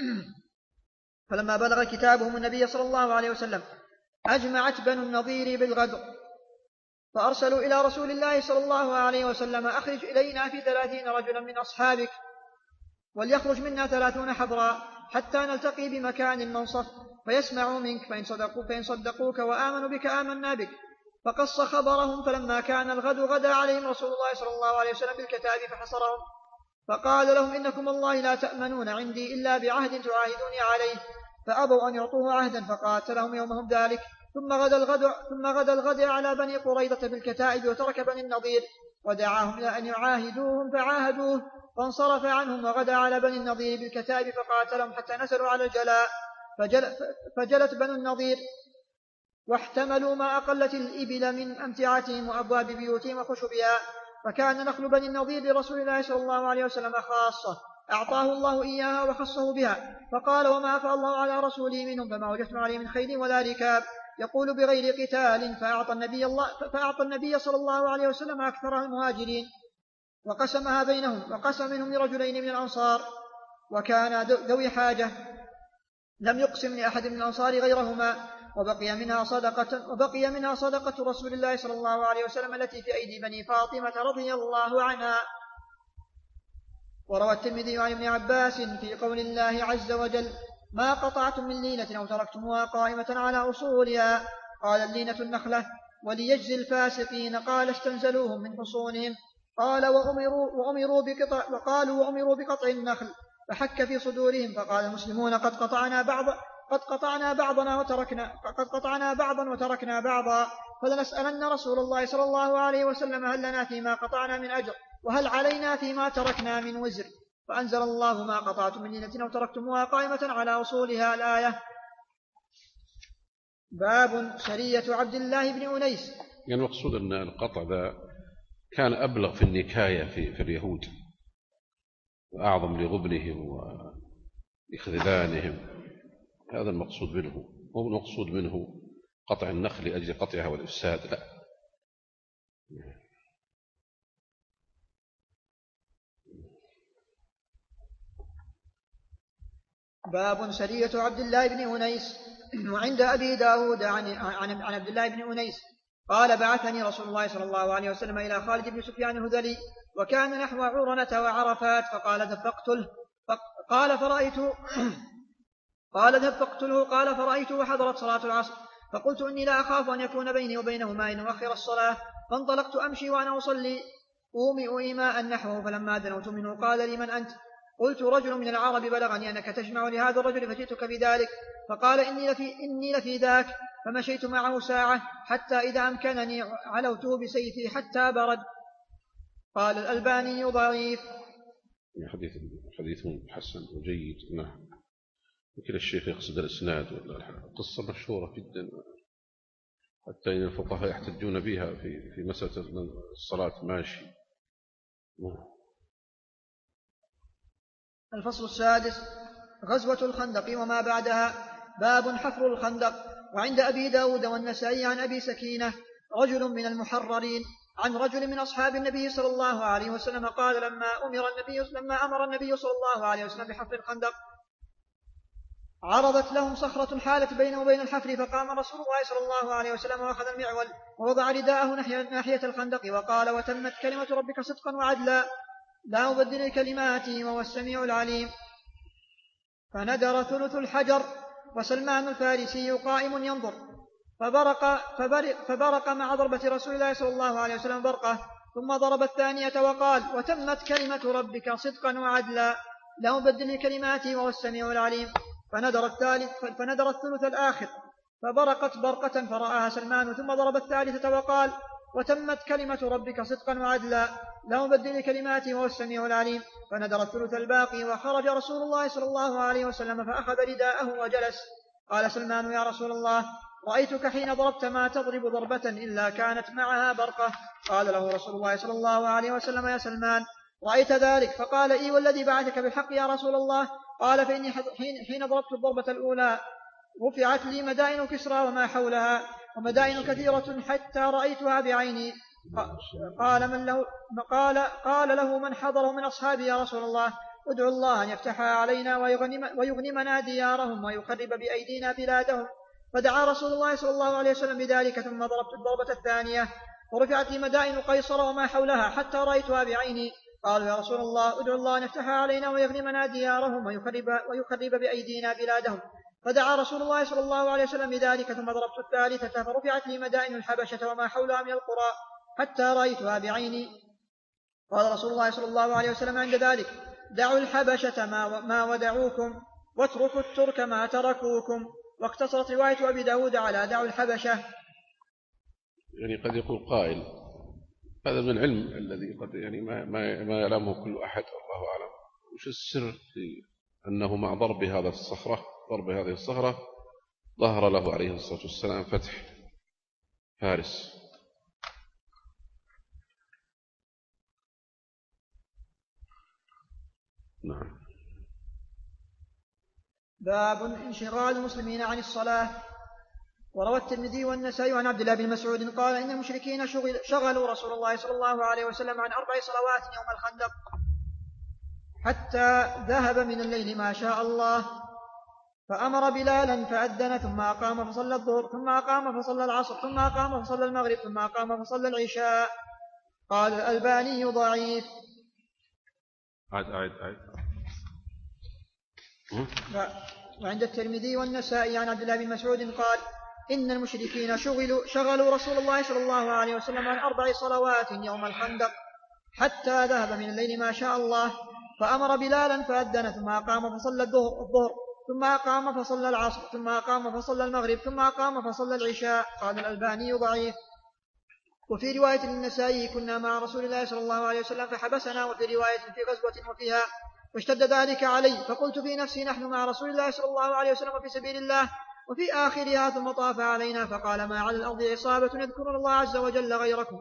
فلما بلغ كتابهم النبي صلى الله عليه وسلم أجمعت بنو النضير بالغدر، فأرسلوا إلى رسول الله صلى الله عليه وسلم: أخرج إلينا في ثلاثين رجلا من أصحابك، وليخرج منا ثلاثون حبرا حتى نلتقي بمكان منصف فيسمعوا منك، فإن صدقوا فإن صدقوك وآمنوا بك آمنا بك. فقص خبرهم. فلما كان الغد غدا عليهم رسول الله صلى الله عليه وسلم بالكتاب فحصرهم، فقال لهم: إنكم الله لا تأمنون عندي إلا بعهد تعاهدوني عليه. فأبوا أن يعطوه عهدا، فقاتلهم يومهم ذلك. ثم غدا الغد ثم غدا الغد على بني قريظة بالكتائب، وترك بني النضير ودعاهم إلى أن يعاهدوهم فعاهدوه، فانصرف عنهم. وغدا على بني النضير بالكتائب فقاتلهم حتى نزلوا على الجلاء، فجل فجلت بنو النضير واحتملوا ما أقلت الإبل من أمتعتهم وأبواب بيوتهم وخشبها. فكان نخل بني النضير لرسول الله صلى الله عليه وسلم خاصة أعطاه الله إياها وخصه بها. فقال: وما أفاء الله على رسوله منهم فما وجدتم عليه من خيل ولا ركاب، يقول بغير قتال. فأعطى النبي, الله فأعطى النبي صلى الله عليه وسلم أكثر المهاجرين وقسمها بينهم، وقسم منهم لرجلين من الأنصار وكان ذوي حاجة، لم يقسم لأحد من الأنصار غيرهما. وبقي منها صدقة وبقي منها صدقة رسول الله صلى الله عليه وسلم التي في أيدي بني فاطمة رضي الله عنها. وروى الترمذي عن ابن عباس في قول الله عز وجل: ما قطعتم من لينة أو تركتموها قائمة على أصولها. قال: اللينة النخلة. وليجزي الفاسقين. قال: استنزلوهم من حصونهم. قال: وأمروا, وأمروا بقطع وقالوا وأمروا بقطع النخل، فحك في صدورهم. فقال المسلمون: قد قطعنا بعض قد قطعنا بعضنا وتركنا قد قطعنا بعضا وتركنا بعضا، فلنسألن رسول الله صلى الله عليه وسلم هل لنا فيما قطعنا من أجر، وهل علينا فيما تركنا من وزر. فأنزل الله: ما قطعتم من لينة أو تركتموها قائمة على أصولها، الآية. باب سرية عبد الله بن أنيس.
يعني المقصود أن القطع ذا كان أبلغ في النكاية في, في اليهود، وأعظم لغبنهم وإخذلانهم. هذا المقصود منه، هو المقصود منه قطع النخل لأجل قطعها والإفساد، لا.
باب سرية عبد الله بن أنيس. وعند أبي داود عن, عن, عن عبد الله بن أنيس قال بعثني رسول الله صلى الله عليه وسلم إلى خالد بن سفيان الهذلي وكان نحو عرنة وعرفات فقال ذهب فاقتله قال فرأيت قال ذهب فاقتله قال فرأيته وحضرت صلاة العصر فقلت إني لا أخاف أن يكون بيني وبينهما أن أؤخر الصلاة فانطلقت أمشي وأنا أصلي أومئ إيماء نحوه فلما دنوت منه قال لي من أنت؟ قلت رجل من العرب بلغني أنك تجمع لهذا الرجل فجئتك بذلك فقال إني لفي, إني لفي ذاك فمشيت معه ساعة حتى إذا أمكنني علوته بسيفي حتى برد. قال الألباني ضعيف.
حديث حديث حسن وجيد. نعم. يمكن الشيخ يقصد الإسناد ولا قصة مشهورة جدا حتى إن الفقهاء يحتجون بها في في مسألة الصلاة ماشي.
الفصل السادس غزوة الخندق وما بعدها. باب حفر الخندق. وعند أبي داود والنسائي عن أبي سكينة رجل من المحررين عن رجل من أصحاب النبي صلى الله عليه وسلم قال لما أمر النبي لما أمر النبي صلى الله عليه وسلم بحفر الخندق عرضت لهم صخرة حالت بينه وبين الحفر فقام رسول الله صلى الله عليه وسلم وأخذ المعول ووضع رداءه ناحية الخندق وقال وتمت كلمة ربك صدقا وعدلا لا مبدل كلماته وهو السميع العليم. فندر ثلث الحجر وسلمان الفارسي قائم ينظر فبرق, فبرق, فبرق مع ضربة رسول الله صلى الله عليه وسلم برقه ثم ضرب الثانية وقال وتمت كلمة ربك صدقا وعدلا لا مبدل كلماته وهو السميع العليم. فندر الثالث فندر الثلث الآخر فبرقت برقة فرآها سلمان ثم ضرب الثالثة وقال وتمت كلمة ربك صدقا وعدلا لا مبدل كلماته وهو السميع العليم. فندر الثلث الباقي وخرج رسول الله صلى الله عليه وسلم فأخذ رداءه وجلس. قال سلمان يا رسول الله رأيتك حين ضربت ما تضرب ضربة إلا كانت معها برقة. قال له رسول الله صلى الله عليه وسلم يا سلمان رأيت ذلك؟ فقال إي والذي بعثك بالحق يا رسول الله. قال فإني حين ضربت الضربة الأولى رفعت لي مدائن كسرى وما حولها ومدائن كثيرة حتى رأيتها بعيني. قال, من له قال, قال له من حضره من أصحابي يا رسول الله ادعو الله أن يفتحها علينا ويغنم ويغنمنا ديارهم ويخرب بأيدينا بلادهم. فدعا رسول الله صلى الله عليه وسلم بذلك ثم ضربت الضربة الثانية ورفعت لي مدائن قيصر وما حولها حتى رأيتها بعيني. قالوا يا رسول الله ادعو الله أن يفتحها علينا ويغنمنا ديارهم ويخرب, ويخرب بأيدينا بلادهم. فدعا رسول الله صلى الله عليه وسلم بذلك ثم ضربت الثالثة فرفعت لي مدائن الحبشة وما حولها من القرى حتى رأيتها بعيني. قال رسول الله صلى الله عليه وسلم عند ذلك دعوا الحبشة ما, ما ودعوكم واتركوا الترك ما تركوكم. واقتصرت رواية أبي داود على دعوا الحبشة.
يعني قد يقول قائل هذا من العلم الذي قد يعني ما, ما, ما يعلمه كل أحد الله أعلم وش السر في أنه مع ضرب هذا الصخرة ضرب هذه الصخرة ظهر له عليه الصلاة والسلام فتح فارس. نعم.
باب انشغال المسلمين عن الصلاة. وروى الترمذي والنسائي عن عبد الله بن مسعود قال إن المشركين شغل شغلوا رسول الله صلى الله عليه وسلم عن أربع صلوات يوم الخندق حتى ذهب من الليل ما شاء الله فأمر بلالا فأذن ثم أقام فصلى الظهر ثم أقام فصلى العصر ثم أقام فصلى المغرب ثم أقام فصلى العشاء. قال الألباني ضعيف.
عاد عاد عاد.
وعند الترمذي والنسائي عن عبد الله بن مسعود قال إن المشركين شغلوا, شغلوا رسول الله صلى الله عليه وسلم عن أربع صلوات يوم الخندق حتى ذهب من الليل ما شاء الله فأمر بلالا فأذن ثم أقام فصلى الظهر ثم أقام فصلى العصر ثم أقام فصلى المغرب ثم أقام فصلى العشاء. قال الألباني ضعيف. وفي رواية للنسائي كنا مع رسول الله صلى الله عليه وسلم فحبسنا. وفي رواية في غزوة وفيها فاشتد ذلك علي فقلت في نفسي نحن مع رسول الله صلى الله عليه وسلم في سبيل الله وفي آخرها ثم طاف علينا فقال ما على الأرض عصابة يذكرون الله عز وجل غيركم.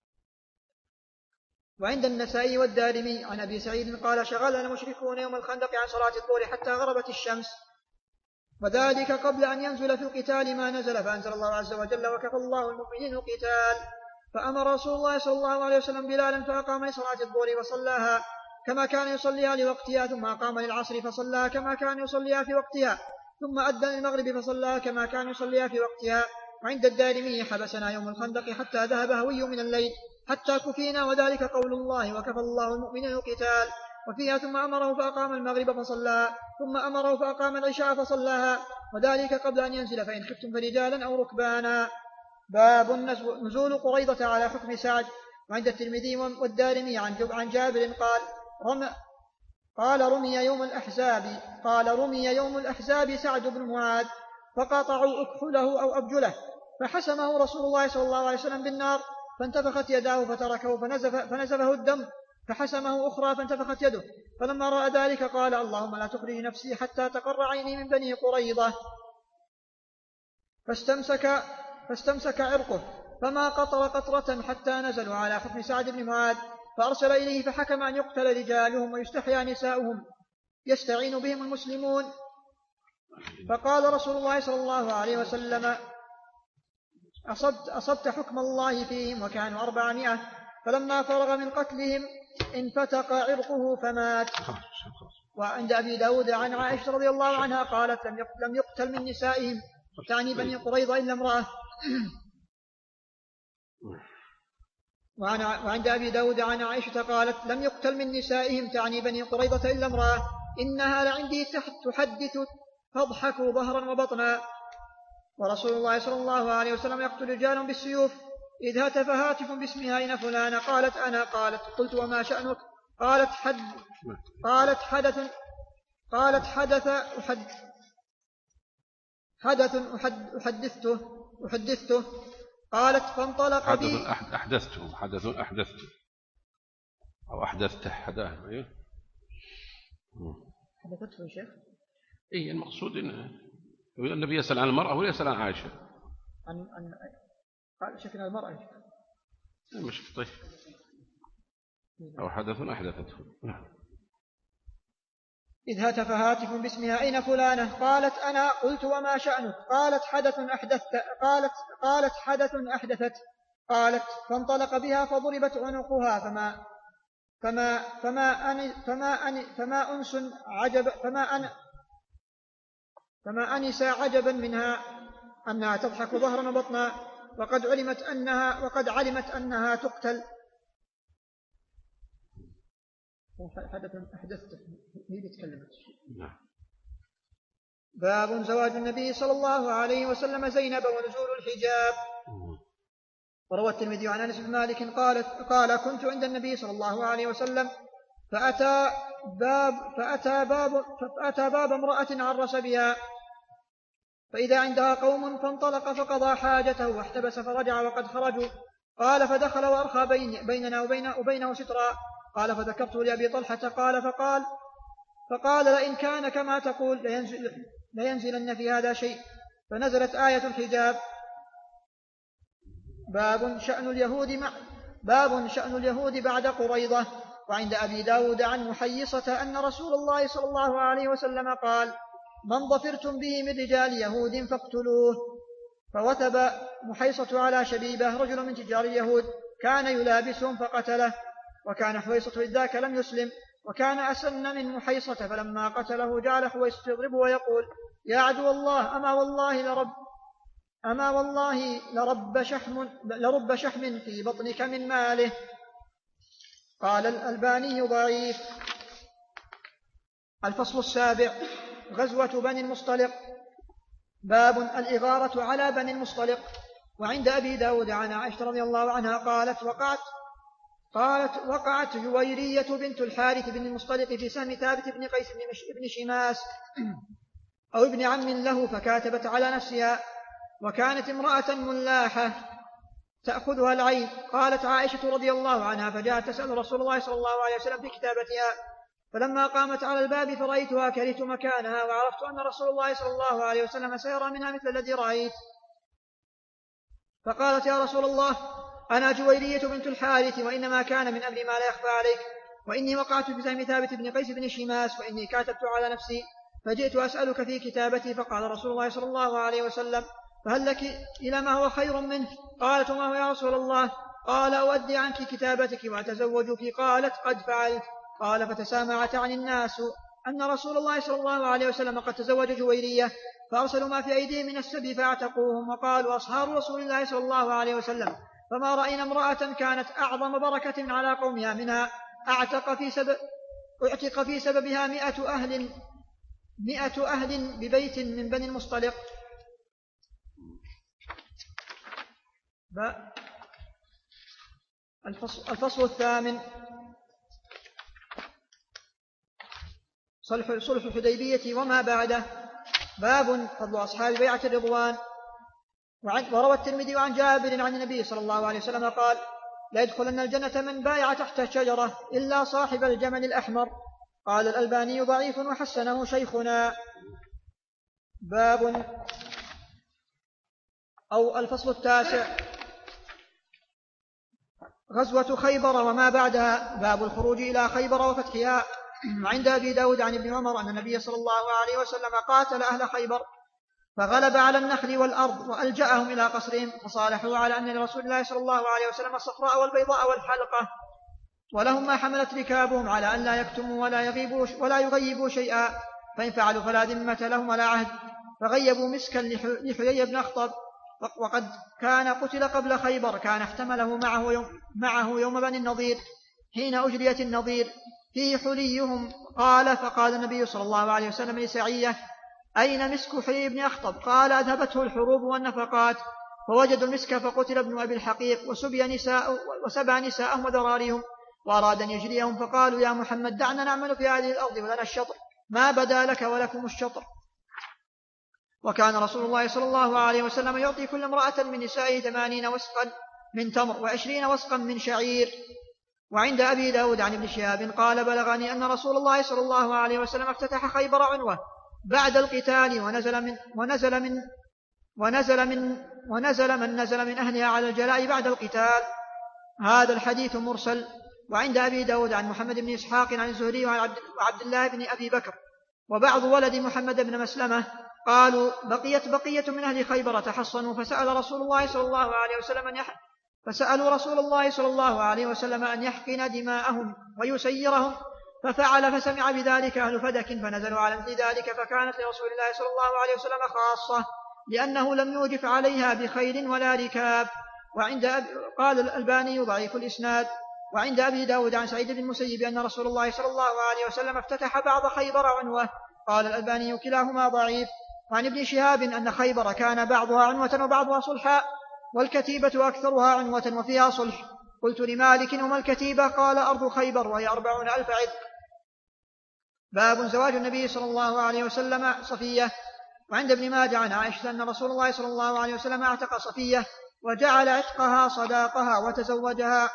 وعند النسائي والدارمي عن أبي سعيد قال شغلنا المشركون يوم الخندق عن صلاة الظهر حتى غربت الشمس وذلك قبل أن ينزل في القتال ما نزل فأنزل الله عز وجل وكفى الله المؤمنين القتال. فأمر رسول الله صلى الله عليه وسلم بلالا فأقام لصلاة الظهر وصلاها كما كان يصليها لوقتها ثم أقام للعصر فصلاها كما كان يصليها في وقتها ثم أذن للمغرب فصلاها كما كان يصليها في وقتها وعند الدارمي حبسنا يوم الخندق حتى ذهب هوي من الليل حتى كفينا وذلك قول الله وكفى الله المؤمنين القتال. وفيها ثم أمره فأقام المغرب فصلاها ثم أمره فأقام العشاء فصلاها وذلك قبل أن ينزل فإن خفتم فرجالا أو ركبانا. باب نزول قريضة على حكم سعد. وعند الترمذي والدارمي عن جابر قال رمى قال رمي يوم الأحزاب قال رمي يوم الأحزاب سعد بن معاذ فقطعوا أكحله أو أبجله فحسمه رسول الله صلى الله عليه وسلم بالنار فانتفخت يداه فتركه فنزف فنزفه الدم فحسمه أخرى فانتفخت يده فلما رأى ذلك قال اللهم لا تخرج نفسي حتى تقر عيني من بني قريظة فاستمسك, فاستمسك عرقه فما قطر قطرة حتى نزلوا على حكم سعد بن معاذ فأرسل إليه فحكم أن يقتل رجالهم ويستحيا نساؤهم يستعين بهم المسلمون. فقال رسول الله صلى الله عليه وسلم أصبت, أصبت حكم الله فيهم وكانوا أربعمائة فلما فرغ من قتلهم انفتق عرقه فمات. وعند أبي داود عن عائشة رضي الله عنها قالت لم يقتل من نسائهم تعني بني قريظة إلا امرأة. وعند أبي داود عن عائشة قالت لم يقتل من نسائهم تعني بني قريظة إلا امرأة إنها لعندي تحدث تضحك ظهرا وبطنا. ورسول الله صلى الله عليه وسلم يقتل رجالا بالسيوف إذ هتف هاتف باسمها أين فلانة قالت أنا قالت قلت وما شأنك قالت حد قالت حدث قالت حدث أحد حدث أحد أحدثته أحدثته قالت فانطلق بي
حدث أحدثته حدث أحدثته أو أحدثته حدث إيه
حدثته يا شيخ.
إيه المقصود إن النبي يسأل عن المرأة ولا يسأل عن عائشة
عن عن قال شكل المرأة
مش طيب أو حدث أحدثته.
إذ هتف هاتف باسمها أين فلانة قالت أنا قلت وما شأنك قالت حدث أحدثت قالت قالت حدث أحدثت قالت فانطلق بها فضربت عنقها فما فما فما أن فما أن فما أنس عجب فما أن فما أنس عجبا منها أنها تضحك ظهرا وبطنا وقد علمت أنها وقد علمت أنها تقتل. حدث أحدثته هي بتكلمت. باب زواج النبي صلى الله عليه وسلم زينب ونزول الحجاب. وروى الترمذي عن أنس بن مالك قالت قال كنت عند النبي صلى الله عليه وسلم فأتى باب فأتى باب فأتى باب امرأة عرس بها فإذا عندها قوم فانطلق فقضى حاجته واحتبس فرجع وقد خرجوا قال فدخل وأرخى بين بيننا وبينه, وبينه سترا قال فذكرت لأبي طلحة قال فقال فقال لئن كان كما تقول لينزل لينزلن في هذا شيء فنزلت آية الحجاب. باب شأن اليهود مع باب شأن اليهود بعد قريظة. وعند أبي داود عن محيصة أن رسول الله صلى الله عليه وسلم قال من ظفرتم به من رجال يهود فاقتلوه. فوثب محيصة على شبيبة رجل من تجار اليهود كان يلابسهم فقتله وكان حويصة إذ ذاك لم يسلم وكان أسن من محيصة فلما قتله جعل حويصة يضربه ويقول يا عدو الله أما والله لرب أما والله لرب شحم, لرب شحم في بطنك من ماله. قال الألباني ضعيف. الفصل السابع غزوة بني المصطلق. باب الإغارة على بني المصطلق. وعند أبي داود عن عائشة رضي الله عنها قالت وقعت قالت وقعت جويرية بنت الحارث بن المصطلق في سهم ثابت بن قيس بن شماس أو ابن عم له فكاتبت على نفسها وكانت امرأة ملاحة تأخذها العين. قالت عائشة رضي الله عنها فجاءت تسأل رسول الله صلى الله عليه وسلم في كتابتها فلما قامت على الباب فرأيتها كرهت مكانها وعرفت أن رسول الله صلى الله عليه وسلم سيرى منها مثل الذي رأيت. فقالت يا رسول الله أنا جويرية بنت الحارث وإنما كان من أمر ما لا يخفى عليك وإني وقعت في سهم ثابت بن قيس بن شماس وإني كاتبت على نفسي فجئت أسألك في كتابتي. فقال رسول الله صلى الله عليه وسلم فهل لك إلى ما هو خير منه؟ قالت وما هو يا رسول الله؟ قال أودي عنك كتابتك وأتزوج في. قالت قد فعلت. قال فتسامعت عن الناس أن رسول الله صلى الله عليه وسلم قد تزوج جويرية فأرسلوا ما في أيديهم من السبي فاعتقوهم، وقالوا أصحاب رسول الله صلى الله عليه وسلم فما رأينا امرأة كانت أعظم بركة على قومها منها أعتق في سبب اعتق في سببها مئة أهل مئة أهل ببيت من بني المصطلق. الفصل الثامن صلح الحديبية وما بعده. باب فضل أصحاب بيعة الرضوان. وروى الترمذي عن جابر عن النبي صلى الله عليه وسلم قال لا يدخلن الجنة من بايع تحت الشجرة إلا صاحب الجمل الأحمر. قال الألباني ضعيف وحسنه شيخنا. باب أو الفصل التاسع غزوة خيبر وما بعدها. باب الخروج إلى خيبر وفتحها. عند أبي داود عن ابن عمر أن النبي صلى الله عليه وسلم قاتل أهل خيبر فغلب على النخل والأرض وألجأهم إلى قصرهم فصالحوا على أن لرسول الله صلى الله عليه وسلم الصفراء والبيضاء والحلقة ولهم ما حملت ركابهم على أن لا يكتموا ولا يغيبوا ولا يغيبوا شيئا فإن فعلوا فلا ذمة لهم ولا عهد. فغيبوا مسكا لحيي بن أخطب وقد كان قتل قبل خيبر كان احتمله معه يوم, معه يوم بني النضير حين أجريت النضير فيه حليهم. قال فقال النبي صلى الله عليه وسلم لسعية أين مسك حيي بن أخطب؟ قال أذهبته الحروب والنفقات. فوجدوا المسك فقتل ابن أبي الحقيق وسبي نساء وسبى نساءهم وذراريهم وأراد أن يجريهم فقالوا يا محمد دعنا نعمل في هذه الأرض ولنا الشطر ما بدا لك ولكم الشطر. وكان رسول الله صلى الله عليه وسلم يعطي كل امرأة من نسائه ثمانين وسقا من تمر وعشرين وسقا من شعير. وعند أبي داود عن ابن شهاب قال بلغني أن رسول الله صلى الله عليه وسلم افتتح خيبر عنوة بعد القتال ونزل من ونزل من ونزل من ونزل من نزل من أهلها على الجلاء بعد القتال. هذا الحديث مرسل. وعند أبي داود عن محمد بن إسحاق عن الزهري وعن عبد الله بن أبي بكر وبعض ولد محمد بن مسلمة قالوا بقيت بقية من أهل خيبر تحصنوا فسأل رسول الله صلى الله عليه وسلم أن يح... فسألوا رسول الله صلى الله عليه وسلم أن يحقن دماءهم ويسيرهم ففعل فسمع بذلك أهل فدك فنزلوا على مثل ذلك فكانت لرسول الله صلى الله عليه وسلم خاصة لأنه لم يوجف عليها بخيل ولا ركاب. وعند أب... قال الألباني ضعيف الإسناد. وعند أبي داود عن سعيد بن المسيب أن رسول الله صلى الله عليه وسلم افتتح بعض خيبر عنوة. قال الألباني كلاهما ضعيف. وعن ابن شهاب أن خيبر كان بعضها عنوة وبعضها صلحا والكتيبة أكثرها عنوة وفيها صلح. قلت لمالك وما الكتيبة؟ قال أرض خيبر وهي أربعون ألف عذق. باب زواج النبي صلى الله عليه وسلم صفية. وعند ابن ماجه عن عائشة أن رسول الله صلى الله عليه وسلم اعتق صفية وجعل عتقها صداقها وتزوجها.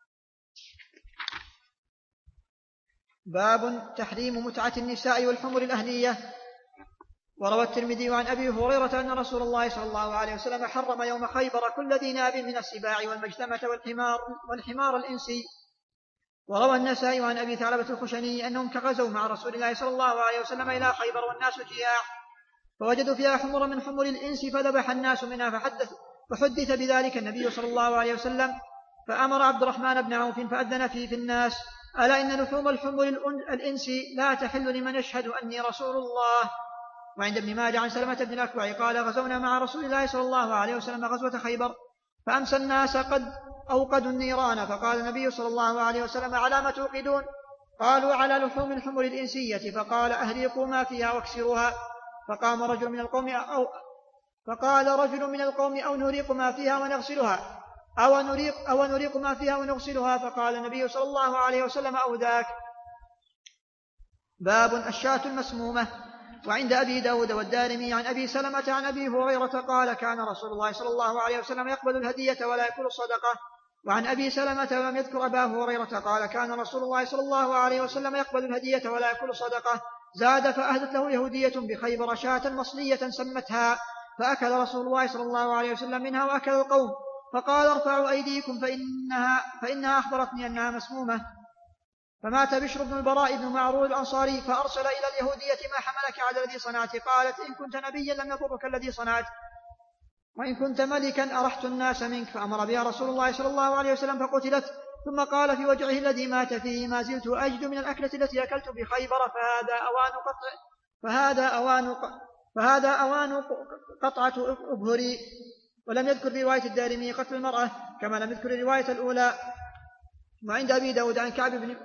باب تحريم متعة النساء والحمر الأهلية. وروى الترمذي عن أبي هريرة أن رسول الله صلى الله عليه وسلم حرم يوم خيبر كل ذي ناب من السباع والمجتمة والحمار, والحمار الإنسي. وروى النسائي عن أبي ثعلبة الخشني أنهم غزوا مع رسول الله صلى الله عليه وسلم إلى خيبر والناس جياع فوجدوا فيها حمر من حمر الإنس فذبح الناس منها فحدث, فحدث بذلك النبي صلى الله عليه وسلم فأمر عبد الرحمن بن عوف فأذن فيه في الناس ألا إن لحوم الحمر الإنس لا تحل لمن يشهد أني رسول الله. وعند ابن ماجه عن سلمة بن الأكوع قال غزونا مع رسول الله صلى الله عليه وسلم غزوة خيبر فأمسى الناس قد أوقدوا النيران فقال النبي صلى الله عليه وسلم على ما توقدون؟ قالوا على لحوم الحمر الإنسية. فقال أهريقوا ما فيها واكسروها. فقام رجل من القوم أو فقال رجل من القوم أو نريق ما فيها ونغسلها أو نريق, أو نريق ما فيها ونغسلها. فقال النبي صلى الله عليه وسلم أو ذاك. باب الشاة المسمومة. وعند أبي داود والدارمي عن أبي سلمة عن أبي هريرة قال كان رسول الله صلى الله عليه وسلم يقبل الهدية ولا يأكل الصدقة. وعن أبي سلمة ولم يذكر أبا هريرة قال كان رسول الله صلى الله عليه وسلم يقبل الهدية ولا يأكل الصدقة. زاد فأهدت له يهودية بخيبر شاة مصلية سمتها فأكل رسول الله صلى الله عليه وسلم منها وأكل القوم فقال ارفعوا أيديكم فإنها, فإنها أخبرتني أنها مسمومة. فمات بشر بن البراء بن معرور الأنصاري فأرسل إلى اليهودية ما حملك على الذي صنعت؟ قالت إن كنت نبيا لم يضرك الذي صنعت وإن كنت ملكا أرحت الناس منك. فأمر بها رسول الله صلى الله عليه وسلم فقتلت. ثم قال في وجعه الذي مات فيه ما زلت أجد من الأكلة التي أكلت بخيبر فهذا أوان قطع فهذا أوان فهذا أوان قطعة أبهري. ولم يذكر رواية الدارمي قتل المرأة كما لم يذكر الرواية الأولى. وعند أبي داود عن كعب بن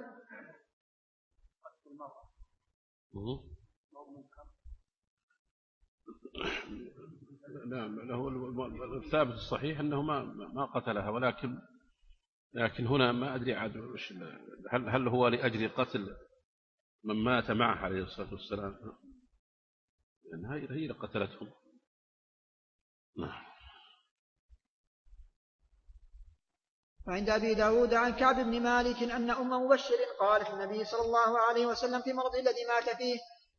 نعم له الثابت الصحيح أنه ما ما قتلها، ولكن لكن هنا ما أدري عاد هل هل هو لأجل قتل من مات معه عليه الصلاة والسلام، لأن هي هي اللي قتلتهم. نعم.
وعند أبي داود عن كعب بن مالك أن أم مبشر قالت النبي صلى الله عليه وسلم في مرض الذي مات فيه: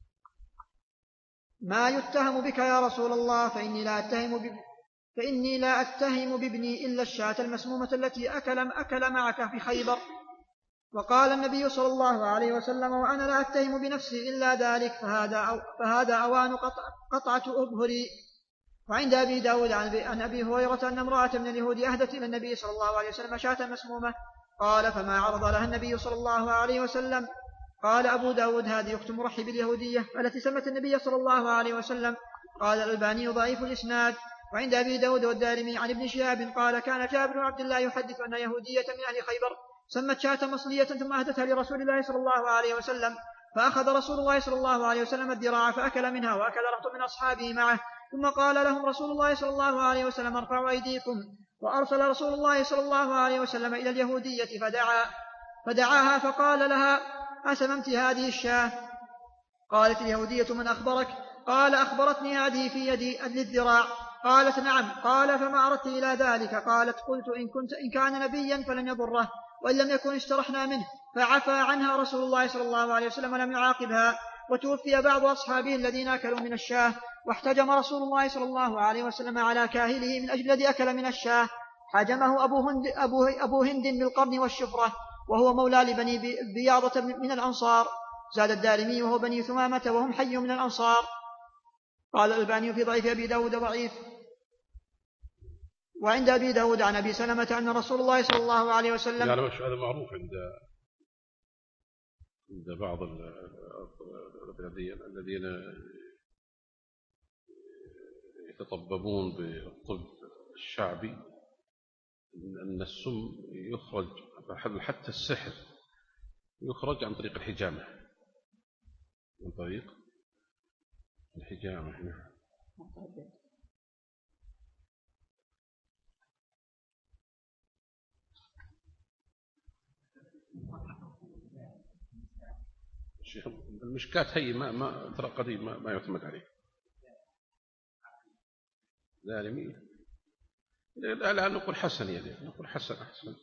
ما يتهم بك يا رسول الله، فإني لا أتهم ب... فإني لا أتهم بابني إلا الشاة المسمومة التي أكل, أكل معك في خيبر. وقال النبي صلى الله عليه وسلم: وأنا لا أتهم بنفسي إلا ذلك، فهذا, أو... فهذا أوان قطع... قطعة أبهري. وعند أبي داود عن أبي هريرة أن امرأة من اليهود أهدت إلى النبي صلى الله عليه وسلم شاة مسمومة، قال: فما عرض لها النبي صلى الله عليه وسلم. قال أبو داود: هذه أخت مرحب اليهودية التي سمت النبي صلى الله عليه وسلم. قال الألباني: ضعيف الإسناد. وعند أبي داود والدارمي عن ابن شهاب قال: كان جابر بن عبد الله يحدث أن يهودية من أهل خيبر سمت شاة مصلية ثم أهدتها لرسول الله صلى الله عليه وسلم، فأخذ رسول الله صلى الله عليه وسلم الذراع فأكل منها، وأكل رهط من أصحابه معه، ثم قال لهم رسول الله صلى الله عليه وسلم: ارفعوا أيديكم. وأرسل رسول الله صلى الله عليه وسلم إلى اليهودية فدعا فدعاها فقال لها: أسممت هذه الشاة؟ قالت اليهودية: من أخبرك؟ قال: أخبرتني هذه في يدي أدل الذراع. قالت: نعم. قال: فما أردت إلى ذلك؟ قالت: قلت إن, كنت إن كان نبيا فلن يضره، وإن لم يكن استرحنا منه. فعفى عنها رسول الله صلى الله عليه وسلم ولم يعاقبها. وتوفي بعض أصحابه الذين أكلوا من الشاة، واحتجم رسول الله صلى الله عليه وسلم على كاهله من أجل الذي أكل من الشاة. حجمه أبو هند, أبو, أبو هند بالقرن والشفرة، وهو مولى لبني بياضة من الأنصار. زاد الدارمي: وهو بني ثمامة، وهم حي من الأنصار. قال الألباني في ضعيف أبي داود: ضعيف. وعند أبي داود عن أبي سلمة أن رسول الله صلى الله عليه وسلم
يعني هذا معروف عند عند بعض الذين يتطببون بالطب الشعبي أن السم يخرج، حتى السحر يخرج عن طريق الحجامة، عن طريق الحجامة. المشكات هي ما ما ترى قديم ما, ما يعتمد عليه. دارمي لا لا نقول حسن، يعني نقول حسن أحسن.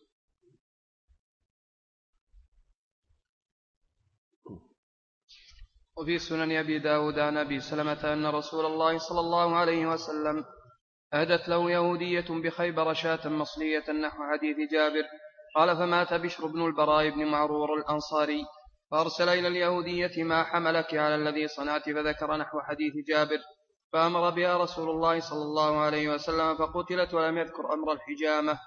وفي سنن أبي داود عن أبي سلمة أن رسول الله صلى الله عليه وسلم أهدت له يهودية بخيبر شاة مصلية نحو حديث جابر. قال: فمات بشر بن البراء بن معرور الأنصاري، فأرسل إلى اليهودية: ما حملك على الذي صنعت؟ فذكر نحو حديث جابر، فأمر بها رسول الله صلى الله عليه وسلم فقتلت، ولم يذكر أمر الحجامة.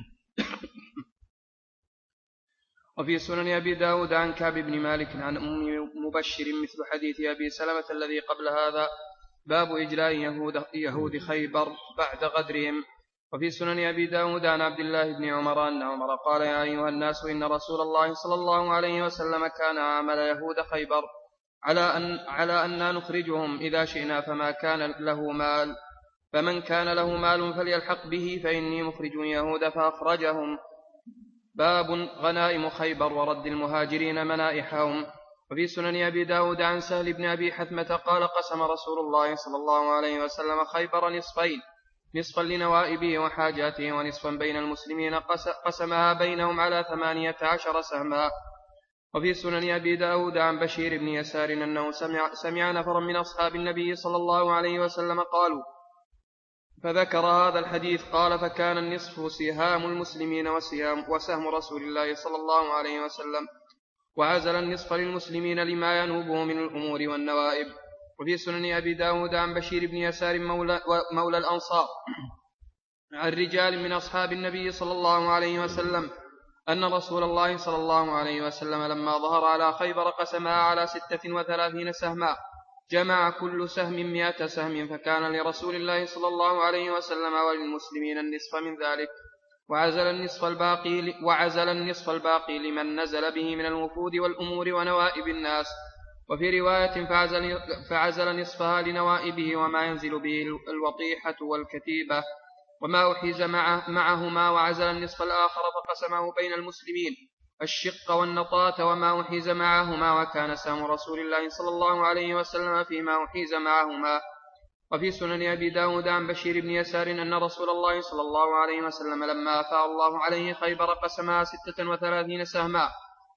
وفي سنن أبي داود عن كعب بن مالك عن أم مبشر مثل حديث أبي سلمة الذي قبل هذا، باب إجلاء يهود, يهود خيبر بعد غدرهم. وفي سنن أبي داود عن عبد الله بن عمر أن عمر قال: يا أيها الناس، إن رسول الله صلى الله عليه وسلم كان عامل يهود خيبر على أن على أن نخرجهم إذا شئنا، فما كان له مال فمن كان له مال فليلحق به، فإني مخرج يهود، فأخرجهم. باب غنائم خيبر ورد المهاجرين منائحهم. وفي سنن أبي داود عن سهل بن أبي حثمة قال: قسم رسول الله صلى الله عليه وسلم خيبر نصفين، نصفا لنوائبه وحاجاته، ونصفا بين المسلمين، قسمها بينهم على ثمانية عشر سهما. وفي سنن أبي داود عن بشير بن يسار أنه سمع, سمع نفرا من أصحاب النبي صلى الله عليه وسلم قالوا، فذكر هذا الحديث. قال: فكان النصف سهام المسلمين وسهام وسهم رسول الله صلى الله عليه وسلم، وعزل النصف للمسلمين لما ينوبه من الأمور والنوائب. وفي سنن أبي داود عن بشير بن يسار مولى, مولى الأنصار عن رجال من أصحاب النبي صلى الله عليه وسلم أن رسول الله صلى الله عليه وسلم لما ظهر على خيبر قسمها على ستة وثلاثين سهما، جمع كل سهم مئة سهم، فكان لرسول الله صلى الله عليه وسلم وللمسلمين النصف من ذلك، وعزل النصف الباقي, وعزل النصف الباقي لمن نزل به من الوفود والأمور ونوائب الناس. وفي رواية فعزل, فعزل نصفها لنوائبه وما ينزل به الوطيحة والكتيبة وما أحيز معه معهما، وعزل النصف الآخر فقسمه بين المسلمين الشق والنطاة وما أحيز معهما، وكان سهم رسول الله صلى الله عليه وسلم فيما أحيز معهما. وفي سنن أبي داود عن بشير بن يسار أن رسول الله صلى الله عليه وسلم لما أفاء الله عليه خيبر قسمها ستة وثلاثين سهما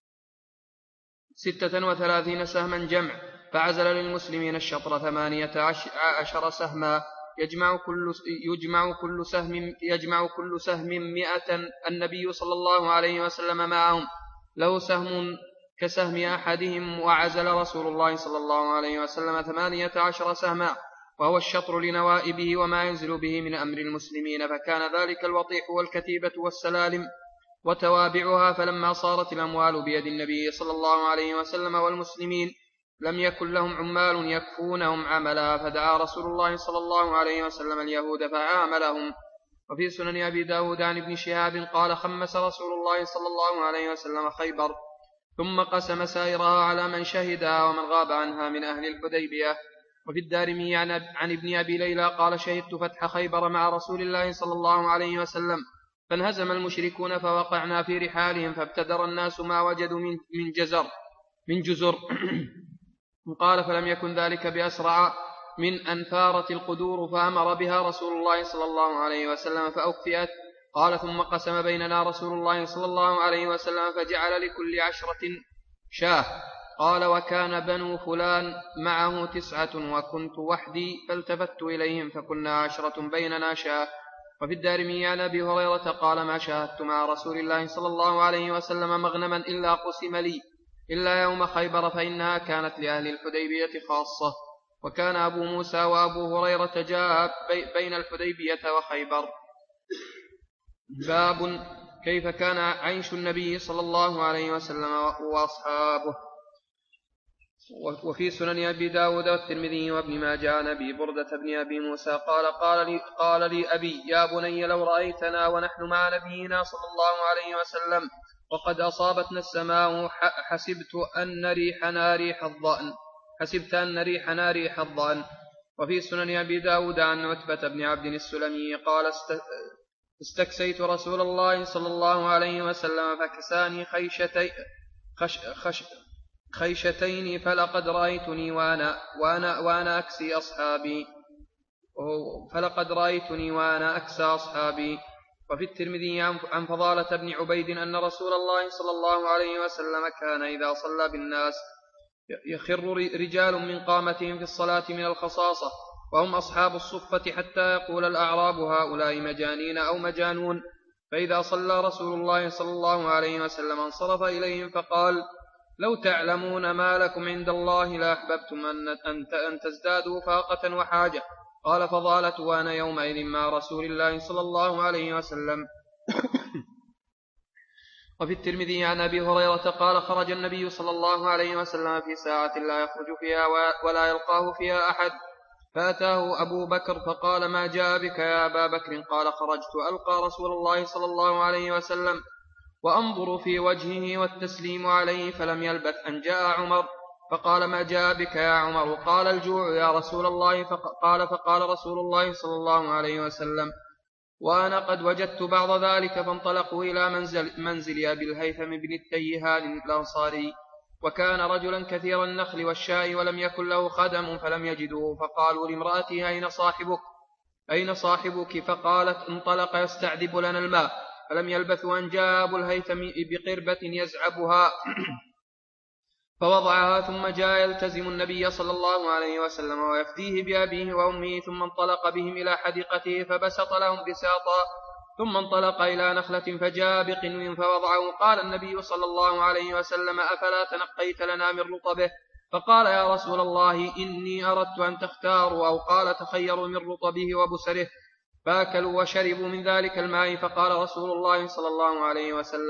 ستة وثلاثين سهما جمع، فعزل للمسلمين الشطر ثمانية عشر سهما، يجمع كل يجمع كل سهم يجمع كل سهم مئة. النبي صلى الله عليه وسلم معهم له سهم كسهم أحدهم، وعزل رسول الله صلى الله عليه وسلم ثمانية عشر سهما، وهو الشطر لنوائبه وما ينزل به من أمر المسلمين، فكان ذلك الوطيح والكتيبة والسلالم وتوابعها. فلما صارت الأموال بيد النبي صلى الله عليه وسلم والمسلمين لم يكن لهم عمال يكفونهم عملا، فدعا رسول الله صلى الله عليه وسلم اليهود فعاملهم. وفي سنن أبي داود عن ابن شهاب قال خمس رسول الله صلى الله عليه وسلم خيبر ثم قسم سائرها على من شهدها ومن غاب عنها من أهل الحديبية. وفي الدارمي عن ابن أبي ليلى قال شهدت فتح خيبر مع رسول الله صلى الله عليه وسلم، فانهزم المشركون فوقعنا في رحالهم، فابتدر الناس ما وجدوا من من جزر من جزر قال فلم يكن ذلك بأسرع من أن ثارت القدور، فأمر بها رسول الله صلى الله عليه وسلم فأكفئت. قال ثم قسم بيننا رسول الله صلى الله عليه وسلم فجعل لكل عشرة شاه. قال وكان بنو فلان معه تسعة وكنت وحدي، فالتفت إليهم فكنا عشرة بيننا شاه. وفي الدارمي عن أبي هريرة قال ما شاهدت مع رسول الله صلى الله عليه وسلم مغنما إلا قسم لي إلا يوم خيبر، فإنها كانت لأهل الحديبية خاصة. وكان أبو موسى وأبو هريرة جاء بين الحديبية وخيبر. باب كيف كان عيش النبي صلى الله عليه وسلم وأصحابه. وفي سنن أبي داود والترمذي وابن ماجه عن أبي بردة بن أبي موسى قال قال لي, قال لي أبي يا بني لو رأيتنا ونحن مع نبينا صلى الله عليه وسلم وقد أصابتنا السماء حسبت أن ريحنا ريح الضأن حسبت أن ريحنا ريح الضأن. وفي سنن أبي داود عن عتبة بن عبد السلمي قال استكسيت رسول الله صلى الله عليه وسلم فكساني خيشتي خش خش خيشتين فلقد رأيتني وأنا, وأنا, وأنا أكسي أصحابي فلقد رأيتني وأنا أكسى أصحابي. وفي الترمذي عن فضالة بن عبيد أن رسول الله صلى الله عليه وسلم كان إذا صلى بالناس يخر رجال من قامتهم في الصلاة من الخصاصة وهم أصحاب الصفة حتى يقول الأعراب هؤلاء مجانين أو مجانون، فإذا صلى رسول الله صلى الله عليه وسلم انصرف إليهم فقال لو تعلمون ما لكم عند الله لأحببتم أن تزدادوا فاقة وحاجة. قال فضالة وأنا يومئذ مع رسول الله صلى الله عليه وسلم. وفي الترمذي عن أبي هريرة قال خرج النبي صلى الله عليه وسلم في ساعة لا يخرج فيها ولا يلقاه فيها أحد، فأتاه أبو بكر فقال ما جاء بك يا أبا بكر؟ قال خرجت ألقى رسول الله صلى الله عليه وسلم وأنظر في وجهه والتسليم عليه، فلم يلبث أن جاء عمر فقال ما جاء بك يا عمر؟ قال الجوع يا رسول الله. فقال فقال رسول الله صلى الله عليه وسلم وأنا قد وجدت بعض ذلك، فانطلقوا إلى منزل, منزل أبي الهيثم بن التيهان الأنصاري، وكان رجلا كثير النخل والشاء ولم يكن له خدم فلم يجدوه، فقالوا لامرأته أين صاحبك أين صاحبك فقالت انطلق يستعذب لنا الماء، فلم يلبثوا أن جاء أبو الهيثم بقربة يزعبها فوضعها، ثم جاء يلتزم النبي صلى الله عليه وسلم ويفديه بأبيه وأمه، ثم انطلق بهم إلى حديقته فبسط لهم بساطا، ثم انطلق إلى نخلة فجاء بقنو فوضعه. قال النبي صلى الله عليه وسلم أفلا تنقيت لنا من رطبه؟ فقال يا رسول الله إني أردت أن تختاروا، أو قال تخيروا من رطبه وبسره، فأكلوا وشربوا من ذلك الماء. فقال رسول الله صلى الله عليه وسلم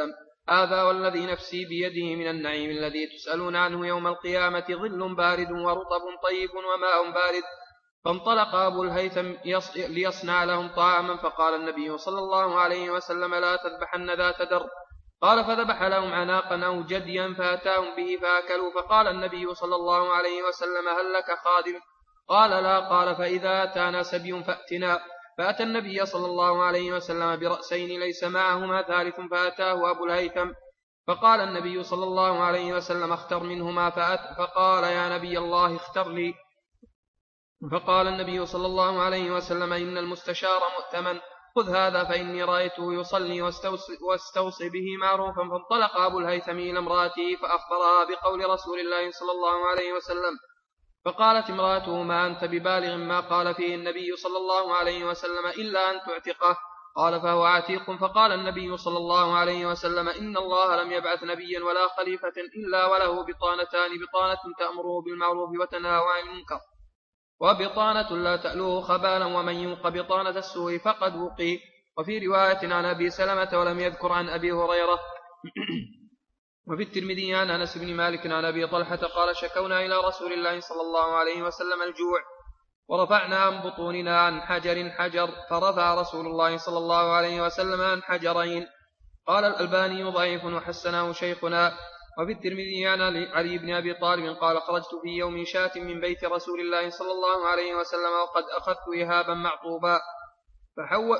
هذا والذي نفسي بيده من النعيم الذي تسألون عنه يوم القيامة ظل بارد ورطب طيب وماء بارد. فانطلق أبو الهيثم ليصنع لهم طعاما، فقال النبي صلى الله عليه وسلم لا تذبحن ذات در. قال فذبح لهم عناقا أو جديا فأتاهم به فأكلوا. فقال النبي صلى الله عليه وسلم هل لك خادم؟ قال لا. قال فإذا أتانا سبي فأتنا. فأتى النبي صلى الله عليه وسلم برأسين ليس معهما ثالث، فأتاه أبو الهيثم فقال النبي صلى الله عليه وسلم اختر منهما. فأت فقال يا نبي الله اختر لي. فقال النبي صلى الله عليه وسلم إن المستشار مؤتمن، خذ هذا فإني رأيته يصلي واستوصي به معروفا. فانطلق أبو الهيثم إلى امرأته فأخبرها بقول رسول الله صلى الله عليه وسلم. فقالت امرأته ما أنت ببالغ ما قال فيه النبي صلى الله عليه وسلم إلا أن تعتقه. قال فهو عتيق. فقال النبي صلى الله عليه وسلم إن الله لم يبعث نبيا ولا خليفة إلا وله بطانتان، بطانة تأمره بالمعروف وتنهى عن المنكر، وبطانة لا تألوه خبالا، ومن يوق بطانة السوء فقد وقي. وفي رواية عن أبي سلمة ولم يذكر عن أبي هريرة. وفي الترمذي عن أنس بن مالك عن أبي طلحة قال شكونا إلى رسول الله صلى الله عليه وسلم الجوع ورفعنا عن بطوننا عن حجر حجر، فرفع رسول الله صلى الله عليه وسلم عن حجرين. قال الألباني ضعيف وحسنه شيخنا. وفي الترمذي عن علي بن أبي طالب قال خرجت في يوم شاة من بيت رسول الله صلى الله عليه وسلم وقد أخذت إهابا معطوبا، فحول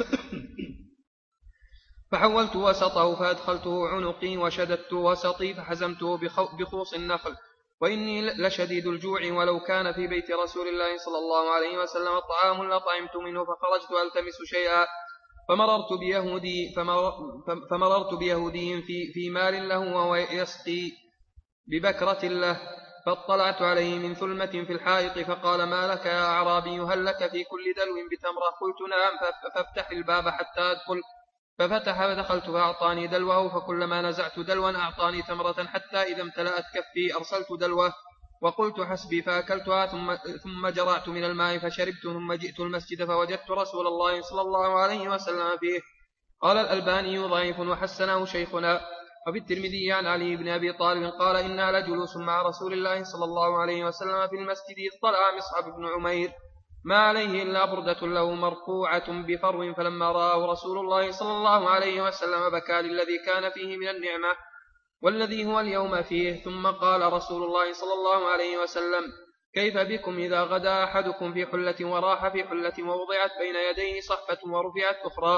فحولت وسطه فأدخلته عنقي وشددت وسطي فحزمته بخوص النخل، وإني لشديد الجوع ولو كان في بيت رسول الله صلى الله عليه وسلم طعام لطعمت منه. فخرجت ألتمس شيئا فمررت بيهودي فمر فمررت بيهودي في في مال له وهو يسقي ببكرة له، فاطلعت عليه من ثلمة في الحائط فقال ما لك يا أعرابي هل لك في كل دلو بتمرة؟ قلت نعم. فافتح الباب حتى أدخل. ففتح فدخلت فأعطاني دلوه، فكلما نزعت دلوا أعطاني تمرة، حتى إذا امتلأت كفي أرسلت دلوه وقلت حسبي فأكلتها، ثم, ثم جرعت من الماء فشربت، ثم جئت المسجد فوجدت رسول الله صلى الله عليه وسلم فيه. قال الألباني ضعيف وحسنه شيخنا. وفي الترمذي عن علي بن أبي طالب قال إنا لجلوس مع رسول الله صلى الله عليه وسلم في المسجد إذ طلع مصعب بن عمير ما عليه إلا بردة له مرفوعة بفرو، فلما رآه رسول الله صلى الله عليه وسلم بكى للذي كان فيه من النعمة والذي هو اليوم فيه. ثم قال رسول الله صلى الله عليه وسلم كيف بكم إذا غدا أحدكم في حلة وراح في حلة ووضعت بين يديه صحفة ورفعت أخرى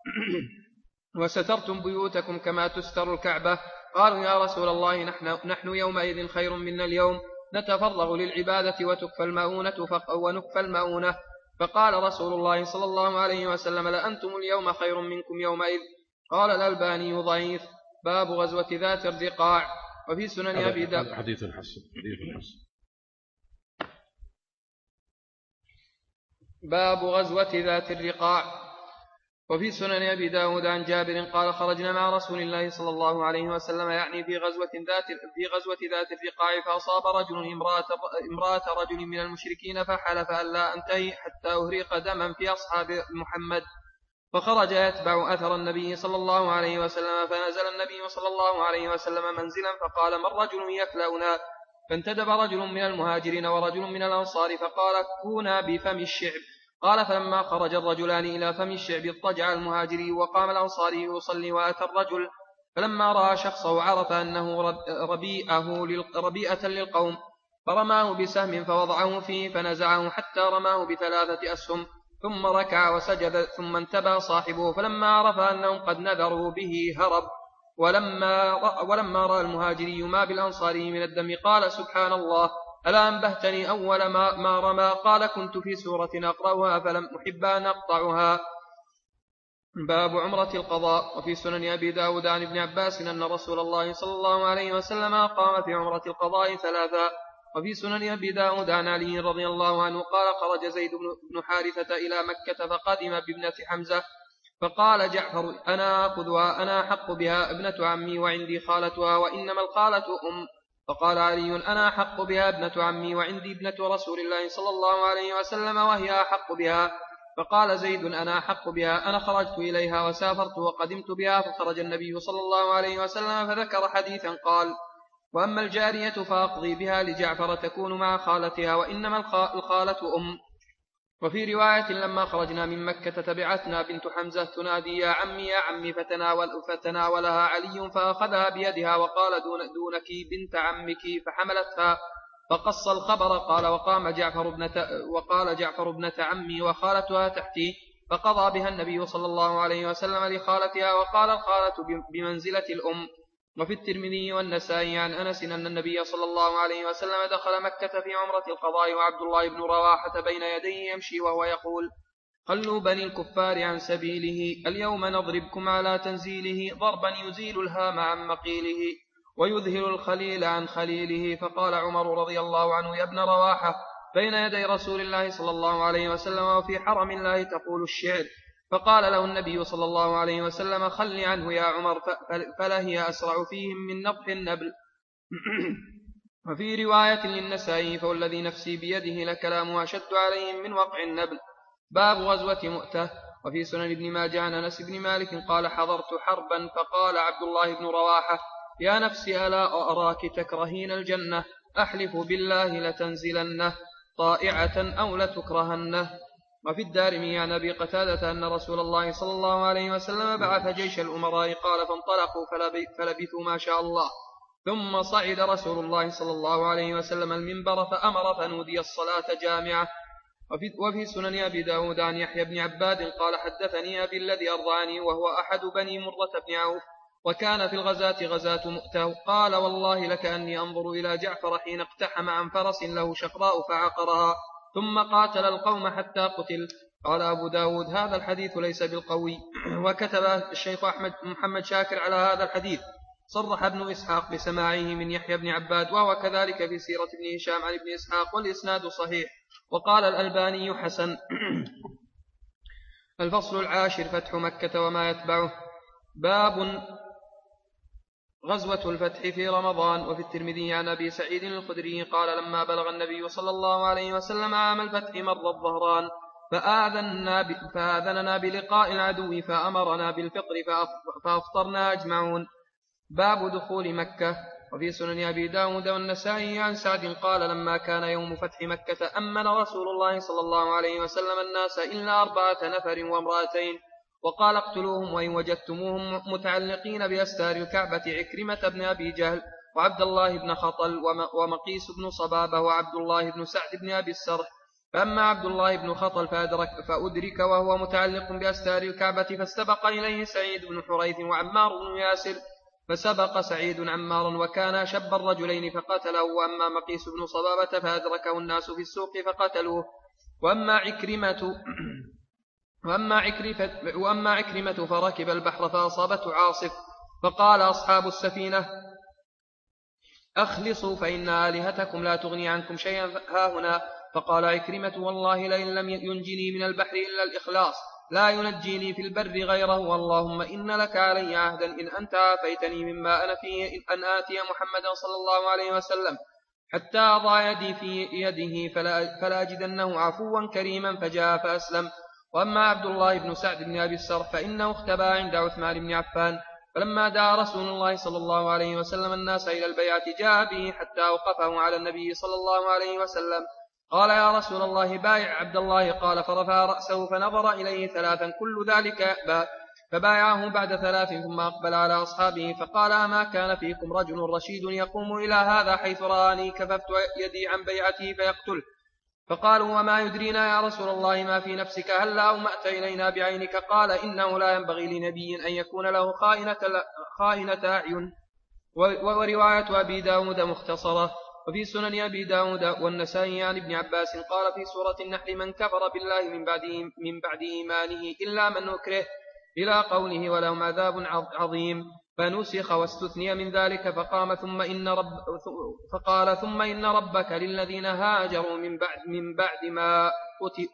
وسترتم بيوتكم كما تستر الكعبة؟ قالوا يا رسول الله نحن, نحن يومئذ خير منا اليوم، نتفرغ للعبادة وتكفى المؤونة ونكفى المؤونة. فقال رسول الله صلى الله عليه وسلم لأنتم اليوم خير منكم يومئذ. قال الألباني ضعيف. باب غزوة ذات الرقاع. وفي سنن أبي داود
حديث حسن حديث حسن.
باب غزوة ذات الرقاع. وفي سنن أبي داود عن جابر قال خرجنا مع رسول الله صلى الله عليه وسلم يعني في غزوة ذات في غزوة ذات الرقاع، فأصاب رجل امرأة امرأة رجل من المشركين فحلف أن لا أنتهي حتى أهريق دما في أصحاب محمد، فخرج يتبع أثر النبي صلى الله عليه وسلم، فنزل النبي صلى الله عليه وسلم منزلا فقال من رجل يكلأنا؟ فانتدب رجل من المهاجرين ورجل من الأنصار فقال كونا بفم الشعب. قال فلما خرج الرجلان إلى فم الشعب اضطجع المهاجري وقام الأنصاري يصلي، وأتى الرجل فلما رأى شخصه عرف أنه ربيئة, ربيئة للقوم، فرماه بسهم فوضعه فيه فنزعه حتى رماه بثلاثة أسهم، ثم ركع وسجد، ثم انتبه صاحبه فلما عرف أنهم قد نذروا به هرب. ولما رأى, ولما رأى المهاجري ما بالأنصاري من الدم قال سبحان الله ألا أنبهتني أول ما, ما رمى؟ قال كنت في سورة أقرأها فلم أحب أن أقطعها. باب عمرة القضاء. وفي سنن أبي داود عن ابن عباس أن رسول الله صلى الله عليه وسلم قام في عمرة القضاء ثلاثا. وفي سنن أبي داود عن علي رضي الله عنه قال خرج زيد بن حارثة إلى مكة فقدم بابنة حمزة فقال جعفر أنا أخذها أنا أحق بها، ابنة عمي وعندي خالتها وإنما الخالة أم. فقال علي أنا أحق بها ابنة عمي وعندي ابنة رسول الله صلى الله عليه وسلم وهي أحق بها. فقال زيد أنا أحق بها. أنا خرجت إليها وسافرت وقدمت بها، فخرج النبي صلى الله عليه وسلم فذكر حديثا قال: وأما الجارية فأقضي بها لجعفر تكون مع خالتها، وإنما الخالة أم. وفي رواية لما خرجنا من مكة تبعتنا بنت حمزة تنادي يا عمي يا عمي، فتناول فتناولها علي فأخذها بيدها وقال دون دونك بنت عمك، فحملتها فقص الخبر. قال وقام جعفر ابنة وقال جعفر ابنة عمي وخالتها تحتي، فقضى بها النبي صلى الله عليه وسلم لخالتها، وقال الخالة بمنزلة الأم. وفي الترمذي والنسائي عن أنس أن النبي صلى الله عليه وسلم دخل مكة في عمرة القضاء وعبد الله بن رواحة بين يديه يمشي وهو يقول: خلوا بني الكفار عن سبيله، اليوم نضربكم على تنزيله ضربا يزيل الهام عن مقيله ويذهل الخليل عن خليله. فقال عمر رضي الله عنه: يا ابن رواحة، بين يدي رسول الله صلى الله عليه وسلم وفي حرم الله تقول الشعر. فقال له النبي صلى الله عليه وسلم: خل عنه يا عمر، فلا هي أسرع فيهم من نطح النبل. وفي رواية للنسائي: فوالذي نفسي بيده لكلامه أشد عليهم من وقع النبل. باب غزوة مؤتة. وفي سنن ابن ماجه عن أنس بن مالك قال: حضرت حربا، فقال عبد الله بن رواحة: يا نفسي ألا أراك تكرهين الجنة، أحلف بالله لتنزلنه طائعة أو لتكرهنه. وفي الدارمي عن أبي قتادة أن رسول الله صلى الله عليه وسلم بعث جيش الأمراء قال: فانطلقوا فلبثوا ما شاء الله، ثم صعد رسول الله صلى الله عليه وسلم المنبر فأمر فنودي الصلاة جامعة. وفي, وفي سنن أبي داود عن يحيى بن عباد قال: حدثني أبي الذي أرضعني وهو أحد بني مرة بن عوف، وكان في الغزاة غزاة مؤتة. قال: والله لكأني أنظر إلى جعفر حين اقتحم عن فرس له شقراء فعقرها ثم قاتل القوم حتى قتل. قال أبو داود: هذا الحديث ليس بالقوي. وكتب الشيخ أحمد محمد شاكر على هذا الحديث: صرح ابن إسحاق بسماعه من يحيى بن عباد، وهو كذلك في سيرة ابن هشام عن ابن إسحاق، والإسناد صحيح. وقال الألباني: حسن. الفصل العاشر: فتح مكة وما يتبعه. باب غزوة الفتح في رمضان. وفي الترمذي عن أبي سعيد الخدري قال: لما بلغ النبي صلى الله عليه وسلم عام الفتح مر الظهران فآذننا بلقاء العدو فأمرنا بالفطر فأفطرنا أجمعون. باب دخول مكة. وفي سنن أبي داود والنسائي عن سعد قال: لما كان يوم فتح مكة أمن رسول الله صلى الله عليه وسلم الناس إلا أربعة نفر وامرأتين، وقال: اقتلوهم وإن وجدتموهم متعلقين بأستار الكعبة: عكرمة بن أبي جهل وعبد الله بن خطل ومقيس بن صبابة وعبد الله بن سعد بن أبي السرح. فأما عبد الله بن خطل فأدرك, فأدرك وهو متعلق بأستار الكعبة، فاستبق إليه سعيد بن حريث وعمار بن ياسر، فسبق سعيد عمارا وكان أشب الرجلين فقتله. وأما مقيس بن صبابة فأدركه الناس في السوق فقتلوه. وأما عكرمة وأما عكرمة, وأما عكرمة فركب البحر فأصابته عاصف، فقال أصحاب السفينة: أخلصوا فإن آلهتكم لا تغني عنكم شيئا هاهنا. فقال عكرمة: والله لئن لم ينجني من البحر إلا الإخلاص لا ينجيني في البر غيره، واللهم إن لك علي عهدا إن أنت عافيتني مما أنا فيه أن آتي محمدا صلى الله عليه وسلم حتى أضع يدي في يده فلا, فلا أجدنه عفوا كريما، فجاء فأسلم. وأما عبد الله بن سعد بن أبي السرح فإنه اختبى عند عثمان بن عفان، فلما دعا رسول الله صلى الله عليه وسلم الناس إلى البيعة جاء به حتى أوقفه على النبي صلى الله عليه وسلم. قال: يا رسول الله بايع عبد الله. قال: فرفع رأسه فنظر إليه ثلاثا كل ذلك يأبى، فبايعه بعد ثلاث ثم أقبل على أصحابه فقال: أما كان فيكم رجل رشيد يقوم إلى هذا حيث رآني كففت يدي عن بيعته فيقتل؟ فقالوا: وما يدرينا يا رسول الله ما في نفسك، هل أومأت إلينا بعينك؟ قال: إنه لا ينبغي لنبي أن يكون له خائنة, خائنة أعين. ورواية أبي داود مختصرة. وفي سنن أبي داود والنسائي عن ابن عباس قال في سورة النحل: من كفر بالله من بعد, من بعد إيمانه إلا من أكره، إلى قوله: ولهم عذاب عظيم. فنسخ واستثني من ذلك فقام ثم إن رب فقال: ثم إن ربك للذين هاجروا من بعد, من بعد ما قتل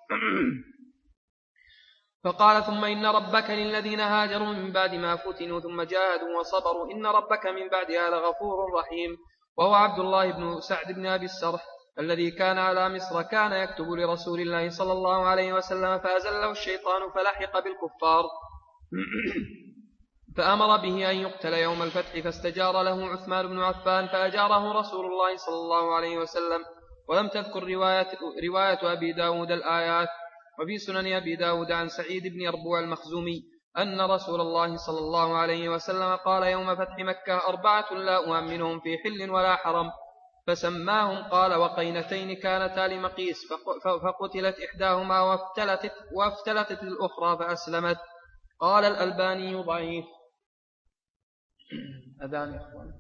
فقال ثم إن ربك للذين هاجروا من بعد ما فتنوا ثم جاهدوا وصبروا إن ربك من بعدها لغفور رحيم. وهو عبد الله بن سعد بن أبي السرح. الذي كان على مصر كان يكتب لرسول الله صلى الله عليه وسلم فأزله الشيطان فلحق بالكفار فأمر به أن يقتل يوم الفتح فاستجار له عثمان بن عفان فأجاره رسول الله صلى الله عليه وسلم. ولم تذكر رواية, رواية أبي داود الآيات. وفي سنن أبي داود عن سعيد بن يربوع المخزومي أن رسول الله صلى الله عليه وسلم قال يوم فتح مكة أربعة لا أؤمنهم في حل ولا حرم فسماهم قال وقينتين كانتا لمقيس فقتلت إحداهما وافتلتت, وافتلتت الأخرى فأسلمت. قال الألباني ضعيف. أذان يا أخوان.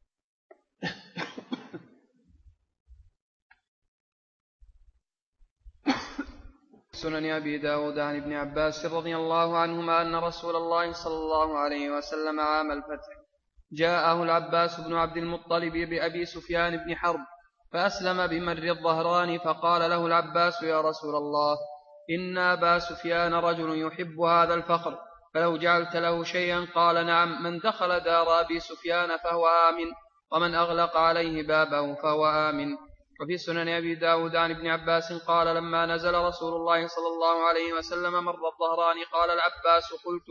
سنن أبي داود عن ابن عباس رضي الله عنهما أن رسول الله صلى الله عليه وسلم عام الفتح جاءه العباس بن عبد المطلب بأبي سفيان بن حرب فأسلم بمر الظهران فقال له العباس يا رسول الله إن أبا سفيان رجل يحب هذا الفخر فلو جعلت له شيئا قال نعم من دخل دار أبي سفيان فهو آمن ومن أغلق عليه بابه فهو آمن. وفي سنن أبي داود عن ابن عباس قال لما نزل رسول الله صلى الله عليه وسلم مر الظهران قال العباس قلت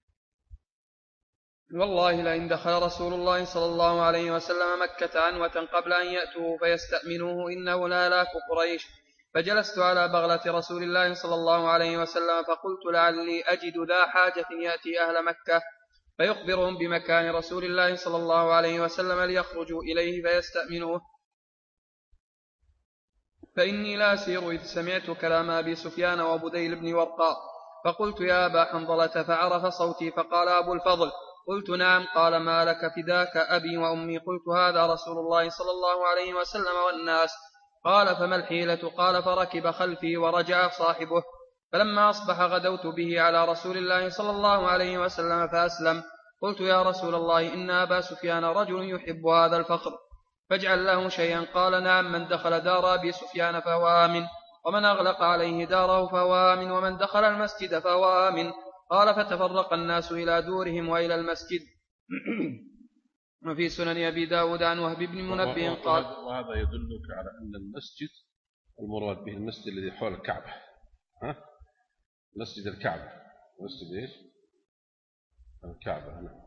والله لئن دخل رسول الله صلى الله عليه وسلم مكة عنوة قبل أن يأتوه فيستأمنوه إنه لا لاك قريش. فجلست على بغلة رسول الله صلى الله عليه وسلم فقلت لعلي أجد ذا حاجة يأتي أهل مكة فيخبرهم بمكان رسول الله صلى الله عليه وسلم ليخرجوا إليه فيستأمنوه فإني لا أسير إذ سمعت كلام أبي سفيان وبديل بن ورقاء فقلت يا أبا حنظلة فعرف صوتي فقال أبو الفضل قلت نعم قال ما لك فداك أبي وأمي قلت هذا رسول الله صلى الله عليه وسلم والناس قال فما الحيلة قال فركب خلفي ورجع صاحبه فلما أصبح غدوت به على رسول الله صلى الله عليه وسلم فأسلم قلت يا رسول الله إن أبا سفيان رجل يحب هذا الفخر فاجعل له شيئا قال نعم من دخل دار أبي سفيان فهو آمن ومن أغلق عليه داره فهو آمن ومن دخل المسجد فهو آمن. قال فتفرق الناس إلى دورهم وإلى المسجد. وفي سنن أبي داود عن وهب بن منبه قال
وهذا يدلك على أن المسجد المراد به المسجد الذي حول الكعبة ها؟ مسجد الكعبة مسجد إيش الكعبة هنا.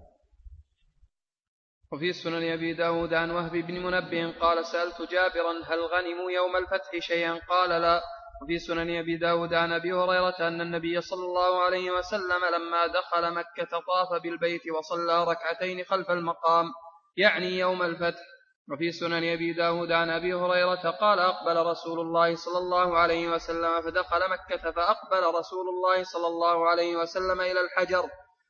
وفي سنن أبي داود عن وهب بن منبه قال سألت جابرا هل غنموا يوم الفتح شيئا قال لا. وفي سنن أبي داود عن أبي هريرة أن النبي صلى الله عليه وسلم لما دخل مكة طاف بالبيت وصلى ركعتين خلف المقام يعني يوم الفتح. وفي سنن أبي داود عن أبي هريرة قال أقبل رسول الله صلى الله عليه وسلم فدخل مكة فأقبل رسول الله صلى الله عليه وسلم إلى الحجر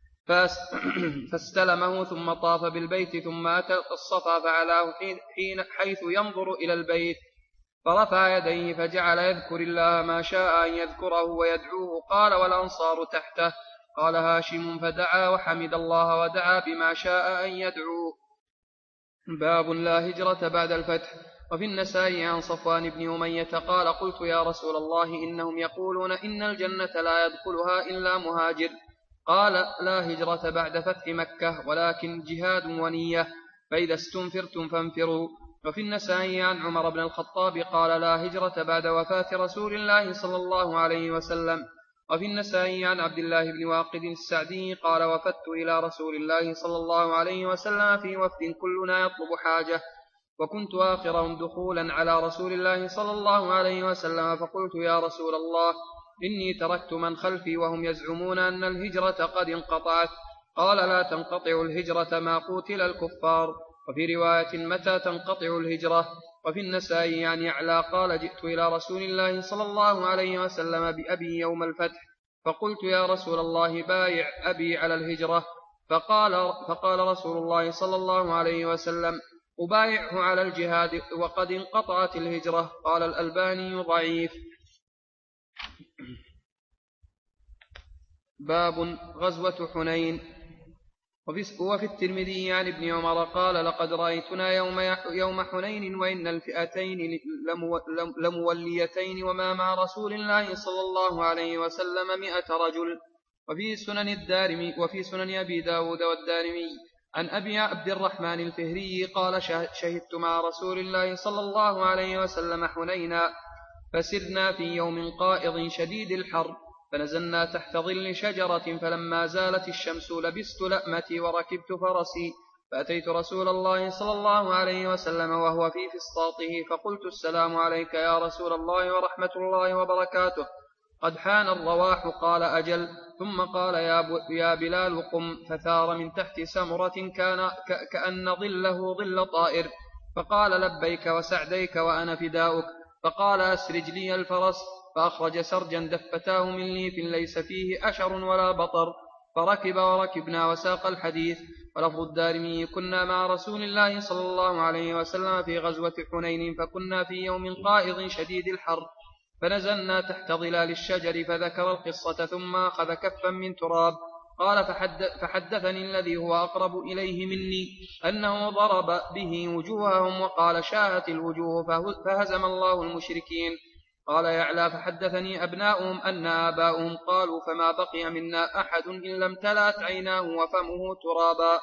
فاستلمه ثم طاف بالبيت ثم أتى الصفا فعلاه حين حيث ينظر إلى البيت فرفع يديه فجعل يذكر الله ما شاء أن يذكره ويدعوه قال والأنصار تحته قال هاشم فدعا وحمد الله ودعا بما شاء أن يدعو. باب لا هجرة بعد الفتح. وفي النسائي عن صفوان بن أمية قال قلت يا رسول الله إنهم يقولون إن الجنة لا يدخلها إلا مهاجر قال لا هجرة بعد فتح مكة ولكن جهاد ونية فإذا استنفرتم فانفروا. وفي النسائي عن عمر بن الخطاب قال لا هجرة بعد وفاة رسول الله صلى الله عليه وسلم. وفي النسائي عن عبد الله بن واقد السعدي قال وفدت إلى رسول الله صلى الله عليه وسلم في وفد كلنا يطلب حاجة وكنت آخرهم دخولا على رسول الله صلى الله عليه وسلم فقلت يا رسول الله إني تركت من خلفي وهم يزعمون أن الهجرة قد انقطعت قال لا تنقطع الهجرة ما قوتل الكفار. وفي رواية متى تنقطع الهجرة. وفي النسائي عن يعلى قال جئت إلى رسول الله صلى الله عليه وسلم بأبي يوم الفتح فقلت يا رسول الله بايع أبي على الهجرة فقال, فقال رسول الله صلى الله عليه وسلم أبايعه على الجهاد وقد انقطعت الهجرة. قال الألباني ضعيف. باب غزوة حنين. وفي الترمذي عن ابن عمر قال لقد رأيتنا يوم, يوم حنين وإن الفئتين لموليتين وما مع رسول الله صلى الله عليه وسلم مئة رجل. وفي سنن الدارمي وفي سنن أبي داود والدارمي عن أبي عبد الرحمن الفهري قال شهدت مع رسول الله صلى الله عليه وسلم حنينا فسرنا في يوم قائض شديد الحر فنزلنا تحت ظل شجرة فلما زالت الشمس لبست لأمتي وركبت فرسي فأتيت رسول الله صلى الله عليه وسلم وهو في فسطاطه فقلت السلام عليك يا رسول الله ورحمة الله وبركاته قد حان الرواح قال أجل ثم قال يا, يا بلال قم فثار من تحت سمرة كان كأن ظله ظل طائر فقال لبيك وسعديك وأنا فداؤك فقال أسرج لي الفرس فأخرج سرجا دفتاه من ليف ليس فيه أشر ولا بطر فركب وركبنا وساق الحديث. ولفظ الدارمي كنا مع رسول الله صلى الله عليه وسلم في غزوة حنين فكنا في يوم قائض شديد الحر فنزلنا تحت ظلال الشجر فذكر القصة ثم أخذ كفا من تراب قال فحدثني الذي هو أقرب إليه مني أنه ضرب به وجوههم وقال شاهت الوجوه فهزم الله المشركين. قال يعلى فحدثني أبناؤهم أن آباؤهم قالوا فما بقي منا أحد إلا امتلأت عيناه وفمه ترابا.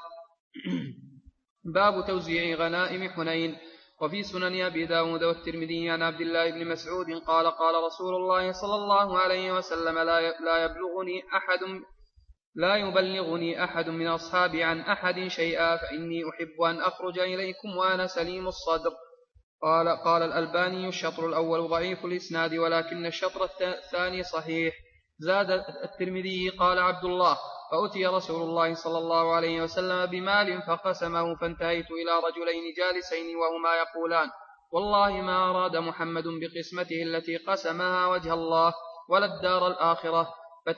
باب توزيع غنائم حنين. وفي سنن أبي داود والترمذي عن عبد الله بن مسعود قال قال رسول الله صلى الله عليه وسلم لا يبلغني أحد لا يبلغني أحد من أصحابي عن أحد شيئا فإني أحب أن أخرج إليكم وأنا سليم الصدر. قال قال الألباني الشطر الأول ضعيف الإسناد ولكن الشطر الثاني صحيح. زاد الترمذي قال عبد الله فأتي رسول الله صلى الله عليه وسلم بمال فقسمه فانتهيت إلى رجلين جالسين وهما يقولان والله ما أراد محمد بقسمته التي قسمها وجه الله ولا الدار الآخرة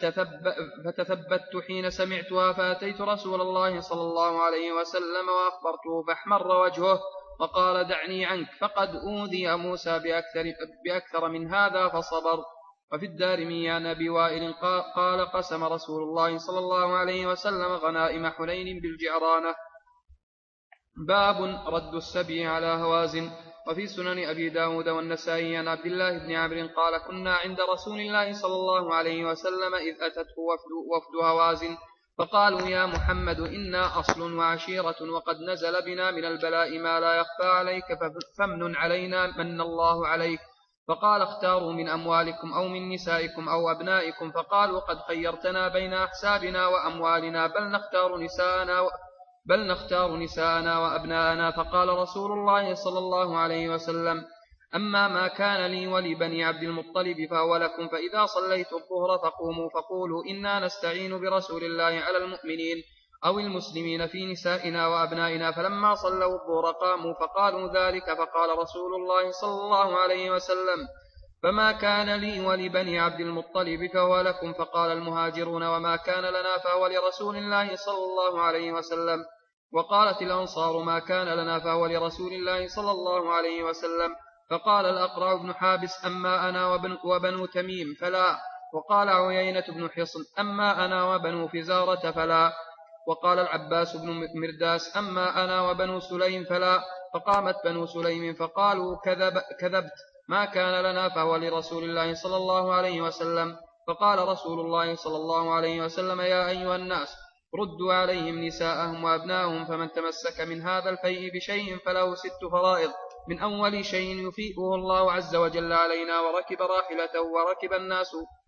فتثبت حين سمعتها فأتيت رسول الله صلى الله عليه وسلم وأخبرته فاحمر وجهه وقال دعني عنك فقد أوذي موسى بأكثر, بأكثر من هذا فصبر. وفي الدارمي عن أبي وائل قال قسم رسول الله صلى الله عليه وسلم غنائم حنين بالجعرانة. باب رد السبي على هوازن. وفي سنن أبي داود والنسائي عن عبد الله بن عمرو قال كنا عند رسول الله صلى الله عليه وسلم إذ أتته وفد, وفد هوازن فقالوا يا محمد إنا أصل وعشيرة وقد نزل بنا من البلاء ما لا يخفى عليك فمن علينا من الله عليك. فقال اختاروا من أموالكم أو من نسائكم أو أبنائكم فقالوا قد خيرتنا بين أحسابنا وأموالنا بل نختار نساءنا و... بل نختار نساءنا وأبناءنا. فقال رسول الله صلى الله عليه وسلم أما ما كان لي ولبني عبد المطلب فهو لكم فإذا صليت الظهر فقوموا فقولوا إنا نستعين برسول الله على المؤمنين أو المسلمين في نسائنا وأبنائنا. فلما صلوا الظهر قاموا فقالوا ذلك فقال رسول الله صلى الله عليه وسلم فما كان لي ولبني عبد المطلب فهو لكم. فقال المهاجرون وما كان لنا فهو لرسول الله صلى الله عليه وسلم. وقالت الأنصار ما كان لنا فهو لرسول الله صلى الله عليه وسلم. فقال الأقرع بن حابس أما أنا وبن وبنو تميم فلا. وقال عيينة بن حصن أما أنا وبنو فزارة فلا. وقال العباس بن مرداس أما أنا وبنو سليم فلا. فقامت بنو سليم فقالوا كذب كذبت ما كان لنا فهو لرسول الله صلى الله عليه وسلم. فقال رسول الله صلى الله عليه وسلم يا أيها الناس ردوا عليهم نساءهم وأبناءهم فمن تمسك من هذا الفيء بشيء فله ست فرائض من أول شيء يفيئه الله عز وجل علينا وركب راحلته وركب الناس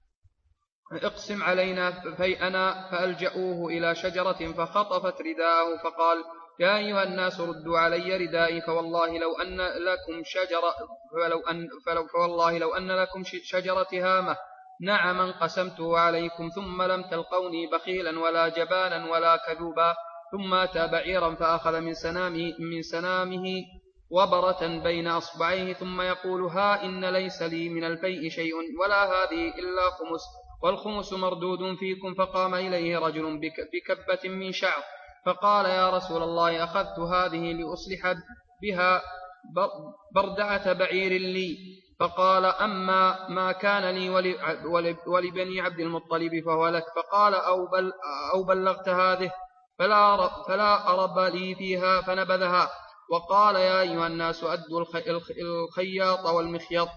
اقسم علينا فيئنا فألجأوه إلى شجرة فخطفت رداءه فقال يا أيها الناس ردوا علي ردائي فوالله لو أن لكم شجرة فلو أن فلو فوالله لو أن لكم شجرة هامة نعما قسمته عليكم ثم لم تلقوني بخيلا ولا جبانا ولا كذوبا. ثم أتى بعيرا فأخذ من سنامه, من سنامه وبرة بين أصبعيه ثم يقول ها إن ليس لي من الفيء شيء ولا هذه إلا خمس والخمس مردود فيكم. فقام إليه رجل بكبة من شعر فقال يا رسول الله أخذت هذه لأصلح بها بردعة بعير لي. فقال أما ما كان لي ولبني عبد المطلب فهو لك. فقال أو, بل أو بلغت هذه فلا, فلا أرب لي فيها فنبذها. وقال يا أيها الناس أدوا الخياط والمخيط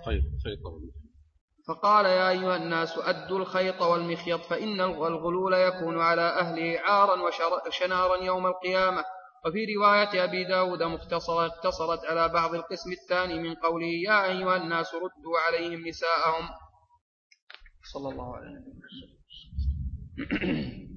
فقال يا أيها الناس أدوا الخيط والمخيط فإن الغلول يكون على أهله عارا وشنارا يوم القيامة وفي رواية أبي داود مختصرة اقتصرت على بعض القسم الثاني من قوله يا أيها الناس ردوا عليهم نساءهم. صلى الله عليه وسلم.